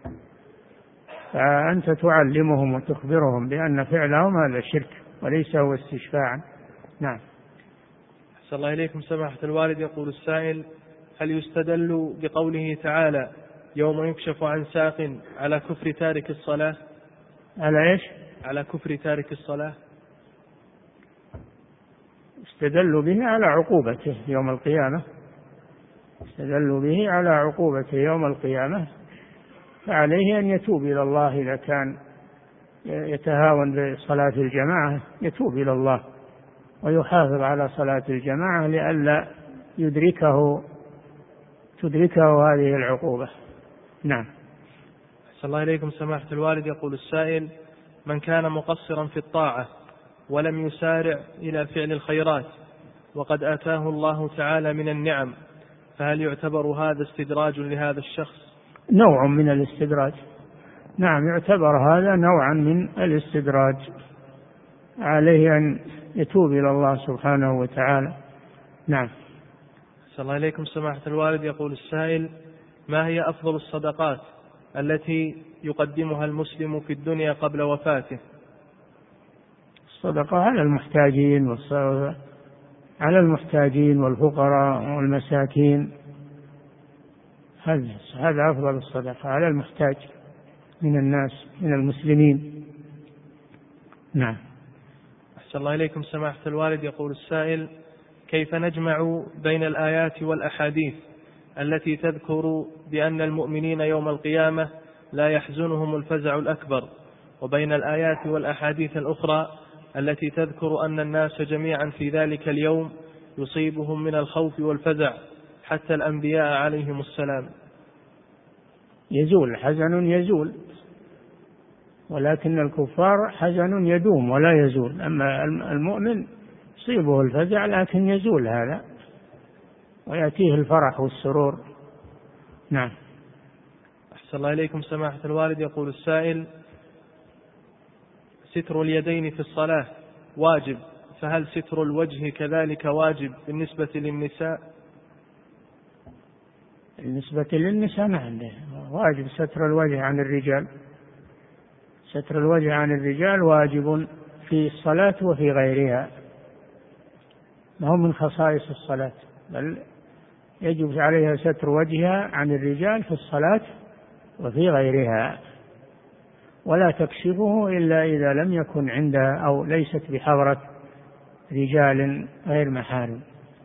فأنت تعلمهم وتخبرهم بأن فعلهم هذا شرك وليس هو استشفاعا. نعم. أحسن الله إليكم سماحة الوالد. يقول السائل هل يستدل بقوله تعالى يوم يكشف عن ساق على كفر تارك الصلاة؟ على إيش؟ على كفر تارك الصلاة. استدلوا به على عقوبته يوم القيامة استدلوا به على عقوبته يوم القيامة فعليه أن يتوب إلى الله. إذا كان يتهاون بصلاة الجماعة يتوب إلى الله ويحافظ على صلاة الجماعة لئلا يدركه تدركه هذه العقوبة. نعم. أحسن الله إليكم سماحة الوالد. يقول السائل: من كان مقصرا في الطاعة ولم يسارع إلى فعل الخيرات وقد آتاه الله تعالى من النعم، فهل يعتبر هذا استدراج لهذا الشخص؟ نوع من الاستدراج. نعم، يعتبر هذا نوعا من الاستدراج، عليه أن يتوب إلى الله سبحانه وتعالى. نعم. أحسن الله إليكم سماحة الوالد. يقول السائل: ما هي أفضل الصدقات التي يقدمها المسلم في الدنيا قبل وفاته؟ الصدقة على المحتاجين على المحتاجين والفقراء والمساكين، هذا أفضل الصدقة، على المحتاج من الناس من المسلمين. نعم. أحسن الله إليكم سماحة الوالد. يقول السائل: كيف نجمع بين الآيات والأحاديث التي تذكر بأن المؤمنين يوم القيامة لا يحزنهم الفزع الأكبر، وبين الآيات والأحاديث الأخرى التي تذكر أن الناس جميعا في ذلك اليوم يصيبهم من الخوف والفزع حتى الأنبياء عليهم السلام؟ يزول، حزن يزول، ولكن الكفار حزن يدوم ولا يزول. أما المؤمن يصيبه الفزع لكن يزول هذا ويأتيه الفرح والسرور. نعم. أحسن الله إليكم سماحة الوالد. يقول السائل: ستر اليدين في الصلاة واجب، فهل ستر الوجه كذلك واجب بالنسبة للنساء؟ بالنسبة للنساء نعم، واجب ستر الوجه عن الرجال. ستر الوجه عن الرجال واجب في الصلاة وفي غيرها، ما هو من خصائص الصلاة، بل يجب عليها ستر وجهها عن الرجال في الصلاة وفي غيرها، ولا تكشفه إلا إذا لم يكن عندها أو ليست بحضرة رجال غير محارم.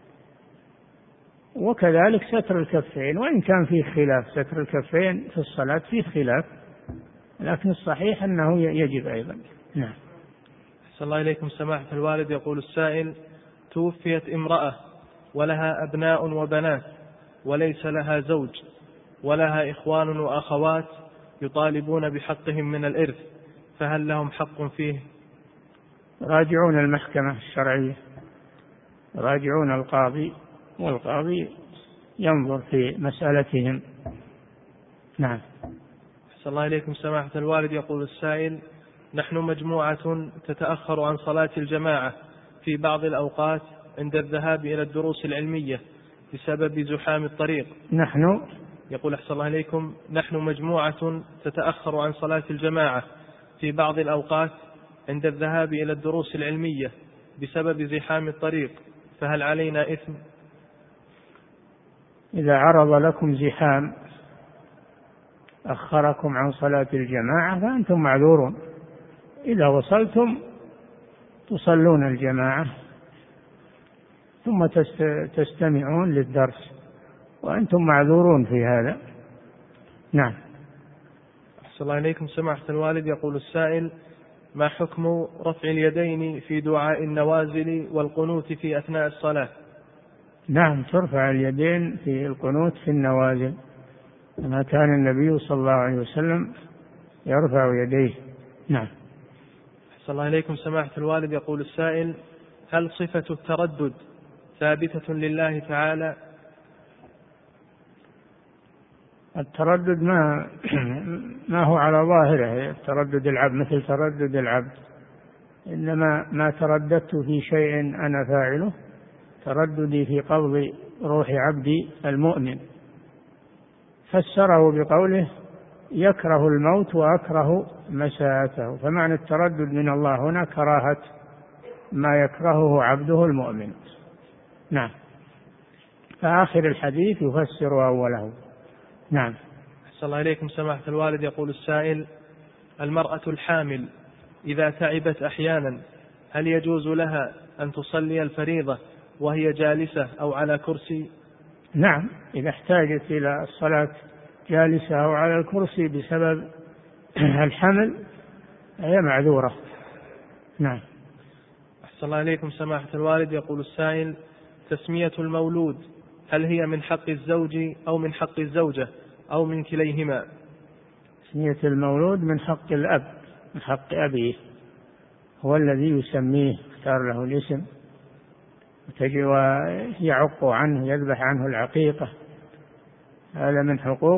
وكذلك ستر الكفين، وإن كان فيه خلاف، ستر الكفين في الصلاة فيه خلاف، لكن الصحيح أنه يجب أيضا. نعم. أحسن الله إليكم سماحة الوالد. يقول السائل: توفيت امرأة ولها أبناء وبنات وليس لها زوج ولها إخوان وأخوات يطالبون بحقهم من الإرث، فهل لهم حق فيه؟ راجعون المحكمة الشرعية، راجعون القاضي، والقاضي ينظر في مسألتهم. نعم. أحسن الله إليكم سماحة الوالد. يقول السائل: نحن مجموعة تتأخر عن صلاة الجماعة في بعض الأوقات عند الذهاب إلى الدروس العلمية بسبب زحام الطريق. نحن يقول أحسن الله إليكم: نحن مجموعة تتأخر عن صلاة الجماعة في بعض الأوقات عند الذهاب إلى الدروس العلمية بسبب زحام الطريق، فهل علينا إثم؟ إذا عرض لكم زحام أخركم عن صلاة الجماعة فأنتم معذورون، إذا وصلتم تصلون الجماعة ثم تستمعون للدرس وأنتم معذورون في هذا. نعم. أحسن الله إليكم سماحة الوالد. يقول السائل: ما حكم رفع اليدين في دعاء النوازل والقنوت في أثناء الصلاة؟ نعم، ترفع اليدين في القنوت في النوازل، كما كان النبي صلى الله عليه وسلم يرفع يديه. نعم. أحسن الله إليكم سماحة الوالد. يقول السائل: هل صفة التردد ثابتة لله تعالى؟ التردد ما ما هو على ظاهره تردد العبد مثل تردد العبد، إنما ما ترددت في شيء أنا فاعله ترددي في قبض روح عبدي المؤمن. فسره بقوله: يكره الموت وأكره مساءته، فمعنى التردد من الله هنا كراهة ما يكرهه عبده المؤمن. نعم. فآخر الحديث يفسر أوله. نعم. أحسن الله إليكم سماحة الوالد. يقول السائل: المرأة الحامل إذا تعبت أحيانا هل يجوز لها أن تصلي الفريضة وهي جالسة أو على كرسي؟ نعم، إذا احتاجت إلى الصلاة جالسة أو على الكرسي بسبب الحمل هي معذورة. نعم. أحسن الله إليكم سماحة الوالد. يقول السائل: تسمية المولود هل هي من حق الزوج أو من حق الزوجة أو من كليهما؟ تسمية المولود من حق الأب، من حق أبيه، هو الذي يسميه، اختار له الاسم ويعق عنه، يذبح عنه العقيقة. هذا من حقوق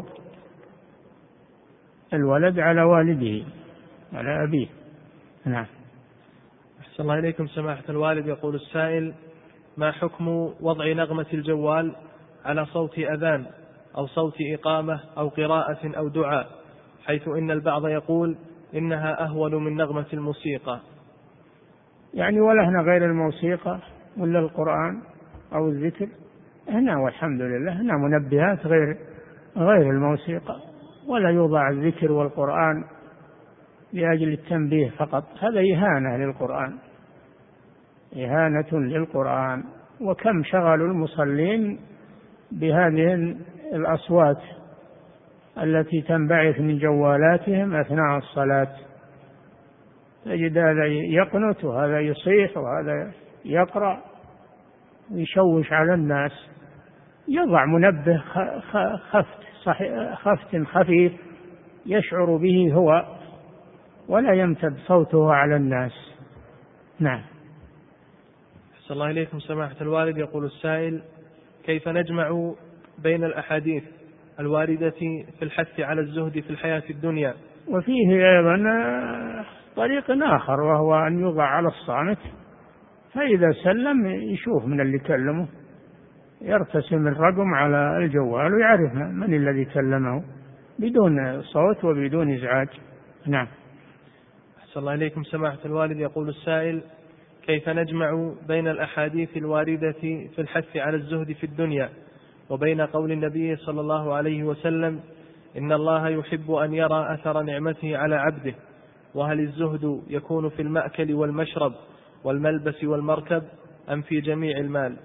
الولد على والده، على أبيه. نعم. أحسن الله إليكم سماحة الوالد. يقول السائل: ما حكم وضع نغمة الجوال على صوت أذان أو صوت إقامة أو قراءة أو دعاء، حيث إن البعض يقول إنها أهون من نغمة الموسيقى؟ يعني ولهنا غير الموسيقى ولا القرآن أو الذكر؟ هنا والحمد لله هنا منبهات غير غير الموسيقى، ولا يوضع الذكر والقرآن لأجل التنبيه فقط. هذا إهانة للقرآن، إهانة للقرآن. وكم شغلوا المصلين بهذه الأصوات التي تنبعث من جوالاتهم أثناء الصلاة. تجد هذا يقنت وهذا يصيح وهذا يقرأ ويشوش على الناس. يضع منبه خفت خفت خفيف يشعر به هو، ولا يمتد صوته على الناس. نعم. أحسن الله إليكم سماحة الوالد. يقول السائل: كيف نجمع بين الأحاديث الواردة في الحث على الزهد في الحياة الدنيا؟ وفيه أيضا طريق آخر، وهو أن يوضع على الصامت، فإذا سلم يشوف من اللي كلمه، يرتسم الرقم على الجوال ويعرف من الذي كلمه بدون صوت وبدون إزعاج. نعم. أحسن الله إليكم سماحة الوالد. يقول السائل: كيف نجمع بين الأحاديث الواردة في الحث على الزهد في الدنيا وبين قول النبي صلى الله عليه وسلم: إن الله يحب أن يرى أثر نعمته على عبده؟ وهل الزهد يكون في المأكل والمشرب والملبس والمركب أم في جميع المال؟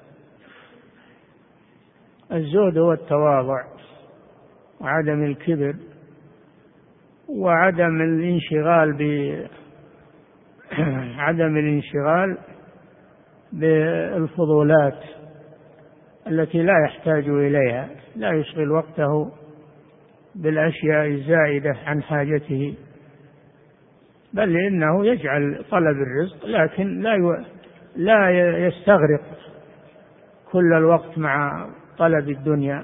الزهد هو التواضع وعدم الكبر وعدم الانشغال ب عدم الانشغال بالفضولات التي لا يحتاج إليها، لا يشغل وقته بالأشياء الزائدة عن حاجته، بل إنه يجعل طلب الرزق، لكن لا لا يستغرق كل الوقت مع طلب الدنيا.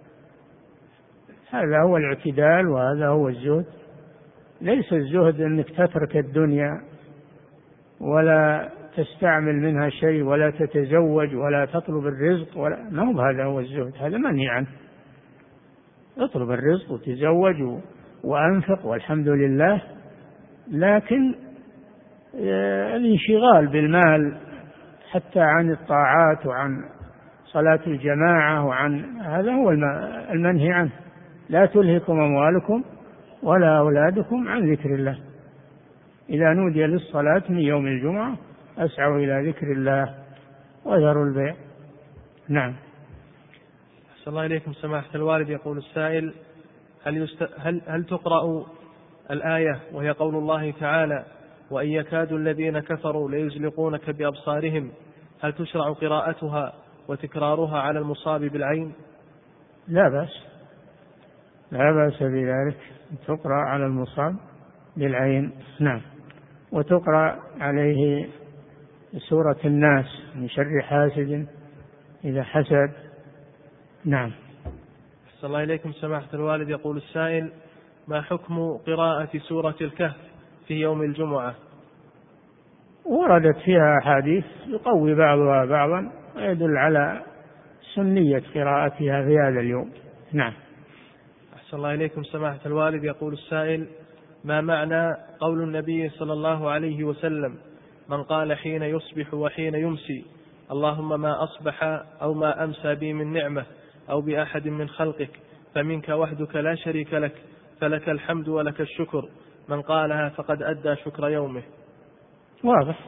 هذا هو الاعتدال وهذا هو الزهد. ليس الزهد أنك تترك الدنيا ولا تستعمل منها شيء ولا تتزوج ولا تطلب الرزق، ولا ما هو هذا هو الزهد، هذا منهي عنه. اطلب الرزق وتزوج وأنفق والحمد لله، لكن الانشغال بالمال حتى عن الطاعات وعن صلاة الجماعة وعن هذا هو المنهي عنه. لا تلهكم أموالكم ولا أولادكم عن ذكر الله، إذا نودي للصلاة من يوم الجمعة أسعوا إلى ذكر الله وذروا البيع. نعم. أحسن الله إليكم سماحة الوالد. يقول السائل: هل, يست... هل... هل تقرأ الآية وهي قول الله تعالى: وإن يكاد الذين كفروا ليزلقونك بأبصارهم، هل تشرع قراءتها وتكرارها على المصاب بالعين؟ لا بأس، لا بأس بذلك، تقرأ على المصاب بالعين. نعم. وتقرأ عليه سورة الناس من شر حاسد إذا حسد. نعم. أحسن الله إليكم سماحة الوالد. يقول السائل: ما حكم قراءة سورة الكهف في يوم الجمعة؟ وردت فيها أحاديث يقوي بعضها بعضا ويدل على سنية قراءتها في هذا اليوم. نعم. أحسن الله إليكم سماحة الوالد. يقول السائل: ما معنى قول النبي صلى الله عليه وسلم: من قال حين يصبح وحين يمسي اللهم ما أصبح أو ما أمسى بي من نعمة أو بأحد من خلقك فمنك وحدك لا شريك لك فلك الحمد ولك الشكر، من قالها فقد أدى شكر يومه؟ واضح،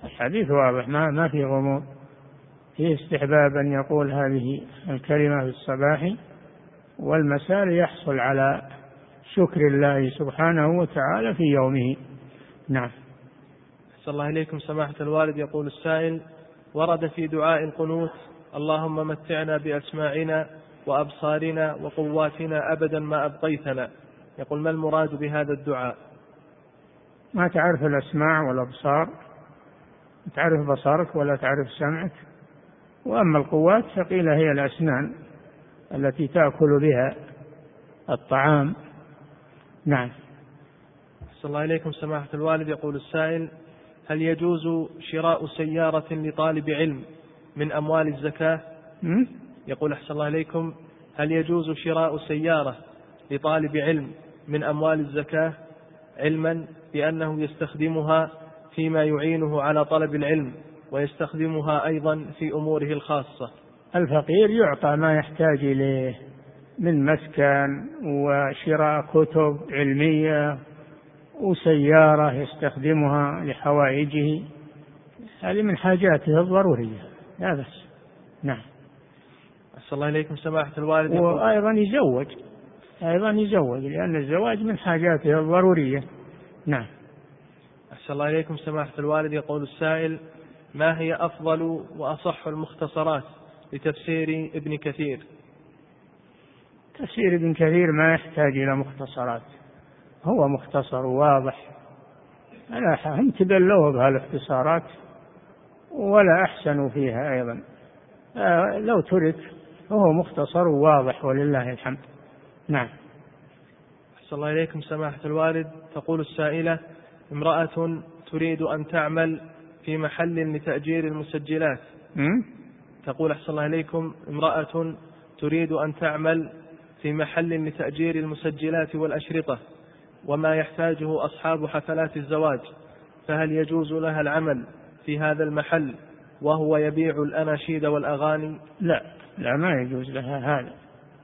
الحديث واضح، ما ما في غموض، فيه استحباب أن يقول هذه الكلمة في الصباح والمساء ليحصل على شكر الله سبحانه وتعالى في يومه. نعم. أحسن الله إليكم سماحة الوالد. يقول السائل: ورد في دعاء القنوت: اللهم متعنا بأسماعنا وأبصارنا وقواتنا أبدا ما أبقيتنا. يقول: ما المراد بهذا الدعاء؟ ما تعرف الأسماع والأبصار، تعرف بصرك ولا تعرف سمعك. وأما القوات فقيل هي الأسنان التي تأكل بها الطعام. نعم. أحسن الله إليكم سماحة الوالد. يقول السائل: هل يجوز شراء سيارة لطالب علم من أموال الزكاة؟ م? يقول: أحسن الله إليكم، هل يجوز شراء سيارة لطالب علم من أموال الزكاة، علما بأنه يستخدمها فيما يعينه على طلب العلم ويستخدمها أيضا في أموره الخاصة؟ الفقير يعطى ما يحتاج إليه من مسكن وشراء كتب علمية وسيارة يستخدمها لحوائجه، هذه من حاجاته الضرورية، لا بأس. نعم. أحسن الله إليكم سماحة الوالد. وأيضا يزوج، أيضا يزوج لأن الزواج من حاجاته الضرورية. نعم. أحسن الله إليكم سماحة الوالد. يقول السائل: ما هي أفضل وأصح المختصرات لتفسير ابن كثير؟ تفسير ابن كثير ما يحتاج إلى مختصرات، هو مختصر واضح، لا هم تبلوه بهالاختصارات ولا أحسنوا فيها أيضا. آه لو ترك فهو مختصر واضح ولله الحمد. نعم. أحسن الله إليكم سماحة الوالد. تقول السائلة: امرأة تريد أن تعمل في محل لتأجير المسجلات. م? تقول: أحسن الله إليكم، امرأة تريد أن تعمل في محل لتأجير المسجلات والأشرطة وما يحتاجه أصحاب حفلات الزواج، فهل يجوز لها العمل في هذا المحل وهو يبيع الأناشيد والأغاني؟ لا لا، ما يجوز لها هذا.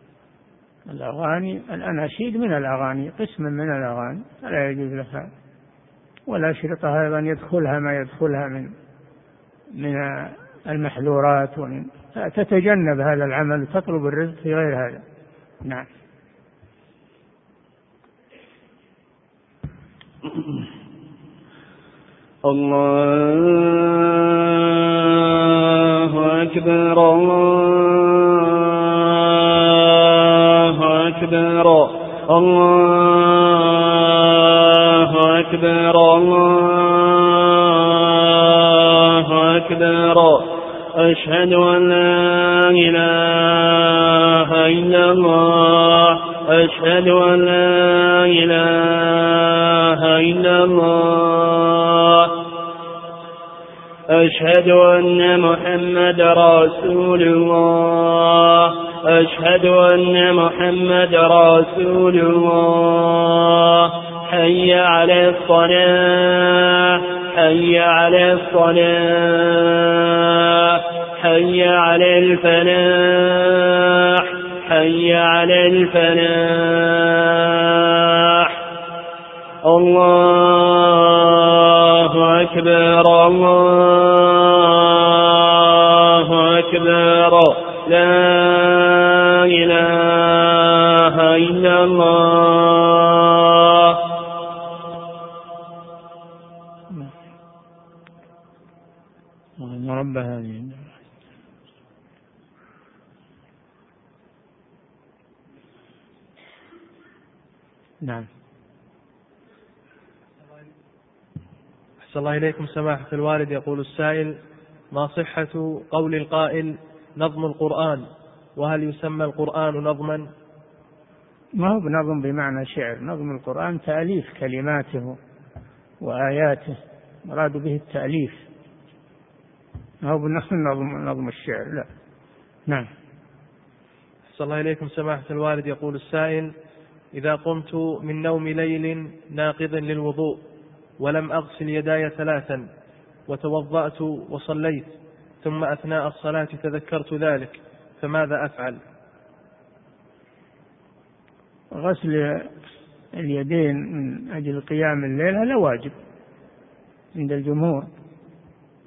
الأغاني الأناشيد من الأغاني، قسم من الأغاني، فلا يجوز لها. والأشرطة أيضا يدخلها ما يدخلها من من المحذورات، ومن تتجنب هذا العمل وتطلب الرزق في غير هذا. نعم. الله أكبر الله أكبر الله أكبر الله أكبر. أشهد أن لا إله إلا الله أشهد أن لا إله إلا الله أشهد أن محمد رسول الله أشهد أن محمد رسول الله. حي على الصلاة حي على الصلاة حي على الفلاح حي على الفلاح. الله أكبر الله أكبر. لا إله إلا الله. رب هذه. نعم. أحسن الله إليكم سماحة الوالد. يقول السائل: ما صحة قول القائل نظم القرآن، وهل يسمى القرآن نظما؟ ما هو بنظم بمعنى شعر، نظم القرآن تأليف كلماته وآياته، مراد به التأليف، ما هو بنظم نظم الشعر، لا. نعم. أحسن الله إليكم سماحة الوالد. يقول السائل: إذا قمت من نوم ليل ناقض للوضوء ولم أغسل يداي ثلاثا وتوضأت وصليت، ثم أثناء الصلاة تذكرت ذلك، فماذا أفعل؟ غسل اليدين من أجل قيام الليل هذا واجب عند الجمهور،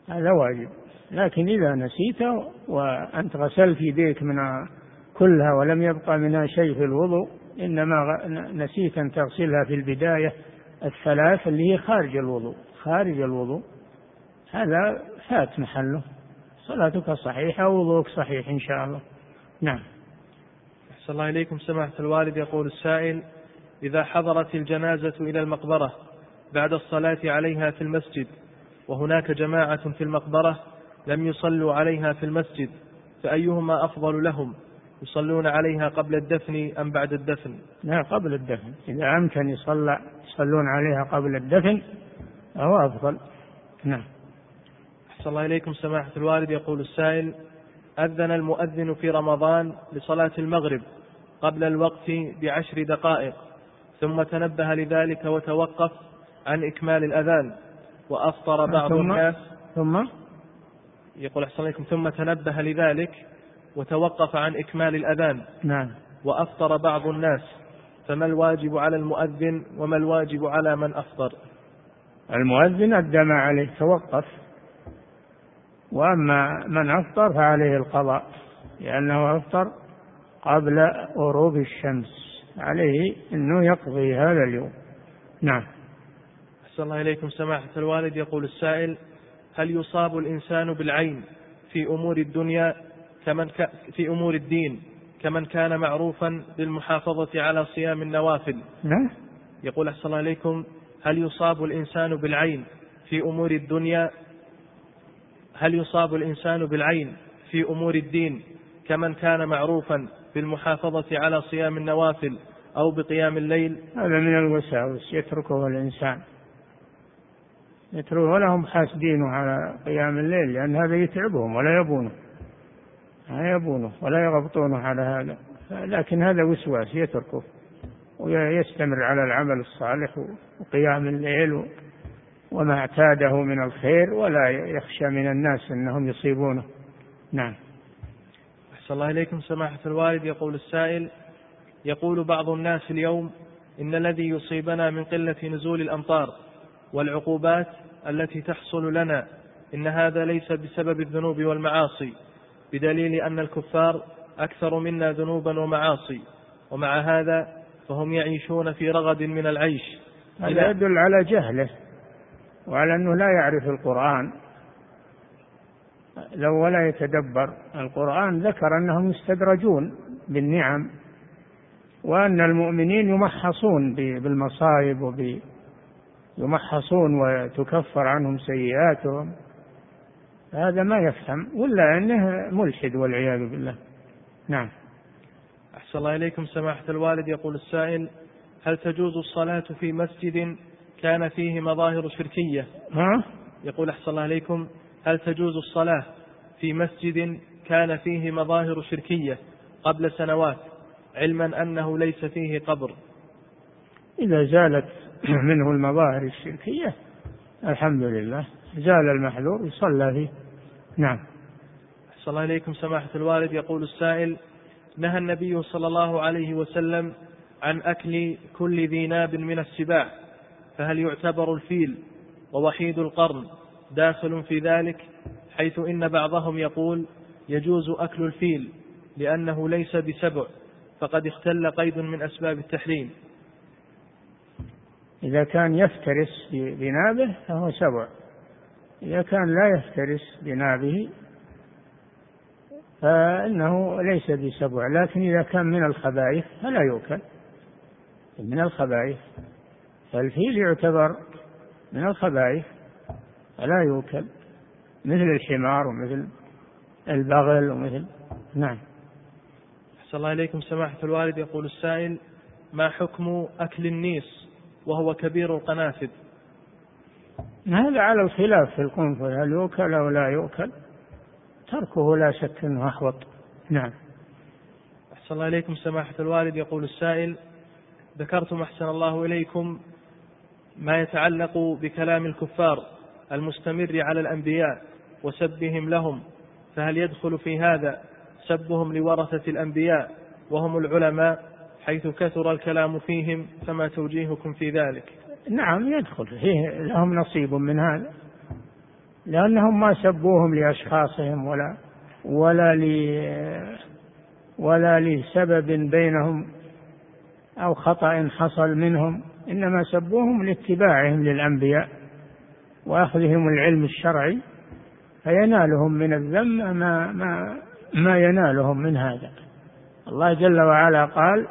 هذا واجب. لكن إذا نسيت وأنت غسلت يديك من كلها ولم يبقى منها شيء في الوضوء، إنما نسيت أن تغسلها في البداية الثلاث اللي هي خارج الوضوء، خارج الوضوء، هذا فات محله، صلاتك صحيحة ووضوءك صحيح إن شاء الله. نعم. أحسن الله إليكم سماحة الوالد. يقول السائل: إذا حضرت الجنازة إلى المقبرة بعد الصلاة عليها في المسجد وهناك جماعة في المقبرة لم يصلوا عليها في المسجد، فأيهما أفضل لهم؟ يصلون عليها قبل الدفن أم بعد الدفن؟ لا، قبل الدفن. إذا أمكن يصلى يصلون عليها قبل الدفن أو أفضل. نعم. أحسن الله إليكم سماحة الوالد. يقول السائل: أذن المؤذن في رمضان لصلاة المغرب قبل الوقت بعشر دقائق، ثم تنبه لذلك وتوقف عن إكمال الأذان وأفطر بعض ثم الناس. ثم يقول أحسن الله إليكم: ثم تنبه لذلك وتوقف عن إكمال الأذان. نعم. وأفطر بعض الناس، فما الواجب على المؤذن وما الواجب على من أفطر؟ المؤذن أدى ما عليه، توقف، وأما من أفطر فعليه القضاء، لأنه أفطر قبل غروب الشمس، عليه أنه يقضي هذا اليوم. نعم. أحسن الله إليكم سماحة الوالد. يقول السائل: هل يصاب الإنسان بالعين في أمور الدنيا كمن ك... في أمور الدين كمن كان معروفا بالمحافظة على صيام النوافل؟ نعم. يقول أحسن الله إليكم: هل يصاب الإنسان بالعين في أمور الدنيا هل يصاب الإنسان بالعين في أمور الدين كمن كان معروفا بالمحافظة على صيام النوافل أو بقيام الليل؟ هذا من الوساوس يتركه الإنسان، يتركه، ولا هم حاسدينه على قيام الليل، لأن هذا يتعبهم ولا يبونه لا يبونه ولا يغبطونه على هذا، لكن هذا وسواس يتركه ويستمر على العمل الصالح وقيام الليل وما اعتاده من الخير، ولا يخشى من الناس أنهم يصيبونه. نعم. أحسن الله إليكم سماحة الوالد. يقول السائل: يقول بعض الناس اليوم إن الذي يصيبنا من قلة نزول الأمطار والعقوبات التي تحصل لنا إن هذا ليس بسبب الذنوب والمعاصي، بدليل أن الكفار أكثر منا ذنوبا ومعاصي، ومع هذا فهم يعيشون في رغد من العيش. هذا يدل على جهله وعلى أنه لا يعرف القرآن، لو ولا يتدبر القرآن ذكر أنهم يستدرجون بالنعم، وأن المؤمنين يمحصون بالمصائب وب يمحصون وتكفر عنهم سيئاتهم. هذا ما يفهم، ولا أنه ملحد والعياذ بالله. نعم. أحسن الله إليكم سماحة الوالد. يقول السائل: هل تجوز الصلاة في مسجد كان فيه مظاهر شركية؟ ها؟ يقول أحسن الله إليكم: هل تجوز الصلاة في مسجد كان فيه مظاهر شركية قبل سنوات، علما أنه ليس فيه قبر؟ إذا زالت منه المظاهر الشركية الحمد لله، زال المحذور يصلى فيه. نعم. أحسن الله إليكم سماحة الوالد. يقول السائل: نهى النبي صلى الله عليه وسلم عن أكل كل ذي ناب من السباع، فهل يعتبر الفيل ووحيد القرن داخل في ذلك، حيث إن بعضهم يقول يجوز أكل الفيل لأنه ليس بسبع، فقد اختل قيد من أسباب التحريم؟ إذا كان يفترس بنابه فهو سبع، إذا كان لا يفترس بنابه فإنه ليس بسبع، لكن إذا كان من الخبائث فلا يؤكل، من الخبائث، فالفيل يعتبر من الخبائث فلا يؤكل، مثل الحمار ومثل البغل ومثل. نعم. أحسن الله إليكم سماحة الوالد. يقول السائل: ما حكم أكل النيس وهو كبير القنافذ؟ هذا على الخلاف في القنفذ، هل يؤكل أو لا يؤكل، تركه لا شك أنه أحوط. نعم. أحسن الله إليكم سماحة الوالد. يقول السائل: ذكرتم أحسن الله إليكم ما يتعلق بكلام الكفار المستمر على الأنبياء وسبهم لهم، فهل يدخل في هذا سبهم لورثة الأنبياء وهم العلماء، حيث كثر الكلام فيهم، فما توجيهكم في ذلك؟ نعم يدخل فيه، لهم نصيب من هذا، لأنهم ما سبوهم لأشخاصهم ولا ولا ل ولا لسبب بينهم أو خطأ حصل منهم، إنما سبوهم لاتباعهم للأنبياء وأخذهم العلم الشرعي، فينالهم من الذم ما, ما, ما ينالهم من هذا. الله جل وعلا قال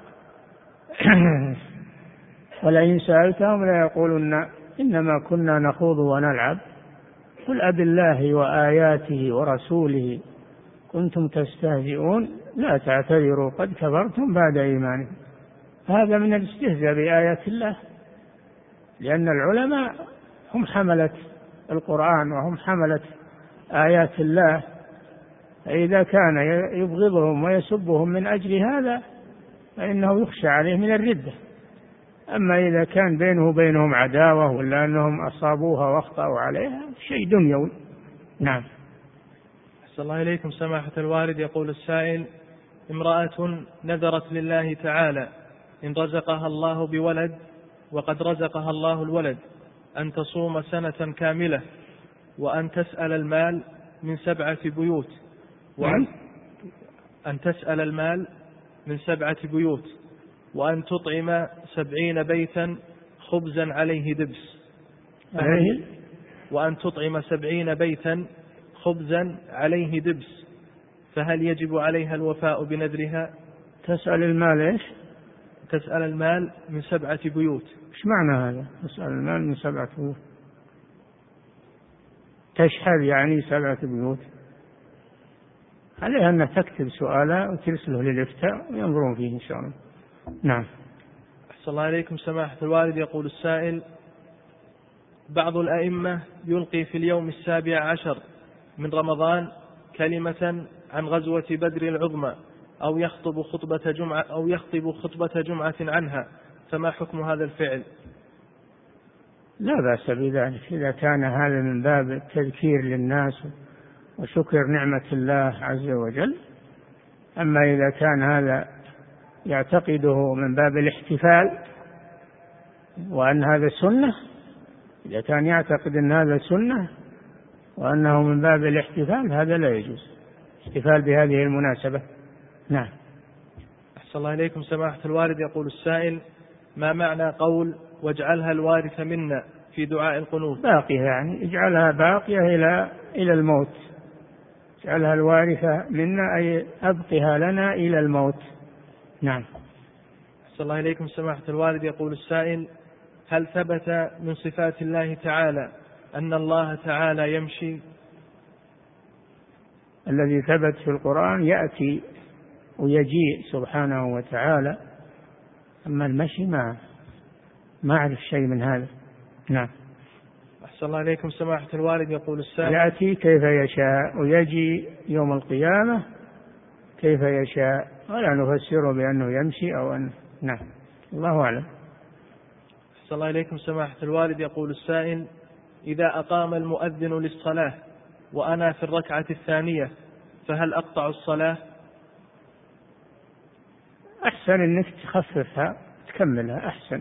ولئن سألتهم ليقولن إنما كنا نخوض ونلعب قل أب الله وآياته ورسوله كنتم تستهزئون لا تعتذروا قد كفرتم بعد إيمانكم. هذا من الاستهزاء بآيات الله، لأن العلماء هم حملة القرآن وهم حملة آيات الله، فإذا كان يبغضهم ويسبهم من أجل هذا فإنه يخشى عليه من الردة. أما إذا كان بينه وبينهم عداوة ولا أنهم أصابوها واخطأوا عليها شيء دنيوي. نعم. أحسن الله إليكم سماحة الوالد. يقول السائل: امرأة نذرت لله تعالى إن رزقها الله بولد وقد رزقها الله الولد أن تصوم سنة كاملة وأن تسأل المال من سبعة بيوت وأن أن تسأل المال من سبعة بيوت وأن تطعم سبعين بيتا خبزا عليه دبس، وأن تطعم سبعين بيتا خبزا عليه دبس، فهل يجب عليها الوفاء بنذرها؟ تسأل المال إيش؟ تسأل المال من سبعة بيوت. إيش معنى هذا؟ تسأل المال من سبعة بيوت، تشهد يعني سبعة بيوت. عليها أن تكتب سؤالا وترسله للإفتاء وينظرون فيه إن شاء الله. نعم. أحسن الله إليكم سماحة الوالد. يقول السائل: بعض الأئمة يلقي في اليوم السابع عشر من رمضان كلمة عن غزوة بدر العظمى أو يخطب خطبة جمعة أو يخطب خطبة جمعة عنها، فما حكم هذا الفعل؟ لا بأس بذلك إذا كان هذا من باب التذكير للناس وشكر نعمة الله عز وجل. أما إذا كان هذا يعتقده من باب الاحتفال وأن هذا سنة، إذا كان يعتقد أن هذا سنة وأنه من باب الاحتفال هذا لا يجوز احتفال بهذه المناسبة. نعم. أحسن الله إليكم سماحة الوالد. يقول السائل: ما معنى قول واجعلها الوارث منا في دعاء القنوت؟ باقية يعني اجعلها باقية إلى إلى الموت. اجعلها الوارثة منا أي أبقها لنا إلى الموت. نعم. أحسن الله إليكم سماحة الوالد. يقول السائل: هل ثبت من صفات الله تعالى أن الله تعالى يمشي؟ الذي ثبت في القرآن يأتي ويجيء سبحانه وتعالى، أما المشي ما ما أعرف شيء من هذا. نعم. أحسن الله إليكم سماحة الوالد. يقول السائل: يأتي كيف يشاء ويجي يوم القيامة كيف يشاء، ولا نفسره بأنه يمشي أو أن. نعم. الله أعلم. أحسن الله إليكم سماحة الوالد. يقول السائل: إذا أقام المؤذن للصلاة وأنا في الركعة الثانية فهل أقطع الصلاة؟ أحسن أنك تخففها تكملها أحسن،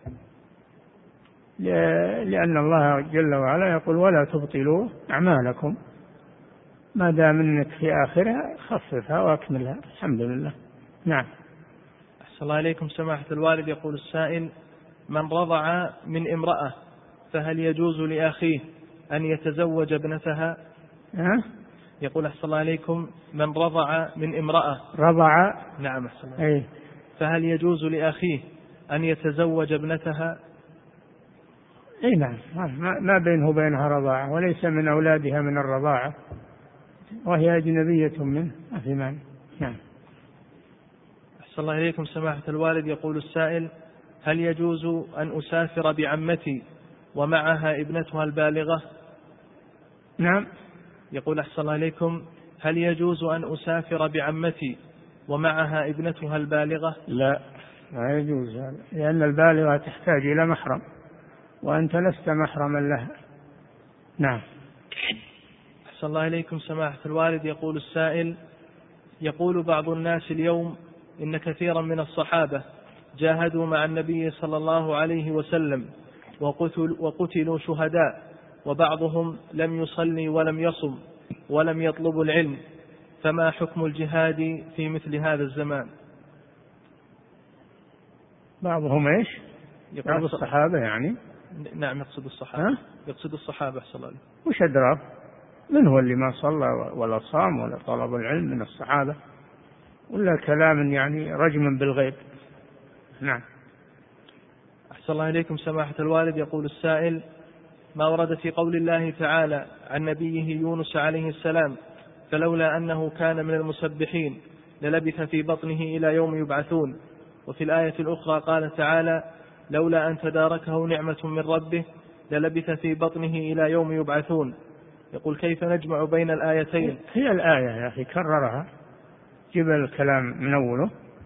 لأن الله جل وعلا يقول ولا تبطلوا أعمالكم، ما دام أنك في آخرها خففها وأكملها. الحمد لله. نعم. أحسن الله إليكم سماحة الوالد. يقول السائل: من رضع من امرأة فهل يجوز لأخيه أن يتزوج ابنتها؟ أه؟ يقول أحسن الله إليكم: من رضع من امرأة. رضع. نعم. أحسن الله. أي. فهل يجوز لأخيه أن يتزوج ابنتها؟ اي نعم، ما بينه وبينها رضاعة وليس من أولادها من الرضاعة وهي أجنبية منه، ما في مانع. نعم. أحسن الله إليكم سماحة الوالد. يقول السائل: هل يجوز أن أسافر بعمتي ومعها ابنتها البالغة؟ نعم. يقول أحسن الله إليكم: هل يجوز أن أسافر بعمتي ومعها ابنتها البالغة؟ لا، لا يجوز هذا، لأن البالغة تحتاج إلى محرم وأنت لست محرما لها. نعم. أحسن الله إليكم سماحة الوالد. يقول السائل: يقول بعض الناس اليوم إن كثيرا من الصحابة جاهدوا مع النبي صلى الله عليه وسلم وقتل وقتلوا شهداء، وبعضهم لم يصلي ولم يصم ولم يطلب العلم، فما حكم الجهاد في مثل هذا الزمان؟ بعضهم ايش؟ بعض الصحابة يعني. نعم يقصد الصحابة. يقصد الصحابة صلى الله عليه وسلم. وش أدراك من هو اللي ما صلى ولا صام ولا طلب العلم من الصحابة، ولا كلام يعني رجما بالغيب. نعم. أحسن الله إليكم سماحة الوالد. يقول السائل: ما ورد في قول الله تعالى عن نبيه يونس عليه السلام: فلولا أنه كان من المسبحين للبث في بطنه إلى يوم يبعثون، وفي الآية الأخرى قال تعالى: لولا أن تداركه نعمة من ربه للبث في بطنه إلى يوم يبعثون. يقول: كيف نجمع بين الآيتين؟ هي الآية يا أخي كررها، جيب الكلام من أوله.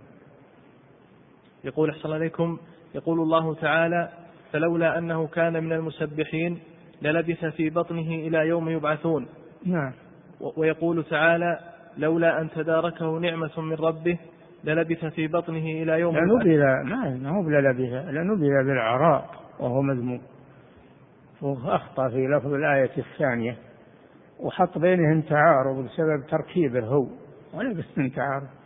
يقول: أحسن الله إليكم، يقول الله تعالى: فلولا أنه كان من المسبحين للبث في بطنه إلى يوم يبعثون. نعم. ويقول تعالى: لولا أن تداركه نعمة من ربه للبث في بطنه إلى يوم يبعثون. لنبذ ما هو بلبث، لنبذ بالعراء وهو مذموم. وأخطأ في لفظ الآية الثانية وحط بينهم تعارض بسبب تركيبه هو، ولا بس من تعارض.